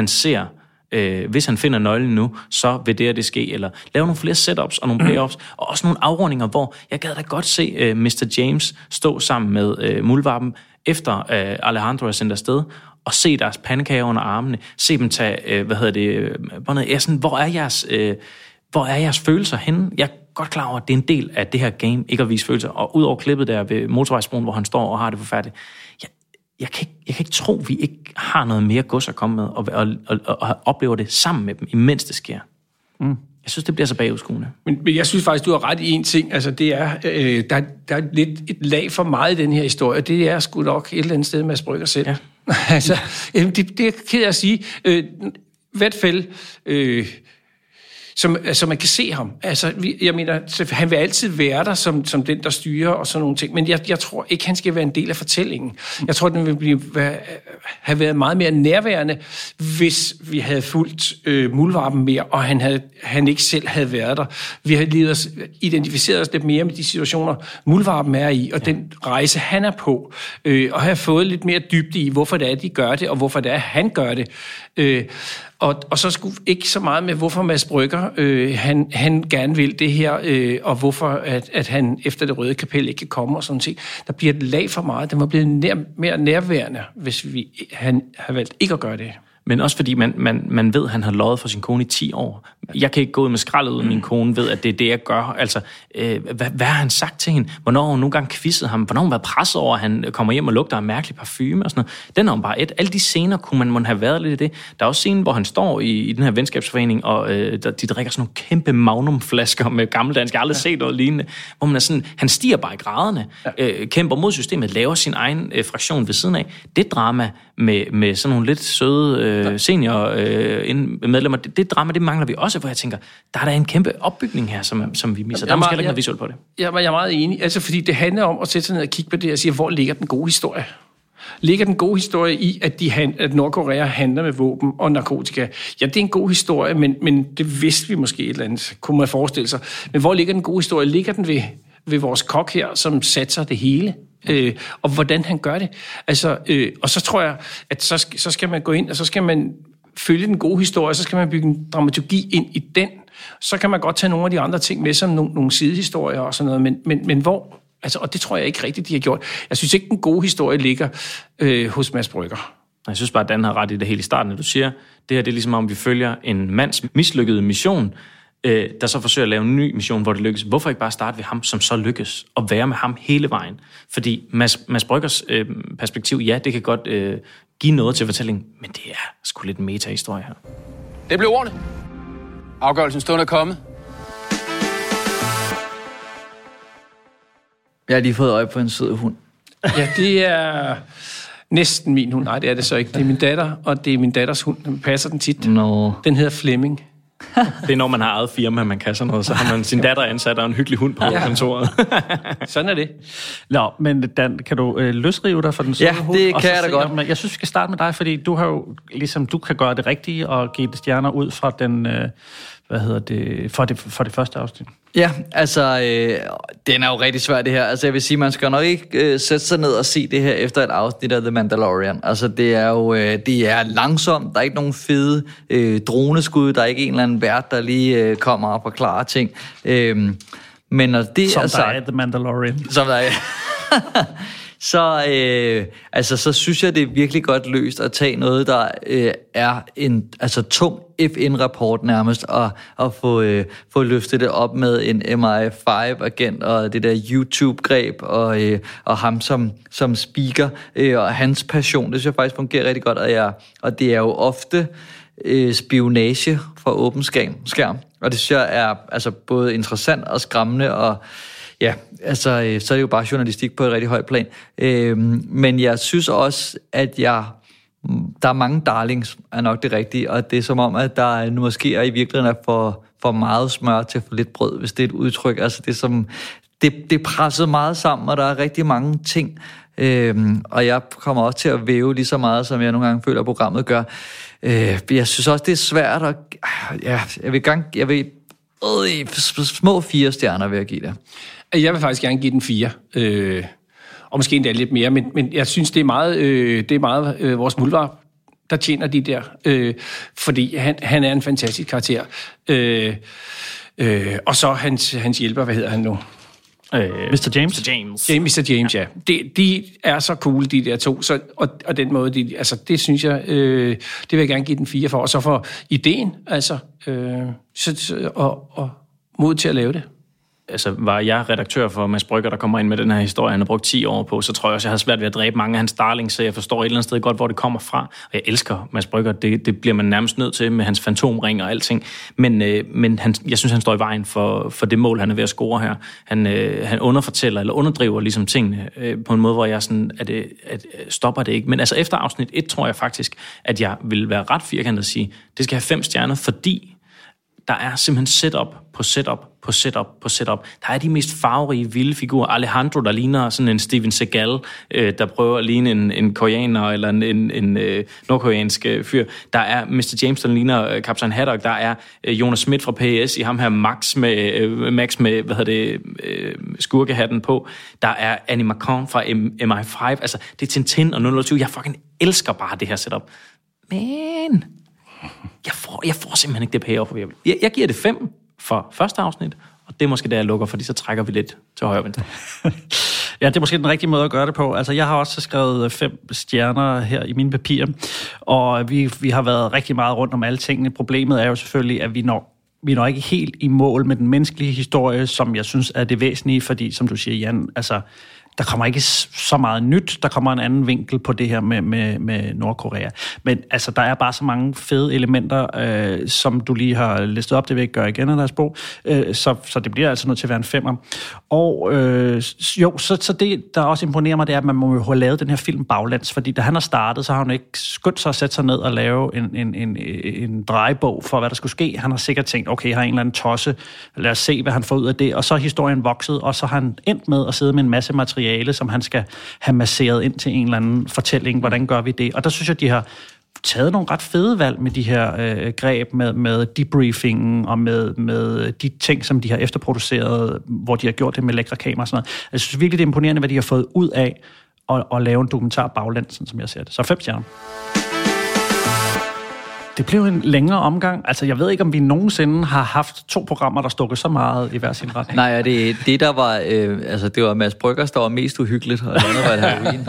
han finder nøglen nu, så vil det ske, eller lave nogle flere setups og nogle payoffs, og også nogle afrundinger, hvor jeg gad da godt se Mr. James stå sammen med Muldvarpen, efter Alejandro er sendt afsted, og se deres pandekager under armene, se dem tage, hvor er jeres følelser henne? Jeg er godt klar over, at det er en del af det her game, ikke at vise følelser, og ud over klippet der ved motorvejsbroen, hvor han står og har det forfærdeligt, jeg kan ikke tro, at vi ikke har noget mere gods at komme med, og oplever det sammen med dem, imens det sker. Jeg synes, det bliver så bagudskuende. Men jeg synes faktisk, du har ret i en ting. Altså, det er, der er lidt et lag for meget i den her historie. Det er sgu nok et eller andet sted, Mads Brygger selv. Ja. Altså, det er ked af at sige. I hvert fald... Så man kan se ham. Altså, jeg mener, han vil altid være der som den, der styrer og sådan nogle ting. Men jeg tror ikke, han skal være en del af fortællingen. Jeg tror, den vil have været meget mere nærværende, hvis vi havde fulgt Muldvarpen mere, og han ikke selv havde været der. Vi havde identificeret os lidt mere med de situationer, Muldvarpen er i, og den rejse, han er på. Og have fået lidt mere dybde i, hvorfor det er, de gør det, og hvorfor det er, han gør det. Og så skulle ikke så meget med, hvorfor Mads Brygger, han gerne vil det her, og hvorfor at han efter det røde kapel ikke kan komme og sådan ting. Der bliver et lag for meget. Den var blevet mere nærværende, hvis han havde valgt ikke at gøre det. Men også fordi man ved, at han har løjet for sin kone i 10 år. Jeg kan ikke gå ud med skraldet ud af min kone, ved, at det er det, jeg gør. Altså, hvad har han sagt til hende? Hvornår har hun nogle gange quizzet ham? Hvornår har hun været presset over, at han kommer hjem og lugter af mærkelig parfume og sådan noget? Den er jo bare alle de scener kunne man have været lidt i det. Der er også scenen, hvor han står i den her venskabsforening, og de drikker sådan nogle kæmpe magnumflasker med gammeldansk. Jeg har aldrig set noget lignende. Hvor man er sådan, han stiger bare i graderne, kæmper mod systemet, laver sin egen fraktion ved siden af. Det drama med sådan nogle lidt søde senior-medlemmer, det drama, det mangler vi også, hvor jeg tænker, der er der en kæmpe opbygning her, som vi misser. Der er måske heller ikke noget visuelt på det. Jeg er meget enig, altså fordi det handler om at sætte sig ned og kigge på det og sige, hvor ligger den gode historie? Ligger den gode historie i, at Nordkorea handler med våben og narkotika? Ja, det er en god historie, men det vidste vi måske et eller andet, kunne man forestille sig. Men hvor ligger den gode historie? Ligger den ved vores kok her, som satser det hele? Og hvordan han gør det. Altså, og så tror jeg, at så skal man gå ind, og så skal man følge den gode historie, så skal man bygge en dramaturgi ind i den. Så kan man godt tage nogle af de andre ting med, som nogle sidehistorier og sådan noget, men hvor... Altså, og det tror jeg ikke rigtigt, de har gjort. Jeg synes ikke, den gode historie ligger hos Mads Brügger. Jeg synes bare, at Dan har ret i det helt i starten, at du siger, det her det er ligesom om, vi følger en mands mislykkede mission, der så forsøger at lave en ny mission, hvor det lykkes. Hvorfor ikke bare starte ved ham, som så lykkes, og være med ham hele vejen? Fordi Mads Brüggers perspektiv, ja, det kan godt give noget til fortællingen, men det er sgu lidt en meta-historie her. Det blev ordene. Afgørelsen stund er kommet. Jeg har lige fået øje på en sød hund. Ja, det er næsten min hund. Nej, det er det så ikke. Det er min datter, og det er min datters hund. Den passer den tit. No. Den hedder Flemming. Det er, når man har eget firma, man kan sådan noget. Så har man sin datter ansat og en hyggelig hund på kontoret. Sådan er det. Nå, men Dan, kan du løsrive dig for den søde hund? Ja, det kan jeg da godt. Jeg synes, vi skal starte med dig, fordi du har jo, ligesom du kan gøre det rigtige og give det stjerner ud fra den, for det første afsnit. Ja, altså, den er jo rigtig svær det her. Altså, jeg vil sige, man skal nok ikke sætte sig ned og se det her efter et afsnit af The Mandalorian. Altså, det er jo det er langsomt. Der er ikke nogen fede droneskud. Der er ikke en eller anden vært, der lige kommer og forklarer ting. Men når det som er der er The Mandalorian. Som der er så synes jeg, det er virkelig godt løst at tage noget, der er en tung FN-rapport nærmest, og få løftet det op med en MI5-agent og det der YouTube-greb og ham som speaker og hans passion. Det synes jeg faktisk fungerer rigtig godt, og det er jo ofte spionage for åben skærm. Og det synes jeg er altså både interessant og skræmmende, og ja, altså, så er det jo bare journalistik på et rigtig højt plan. Men jeg synes også, at der er mange darlings, er nok det rigtige, og det er som om, at der nu måske er i virkeligheden er for meget smør til for lidt brød, hvis det er et udtryk. Altså det er presset meget sammen, og der er rigtig mange ting, og jeg kommer også til at væve lige så meget, som jeg nogle gange føler, at programmet gør. Jeg synes også, det er svært, og jeg vil små 4 stjerner vil jeg give det. Jeg vil faktisk gerne give den 4, og måske endda lidt mere, men jeg synes, det er meget vores Muldvarp, der tjener de der, fordi han er en fantastisk karakter. Og så hans hjælper, hvad hedder han nu? Mr. James. Mr. James, ja. De er så cool, de der to, så, og den måde, det synes jeg, det vil jeg gerne give den 4 for, og så for ideen, og mod til at lave det. Altså, var jeg redaktør for Mads Brügger, der kommer ind med den her historie, han har brugt 10 år på, så tror jeg også, jeg havde svært ved at dræbe mange af hans darlings, så jeg forstår et eller andet sted godt, hvor det kommer fra. Og jeg elsker Mads Brügger, det bliver man nærmest nødt til med hans fantomring og alting. Men jeg synes, han står i vejen for det mål, han er ved at score her. Han underfortæller eller underdriver ligesom tingene på en måde, hvor jeg sådan, at stopper det ikke. Men altså efter afsnit 1, tror jeg faktisk, at jeg vil være ret firkantet at sige, det skal have 5 stjerner, fordi der er simpelthen setup på setup på setup på setup. Der er de mest farverige, vilde figurer. Alejandro, der ligner sådan en Steven Seagal, der prøver at ligne en koreaner eller en nordkoreansk fyr. Der er Mr. James, der ligner Kaptajn Haddock. Der er Jonas Schmidt fra PES i ham her Max med skurkehatten på. Der er Annie Macon fra MI5. Altså, det er Tintin og 007. Jeg fucking elsker bare det her setup. Men jeg får simpelthen ikke det payoff. Jeg giver det 5 for første afsnit, og det er måske der, jeg lukker, fordi så trækker vi lidt til højre venstre. Ja, det er måske den rigtige måde at gøre det på. Altså, jeg har også skrevet 5 stjerner her i mine papirer, og vi har været rigtig meget rundt om alle tingene. Problemet er jo selvfølgelig, at vi når ikke helt i mål med den menneskelige historie, som jeg synes er det væsentlige, fordi, som du siger, Jan, altså, der kommer ikke så meget nyt. Der kommer en anden vinkel på det her med Nordkorea. Men altså, der er bare så mange fede elementer, som du lige har listet op. Det vil jeg ikke gøre igen, Andreas Bo. Så det bliver altså nødt til at være en 5'er. Og så det, der også imponerer mig, det er, at man må jo have lavet den her film baglæns. Fordi da han har startet, så har han ikke skyndt sig at sætte sig ned og lave en drejebog for, hvad der skulle ske. Han har sikkert tænkt, okay, jeg har en eller anden tosse. Lad os se, hvad han får ud af det. Og så er historien vokset, og så har han endt med at sidde med en masse materiale, som han skal have masseret ind til en eller anden fortælling. Hvordan gør vi det? Og der synes jeg, de har taget nogle ret fede valg med de her greb, med debriefingen og med de ting, som de har efterproduceret, hvor de har gjort det med lækre kameraer og sådan noget. Jeg synes virkelig, det er imponerende, hvad de har fået ud af at lave en dokumentar baglæns, som jeg ser det. Så 5 stjerner. Det blev en længere omgang. Altså, jeg ved ikke, om vi nogensinde har haft 2 programmer, der stukkede så meget i hver sin retning. Nej, det der var... det var Mads Bryggers, der var mest uhyggeligt, og det andet var et heroin.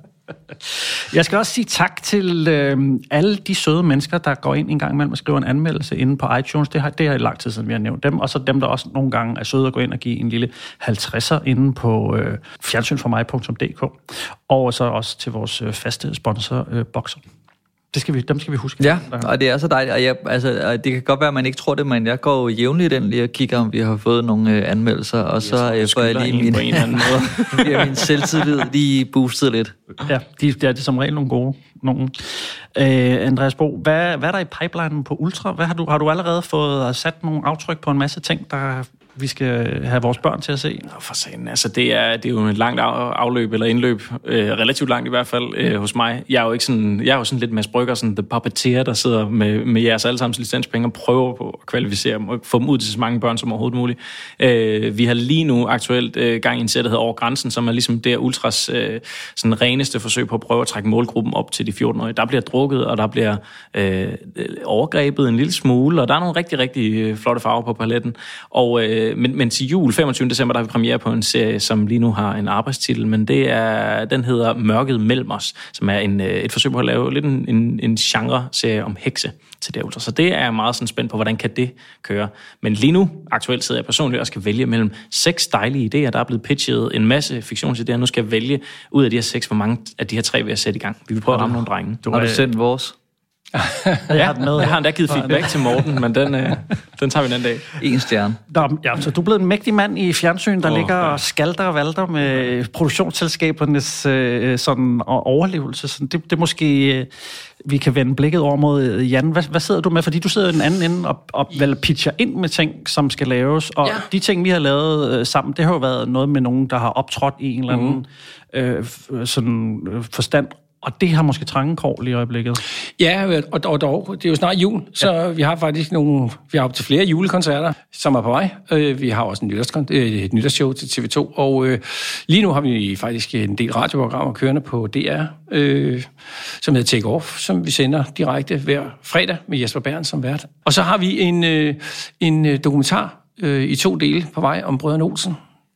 Jeg skal også sige tak til alle de søde mennesker, der går ind en gang imellem og skriver en anmeldelse inde på iTunes. Det er i lang tid siden, vi har nævnt dem. Og så dem, der også nogle gange er søde at gå ind og give en lille 50'er inde på fjernsynformig.dk. Og så også til vores faste sponsor, Boxer. Dem skal vi huske. Ja, og det er så dejligt. Og det kan godt være, at man ikke tror det, men jeg går jævnligt ind lige og kigger, om vi har fået nogle anmeldelser, og så får jeg lige på en eller anden måde. min selvtillid lige boostet lidt. Ja, det er som regel nogle gode. Andreas Bo, hvad er der i pipelinen på Ultra? Har du allerede fået sat nogle aftryk på en masse ting, der vi skal have vores børn til at se? For sagen, altså det er jo et langt afløb eller indløb, relativt langt i hvert fald hos mig. Jeg er jo sådan lidt Mads Brygger, sådan the puppeteer, der sidder med jeres allesammens licenspenge og prøver på at kvalificere dem og få dem ud til så mange børn som overhovedet muligt. Vi har lige nu aktuelt gang i en serie, der hedder Over Grænsen, som er ligesom det Ultras sådan reneste forsøg på at prøve at trække målgruppen op til de 14-årige. Der bliver drukket, og der bliver overgrebet en lille smule, og der er nogle rigtig, rigtig flotte farver på paletten. Og men til jul, 25. december, der har vi premiere på en serie, som lige nu har en arbejdstitel, men den hedder Mørket mellem os, som er et forsøg på at lave lidt en genre-serie om hekse til det Ultra. Så det er jeg meget sådan spændt på, hvordan kan det køre. Men lige nu, aktuelt sidder jeg personligt og skal vælge mellem 6 dejlige idéer, der er blevet pitchet en masse fiktionsidéer. Nu skal jeg vælge ud af de her 6, hvor mange af de her 3 vil jeg sætte i gang. Vi vil prøve at ramme nogle drenge. Har du sendt vores? Jeg har endda givet feedback til Morten, men den tager vi en anden dag. 1 stjerne. Så du er blevet en mægtig mand i fjernsyn, der ligger og skalter og valter med produktionsselskabernes sådan overlevelse. Så det måske vi kan vende blikket over mod Jan. Hvad sidder du med? Fordi du sidder i den anden ende og vel pitcher ind med ting, som skal laves. Og de ting, vi har lavet sammen, det har jo været noget med nogen, der har optrådt i en eller anden sådan forstand. Og det har måske trange lige i øjeblikket. Ja, og dog, det er jo snart jul, så vi har faktisk vi har op til flere julekoncerter, som er på vej. Vi har også et nytårsshow til TV2, og lige nu har vi faktisk en del radioprogrammer kørende på DR, som hedder Take Off, som vi sender direkte hver fredag med Jesper Bern som vært. Og så har vi en dokumentar i 2 dele på vej om Brødrene Olsen,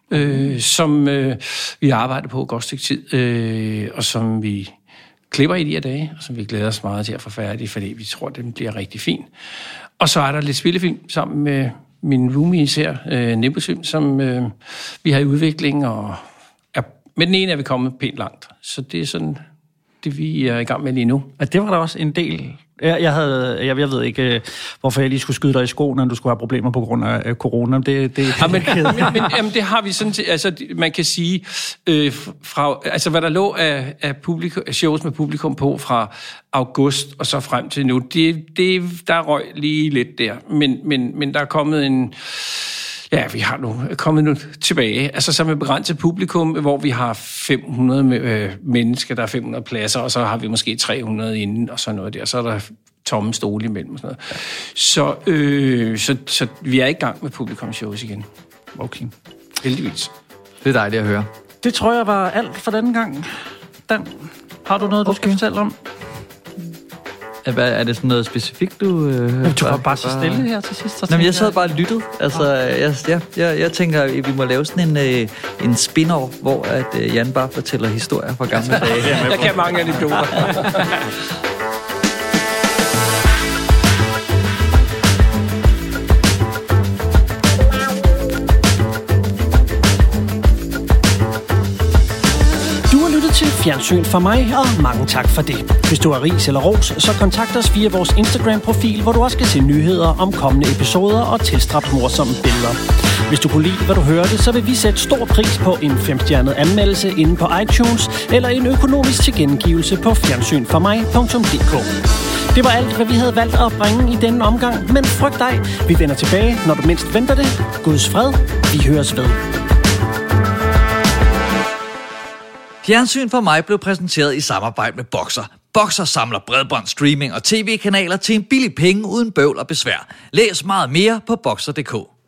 som vi har arbejdet på et godt stykke tid, og som vi klipper i de her dage, og som vi glæder os meget til at få færdig, fordi vi tror, at den bliver rigtig fin. Og så er der lidt spillefilm sammen med min roomies her, Nimbusfilm, som vi har i udvikling, og med den ene er vi kommet pænt langt. Så det er sådan det, vi er i gang med lige nu. Og det var der også en del. Jeg ved ikke, hvorfor jeg lige skulle skyde dig i skoene, når du skulle have problemer på grund af corona. Men det har vi sådan til, altså man kan sige, hvad der lå af shows med publikum på fra august og så frem til nu, der røg lige lidt der. Men der er kommet en... Ja, vi har nu kommet tilbage. Altså så med begrænset publikum, hvor vi har 500 mennesker, der er 500 pladser, og så har vi måske 300 inden, og sådan noget der. Så er der tomme stole imellem og sådan noget. Så vi er i gang med publikumshows igen. Okay. Heldigvis. Det er dejligt at høre. Det tror jeg var alt for denne gang. Dan, har du noget, du skal fortælle om? Er det sådan noget specifikt, du... Du var bare så stille her til sidst. Jamen, jeg sad bare og lyttede. Altså, jeg tænker, at vi må lave sådan en spin-off, hvor at Jan bare fortæller historier fra gamle dage. Jeg kan mange anekdoter. Til Fjernsyn for mig, og mange tak for det. Hvis du har ris eller ros, så kontakt os via vores Instagram-profil, hvor du også kan se nyheder om kommende episoder og tilstræbt morsomme billeder. Hvis du kunne lide, hvad du hørte, så vil vi sætte stor pris på en 5-stjernet anmeldelse inde på iTunes, eller en økonomisk tilkendegivelse på fjernsynformig.dk. Det var alt, hvad vi havde valgt at bringe i denne omgang, men frygt dig, vi vender tilbage, når du mindst venter det. Guds fred, vi høres ved. Fjernsyn for mig blev præsenteret i samarbejde med Boxer. Boxer samler bredbånd, streaming og tv-kanaler til en billig penge uden bøvl og besvær. Læs meget mere på Boxer.dk.